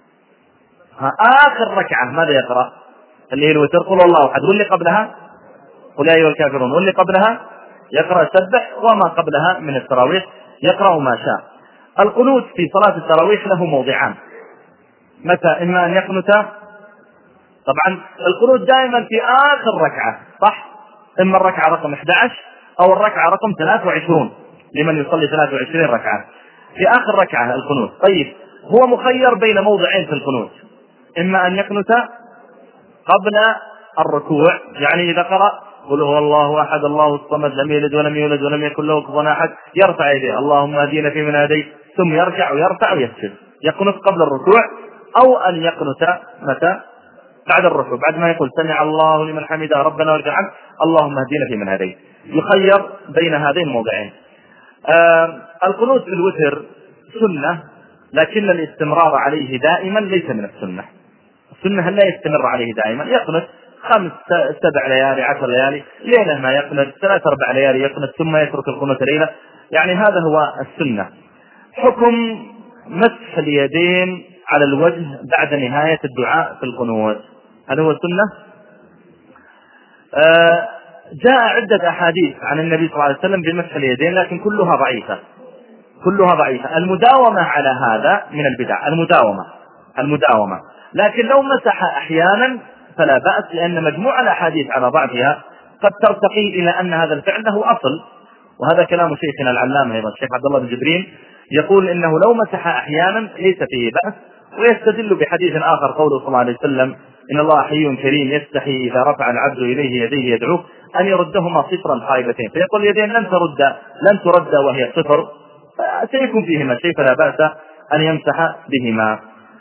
آخر ركعة ماذا يقرأ؟ اللي هي الوتر، قل الله أحد، واللي قبلها قل يا أيها الكافرون، واللي قبلها يقرأ سبح، وما قبلها من التراويح يقرأ ما شاء. القنوت في صلاة التراويح له موضعان، متى؟ إما أن يقنت، طبعا القنوت دائما في آخر ركعة، صح؟ إما الركعة رقم أحد عشر أو الركعة رقم ثلاثة وعشرين لمن يصلي ثلاثة وعشرين ركعة، في آخر ركعة القنوت. طيب هو مخير بين موضعين في القنوت، إما أن يقنت قبل الركوع، يعني إذا قرأ قل هو الله أحد الله الصمد لم يلد ولم يولد ولم يكن له كفوا أحد يرفع يديه اللهم اهدنا فيمن هديت ثم يرجع ويرفع ويسجد، يقنت قبل الركوع، أو أن يقنت متى؟ بعد الركوع، بعد ما يقول سمع الله لمن حمده ربنا ولك الحمد اللهم اهدنا فيمن هديت، يخير بين هذين الموضعين. آه القنوت في الوتر سنة، لكن الاستمرار عليه دائما ليس من السنة. السنة لا يستمر عليه دائما، يقنت خمس سبع ليالي عشر ليالي، ليلة ما يقنت، ثلاث أربع ليالي يقنت ثم يترك القنوت ليلة، يعني هذا هو السنة. حكم مسح اليدين على الوجه بعد نهاية الدعاء في القنوت، هل هو سنة؟ آه جاء عدة أحاديث عن النبي صلى الله عليه وسلم بمسح اليدين، لكن كلها ضعيفة، كلها ضعيفة. المداومة على هذا من البدع، المداومة المداومة لكن لو مسح أحيانا فلا بأس، لأن مجموع الأحاديث على بعضها قد ترتقي إلى أن هذا الفعل له أصل، وهذا كلام شيخنا العلامة أيضا الشيخ عبد الله بن جبرين، يقول إنه لو مسح أحيانا ليس فيه بأس، ويستدل بحديث آخر قوله صلى الله عليه وسلم إن الله حي كريم يستحي إذا رفع العبد إليه يديه يدعوه أن يردهما صفرا خائبتين، فيقول اليدين لن ترد لن ترد وهي صفر، سيكون فيهما شيء فلا بأس أن يمسح بهما.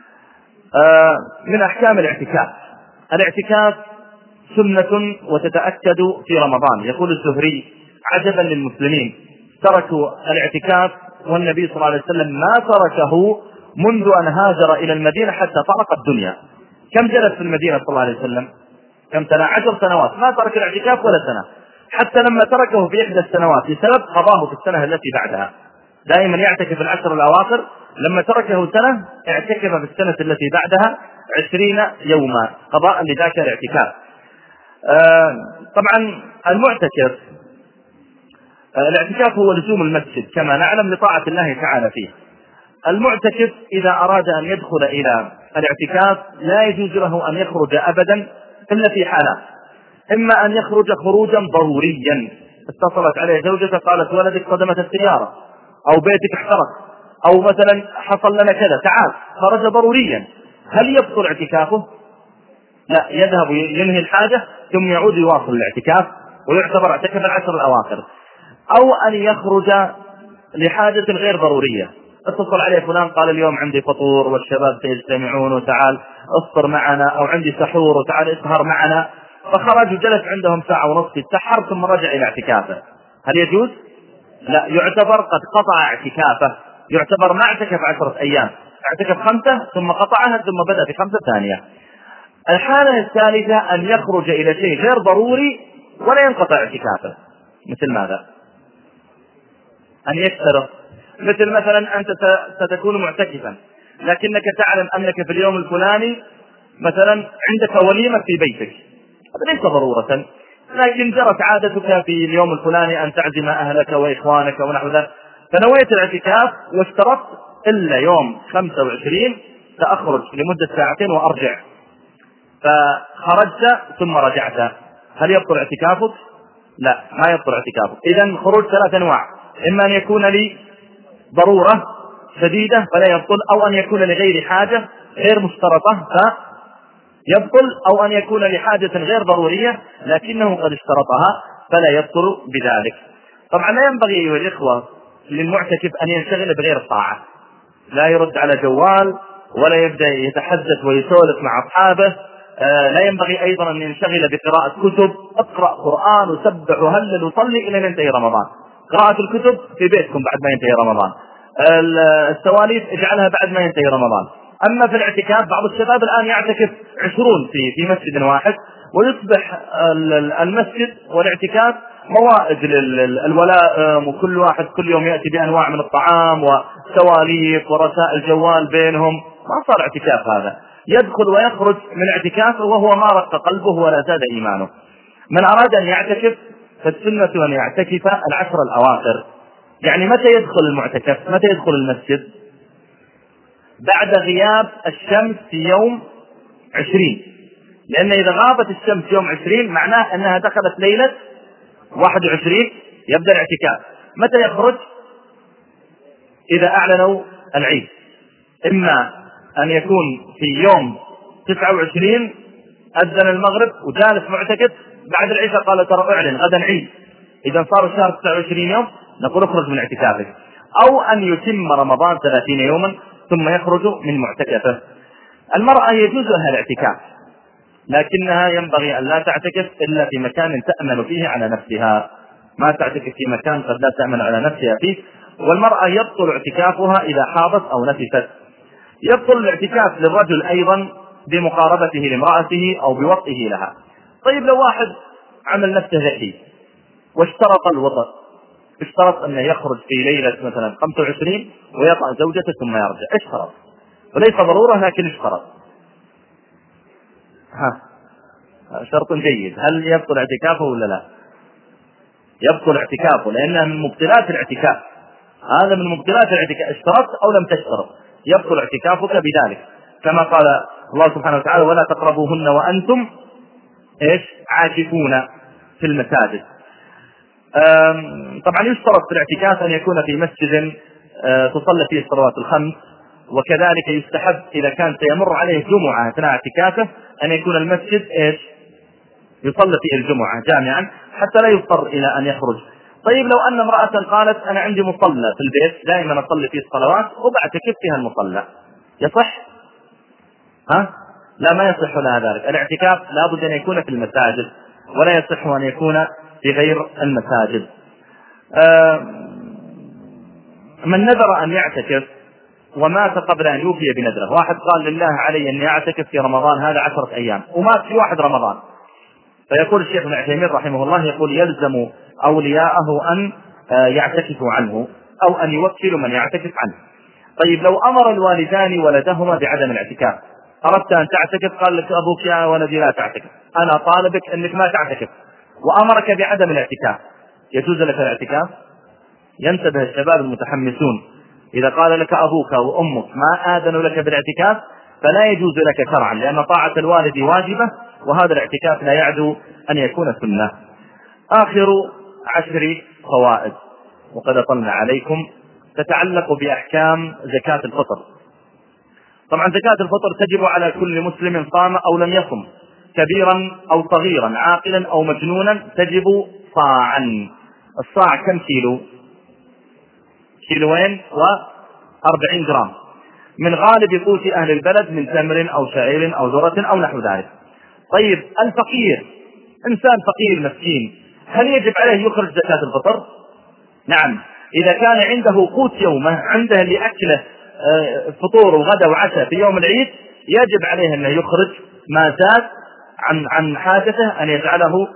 آه من أحكام الاعتكاف، الاعتكاف سنة وتتأكد في رمضان. يقول الزهري عجبا للمسلمين تركوا الاعتكاف والنبي صلى الله عليه وسلم ما تركه منذ أن هاجر إلى المدينة حتى طرق الدنيا. كم جلس في المدينة صلى الله عليه وسلم؟ كم سنة؟ عشر سنوات، ما ترك الاعتكاف ولا سنة، حتى لما تركه في إحدى السنوات لسبب قضاه في السنة التي بعدها. دائما يعتكف العشر الأواخر، لما تركه سنة اعتكف في السنة التي بعدها عشرين يوما قضاء لذاك الاعتكاف. آه طبعا المعتكف آه الاعتكاف هو لزوم المسجد كما نعلم لطاعة الله تعالى فيه. المعتكف إذا أراد أن يدخل إلى الاعتكاف لا يجوز له أن يخرج أبدا إلا في حالات، إما أن يخرج خروجا ضروريا، اتصلت عليه زوجته قالت ولدك صدمت السيارة أو بيتك احترق أو مثلا حصل لنا كذا تعال، خرج ضروريا، هل يبطل اعتكافه؟ لا، يذهب ينهي الحاجة ثم يعود يواصل الاعتكاف ويعتبر اعتكف العشر الأواخر. أو أن يخرج لحاجة غير ضرورية، اتصل عليه فلان قال اليوم عندي فطور والشباب سيجتمعون وتعال افطر معنا، أو عندي سحور وتعال اسهر معنا، فخرج وجلس عندهم ساعة ونصف يتسحر ثم رجع إلى اعتكافه، هل يجوز؟ لا، يعتبر قد قطع اعتكافه، يعتبر ما اعتكف عشرة أيام، اعتكف خمسة ثم قطعها ثم بدأ في خمسة ثانية. الحالة الثالثة أن يخرج إلى شيء غير ضروري ولا ينقطع اعتكافه، مثل ماذا؟ أن يشترط، مثل مثلا أنت ستكون معتكفا لكنك تعلم أنك في اليوم الفلاني مثلا عندك وليمة في بيتك، هذا ليس ضرورة، لكن جرت عادتك في اليوم الفلاني أن تعزم أهلك وإخوانك ونحو ذلك، فنويت الاعتكاف واشترطت إلا يوم خمسة وعشرين سأخرج لمدة ساعتين وأرجع، فخرجت ثم رجعت، هل يبطل اعتكافك؟ لا، ما يبطل اعتكافك. إذن خروج ثلاث أنواع، إما أن يكون لي ضرورة شديدة فلا يبطل، أو أن يكون لغير حاجة غير مشترطة فيبطل، أو أن يكون لحاجة غير ضرورية لكنه قد اشترطها فلا يبطل بذلك. طبعا لا ينبغي أيها الإخوة للمعتكف أن ينشغل بغير الطاعة، لا يرد على جوال ولا يبدأ يتحدث ويسولف مع أصحابه، آه لا ينبغي أيضا أن ينشغل بقراءة كتب، اقرأ قرآن وسبح وهلل وصلي إلى أن ينتهي رمضان. قراءة الكتب في بيتكم بعد ما ينتهي رمضان، السواليف اجعلها بعد ما ينتهي رمضان. أما في الاعتكاف بعض الشباب الآن يعتكف عشرون في في مسجد واحد، ويصبح المسجد والاعتكاف موائد للولائم، وكل واحد كل يوم يأتي بأنواع من الطعام وسواليف ورسائل جوال بينهم، ما صار اعتكاف هذا، يدخل ويخرج من اعتكافه وهو ما رق قلبه ولا زاد إيمانه. من أراد أن يعتكف فالسنة أن يعتكف العشر الأواخر، يعني متى يدخل المعتكف؟ متى يدخل المسجد؟ بعد غياب الشمس في يوم عشرين، لأن إذا غابت الشمس يوم عشرين معناه أنها دخلت ليلة واحد وعشرين يبدأ الاعتكاف. متى يخرج؟ إذا أعلنوا العيد، إما أن يكون في يوم تسعة وعشرين أذن المغرب وجالس معتكف، بعد العشاء قال ترى أعلن غدا عيد، إذا صار الشهر تسعة وعشرين يوم نقول اخرج من اعتكافك. أو أن يتم رمضان ثلاثين يوما ثم يخرج من معتكفه. المرأة يجوز لها الاعتكاف، لكنها ينبغي أن لا تعتكف إلا في مكان تأمن فيه على نفسها، ما تعتكف في مكان قد لا تأمن على نفسها فيه. والمرأة يبطل اعتكافها إذا حاضت أو نفست. يبطل الاعتكاف للرجل أيضا بمقاربته لامرأته أو بوطئه لها. طيب لو واحد عمل نفسه ذكي واشترط الوطء، اشترط أنه يخرج في ليلة مثلا خمسة وعشرين ويطأ زوجته ثم يرجع، اشترط وليس ضرورة لكن اشترط، ها شرط جيد، هل يبطل اعتكافه ولا لا؟ يبطل اعتكافه، لأنها من مبطلات الاعتكاف، هذا من مبطلات الاعتكاف، اشترطت أو لم تشترط يبطل اعتكافك بذلك، كما قال الله سبحانه وتعالى ولا تقربوهن وأنتم ايش عاكفون في المساجد. طبعا يشترط في الاعتكاف أن يكون في مسجد تصلى فيه الصلوات الخمس، وكذلك يستحب إذا كان سيمر عليه جمعة أثناء اعتكافه أن يكون المسجد ايش يصلي فيه الجمعة جامعا حتى لا يضطر إلى أن يخرج. طيب لو أن امرأة قالت أنا عندي مصلى في البيت دائما أصلي فيه الصلوات وبعتكف فيها المصلى، يصح؟ ها؟ لا، ما يصح لها ذلك. الاعتكاف لابد أن يكون في المساجد ولا يصح أن يكون في غير المساجد. من نذر أن يعتكف ومات قبل أن يوفي بنذره، واحد قال لله علي أن يعتكف في رمضان هذا عشرة أيام ومات في واحد رمضان، فيقول الشيخ ابن عثيمين رحمه الله يقول يلزم أولياءه أن يعتكفوا عنه أو أن يوكلوا من يعتكف عنه. طيب لو أمر الوالدان ولدهما بعدم الاعتكاف، أردت أن تعتكف قال لك أبوك يا ولدي لا تعتكف، أنا طالبك أنك ما تعتكف، وأمرك بعدم الاعتكاف، يجوز لك الاعتكاف؟ ينتبه الشباب المتحمسون، إذا قال لك أبوك وأمك ما آذنوا لك بالاعتكاف فلا يجوز لك شرعا، لأن طاعة الوالد واجبة وهذا الاعتكاف لا يعدو أن يكون سنة. آخر عشر فوائد وقد أطلنا عليكم تتعلق بأحكام زكاة الفطر. طبعا زكاة الفطر تجب على كل مسلم صام أو لم يصم، كبيرا أو صغيرا، عاقلا أو مجنونا، تجب صاعا. الصاع كم كيلو؟ كيلوين وأربعين جرام من غالب قوت أهل البلد من تمر أو شعير أو ذرة أو نحو ذلك. طيب الفقير، إنسان فقير مسكين، هل يجب عليه يخرج زكاة الفطر؟ نعم، إذا كان عنده قوت يومه، عنده لأكله فطور وغدا وعشاء في يوم العيد، يجب عليه أن يخرج ما زاد عن عن حاجته، أن يجعله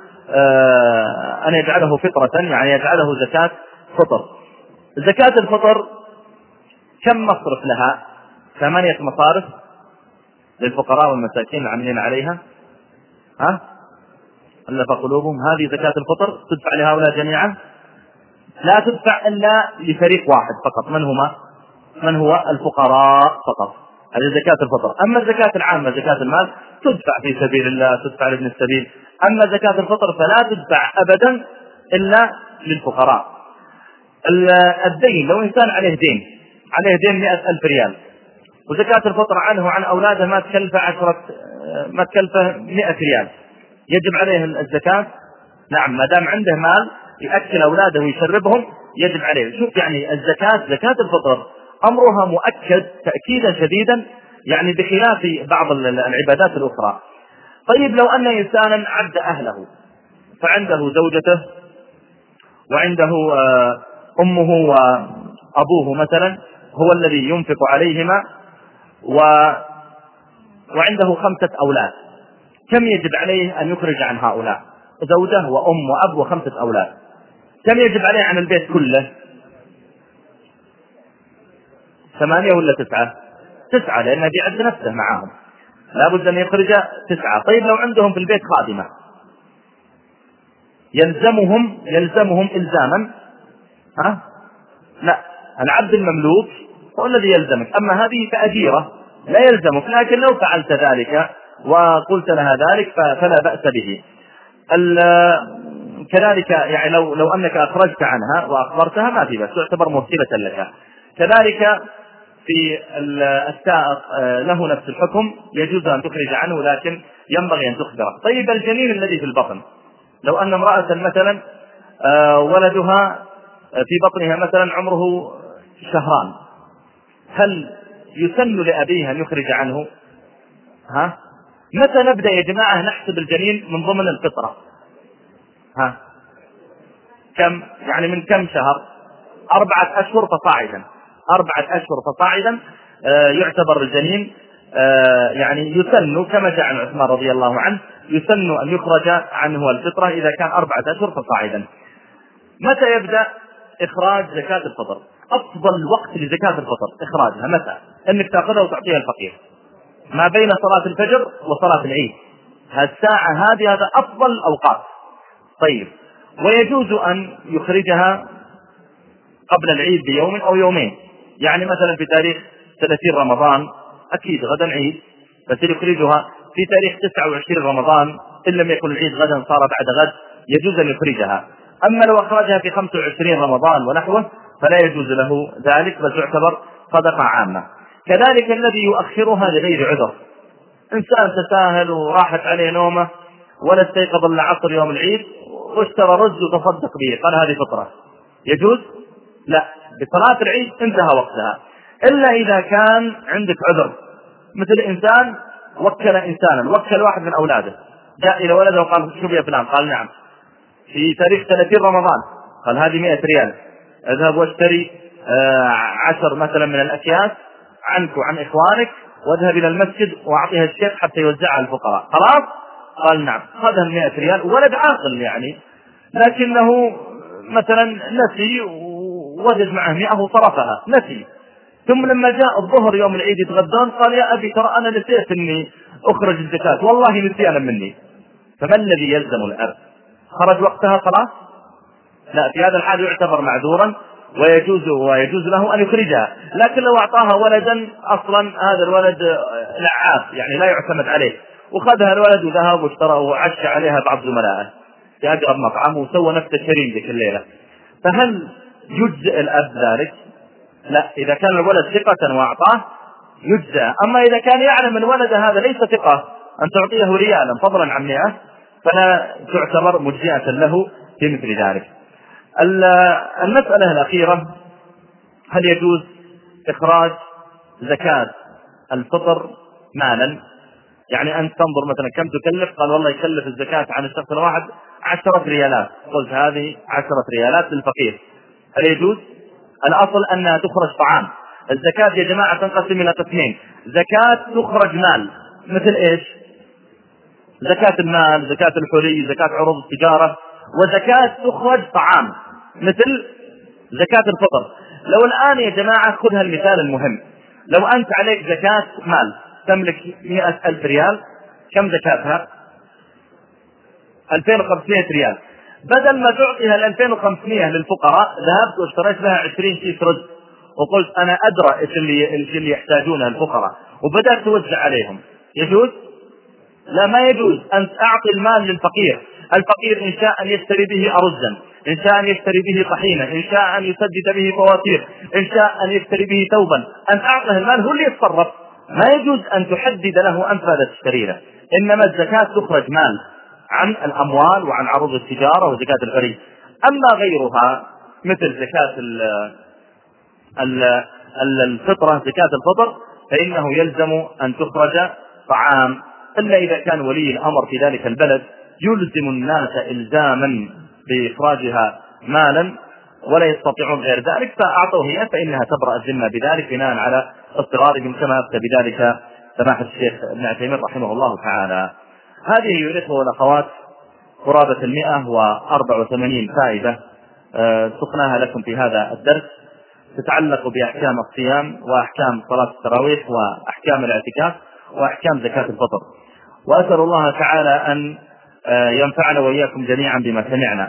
أن يجعله فطرة، يعني يجعله زكاة فطر. زكاة الفطر كم مصرف لها؟ ثمانية مصارف للفقراء والمساكين العاملين عليها. ها؟ ألف قلوبهم، هذه زكاة الفطر تدفع لهؤلاء جميعا؟ لا تدفع إلا لفريق واحد فقط، من هما؟ من هو الفقراء فقط، هذه زكاة الفطر. أما الزكاة العامة زكاة المال تدفع في سبيل الله، تدفع لابن السبيل. أما زكاة الفطر فلا تدفع أبدا إلا للفقراء. الدين، لو إنسان عليه دين عليه دين مئة ألف ريال وزكاة الفطر عنه وعن أولاده ما تكلفه عشرة ما تكلفه مئة ريال، يجب عليه الزكاة؟ نعم، ما دام عنده مال يأكل أولاده ويشربهم يجب عليه. شوف يعني الزكاة زكاة الفطر أمرها مؤكد تأكيدا شديدا، يعني بخلاف بعض العبادات الأخرى. طيب لو أن إنسانا عد أهله فعنده زوجته وعنده أمه وأبوه مثلا هو الذي ينفق عليهما و... وعنده خمسة أولاد، كم يجب عليه أن يخرج عن هؤلاء؟ زوجة وأم وأب وخمسة أولاد، كم يجب عليه عن البيت كله؟ ثمانية ولا تسعة؟ تسعة، لأنه بيعد نفسه معهم، لابد أن يخرج تسعة. طيب لو عندهم في البيت خادمة يلزمهم يلزمهم إلزاما ها لا، العبد المملوك هو الذي يلزمك، أما هذه فأجيرة لا يلزمك، لكن لو فعلت ذلك وقلت لها ذلك فلا بأس به. كذلك يعني لو لو أنك أخرجت عنها وأخبرتها ما في بأس، تعتبر مرسلة لك. كذلك في السائق له نفس الحكم، يجوز أن تخرج عنه لكن ينبغي أن تخبره. طيب الجنين الذي في البطن، لو أن امرأة مثلا ولدها في بطنها مثلا عمره شهران، هل يسن لأبيه أن يخرج عنه؟ ها؟ متى نبدأ يا جماعة نحسب الجنين من ضمن الفطرة؟ ها؟ كم يعني من كم شهر؟ أربعة أشهر فصاعدا، أربعة أشهر فصاعدا آه يعتبر الجنين آه يعني يسن، كما جاء عن عثمان رضي الله عنه يسن أن يخرج عنه الفطرة إذا كان أربعة أشهر فصاعدا. متى يبدأ إخراج زكاة الفطر؟ أفضل وقت لزكاة الفطر إخراجها متى؟ أنك تأخذها وتعطيها الفقير ما بين صلاة الفجر وصلاة العيد، هالساعة هذه هذا أفضل الأوقات. طيب، ويجوز أن يخرجها قبل العيد بيوم أو يومين، يعني مثلا في تاريخ ثلاثين رمضان أكيد غدا عيد، بس يخرجها في تاريخ تسعة وعشرين رمضان إن لم يكن العيد غدا صار بعد غد، يجوز أن يخرجها. أما لو أخرجها في خمسة وعشرين رمضان ونحوه فلا يجوز له ذلك، بل تعتبر صدقة عامة. كذلك الذي يؤخرها لغير عذر، إنسان تساهل وراحت عليه نومه ولا استيقظ إلا عصر يوم العيد واشترى رز وتصدق به، قال هذه فطرة، يجوز؟ لا، بصلاة العيد انتهى وقتها، إلا إذا كان عندك عذر، مثل إنسان وكل إنسانا، وكل واحد من أولاده جاء إلى ولده وقال شوف يا فلان، قال نعم، في تاريخ ثلاثين رمضان، قال هذه مئة ريال، اذهب واشتري آه عشر مثلا من الأكياس عنك وعن إخوانك واذهب إلى المسجد وأعطيها الشيخ حتى يوزعها على الفقراء، خلاص؟ قال نعم، خذها المئة ريال، ولد عاقل يعني، لكنه مثلا نسي ووجد معه مئة وصرفها، نسي، ثم لما جاء الظهر يوم العيد يتغدون قال يا أبي ترى أنا نسيت أني أخرج الزكاة، والله نسيانا مني. فما الذي يلزم الأب؟ خرج وقتها خلاص؟ لا، في هذا الحال يعتبر معذورا ويجوز ويجوز له أن يخرجها. لكن لو أعطاها ولدا أصلا هذا الولد لعاب يعني لا يعتمد عليه، وخذها الولد وذهب واشترى وعش عليها بعض زملائه في أقرب مطعم وسوى نفس الشريم ذيك الليلة، فهل يجزئ الأب ذلك؟ لا، إذا كان الولد ثقة وأعطاه يجزئ. أما إذا كان يعلم الولد هذا ليس ثقة أن تعطيه ريالا فضلا عن مئة فلا تعتبر مجزئة له في مثل ذلك. المسألة الأخيرة، هل يجوز إخراج زكاة الفطر مالا؟ يعني أنت تنظر مثلا كم تكلف، قال والله يكلف الزكاة عن الشخص الواحد عشرة ريالات، قلت هذه عشرة ريالات للفقير، هل يجوز؟ الأصل أنها تخرج طعام. الزكاة يا جماعة تنقسم إلى قسمين، زكاة تخرج مال مثل إيش؟ زكاة المال، زكاة الحلي، زكاة عروض التجارة، وزكاة تخرج طعام مثل زكاة الفطر. لو الآن يا جماعة خذها المثال المهم، لو أنت عليك زكاة مال تملك مئة ألف ريال، كم زكاتها؟ ألفين وخمسمائة ريال، بدل ما تعطيها الألفين وخمسمائة للفقراء ذهبت واشتريت لها عشرين كيس رز وقلت أنا أدرى إيش اللي, اللي يحتاجونها الفقراء وبدأت توزع عليهم، يجوز؟ لا، ما يجوز. أنت أعطي المال للفقير، الفقير إن شاء أن يشتري به أرزا، إن شاء أن يشتري به طحينة، إن شاء أن يسدد به فواتير، إن شاء أن يشتري به ثوبا، أن أعطه المال هو اللي يتصرف، ما يجوز أن تحدد له أنت هذا تشتري له. إنما الزكاة تخرج مال عن الأموال وعن عروض التجارة وزكاة الفريق. أما غيرها مثل زكاة الفطرة، زكاة الفطر، فإنه يلزم أن تخرج طعام، إلا إذا كان ولي الأمر في ذلك البلد يلزم الناس إلزاما بإخراجها مالا ولا يستطيعون غير ذلك فأعطوه هي، فإنها تبرأ الذمة بذلك بناء على اضطرارهم، كما أفتى بذلك سماحة الشيخ ابن عثيمين رحمه الله تعالى. هذه يورثه الأخوات قرابة المئة وأربع وثمانين فائدة سقناها لكم في هذا الدرس، تتعلق بأحكام الصيام وأحكام صلاة التراويح وأحكام الاعتكاف وأحكام زكاة الفطر. وأسأل الله تعالى أن ينفعنا وإياكم جميعا بما سمعنا،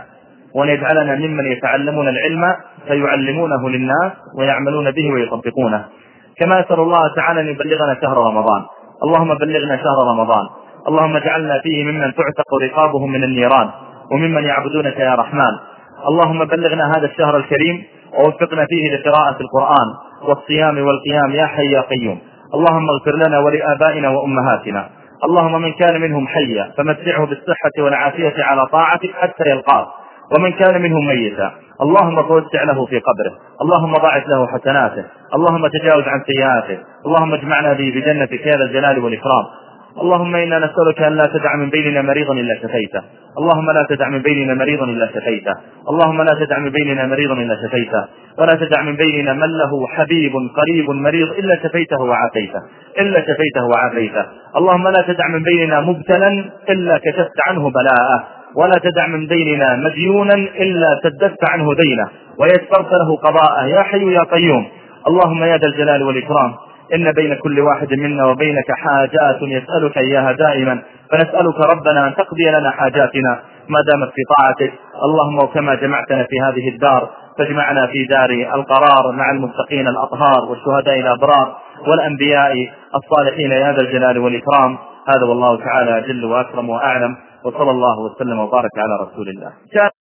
وأن يجعلنا ممن يتعلمون العلم فيعلمونه للناس ويعملون به ويطبقونه. كما أسأل الله تعالى أن يبلغنا شهر رمضان. اللهم بلغنا شهر رمضان، اللهم اجعلنا فيه ممن تعتق رقابهم من النيران وممن يعبدونك يا رحمن. اللهم بلغنا هذا الشهر الكريم ووفقنا فيه لقراءة القرآن والصيام والقيام يا حي يا قيوم. اللهم اغفر لنا ولآبائنا وأمهاتنا. اللهم من كان منهم حيا فمتعه بالصحة والعافية على طاعتك حتى يلقاك، ومن كان منهم ميتا اللهم توسع له في قبره، اللهم ضاعف له حسناته، اللهم تجاوز عن سيئاته، اللهم اجمعنا به بجنتك يا ذا الجلال والإكرام. اللهم إنا نسألك أن لا تدع من بيننا مريضا إلا شفيته، اللهم لا تدع من بيننا مريضا إلا شفيته، اللهم لا تدع من بيننا مريضا إلا شفيته، ولا تدع من بيننا من له حبيب قريب مريض إلا شفيته وعافيته، إلا شفيته وعافيته. اللهم لا تدع من بيننا مبتلا إلا كشفت عنه بلاءه، ولا تدع من بيننا مديونا إلا سددت عنه دينه ويسرت له قضاءه يا حي يا قيوم. اللهم يا ذا الجلال والإكرام إن بين كل واحد منا وبينك حاجات يسألك إياها دائما، فنسألك ربنا أن تقضي لنا حاجاتنا ما دامت في طاعتك. اللهم وكما جمعتنا في هذه الدار فاجمعنا في دار القرار مع المتقين الأطهار والشهداء الأبرار والأنبياء الصالحين يا ذا الجلال والإكرام. هذا والله تعالى جل وأكرم وأعلم، وصلى الله وسلم وبارك على رسول الله.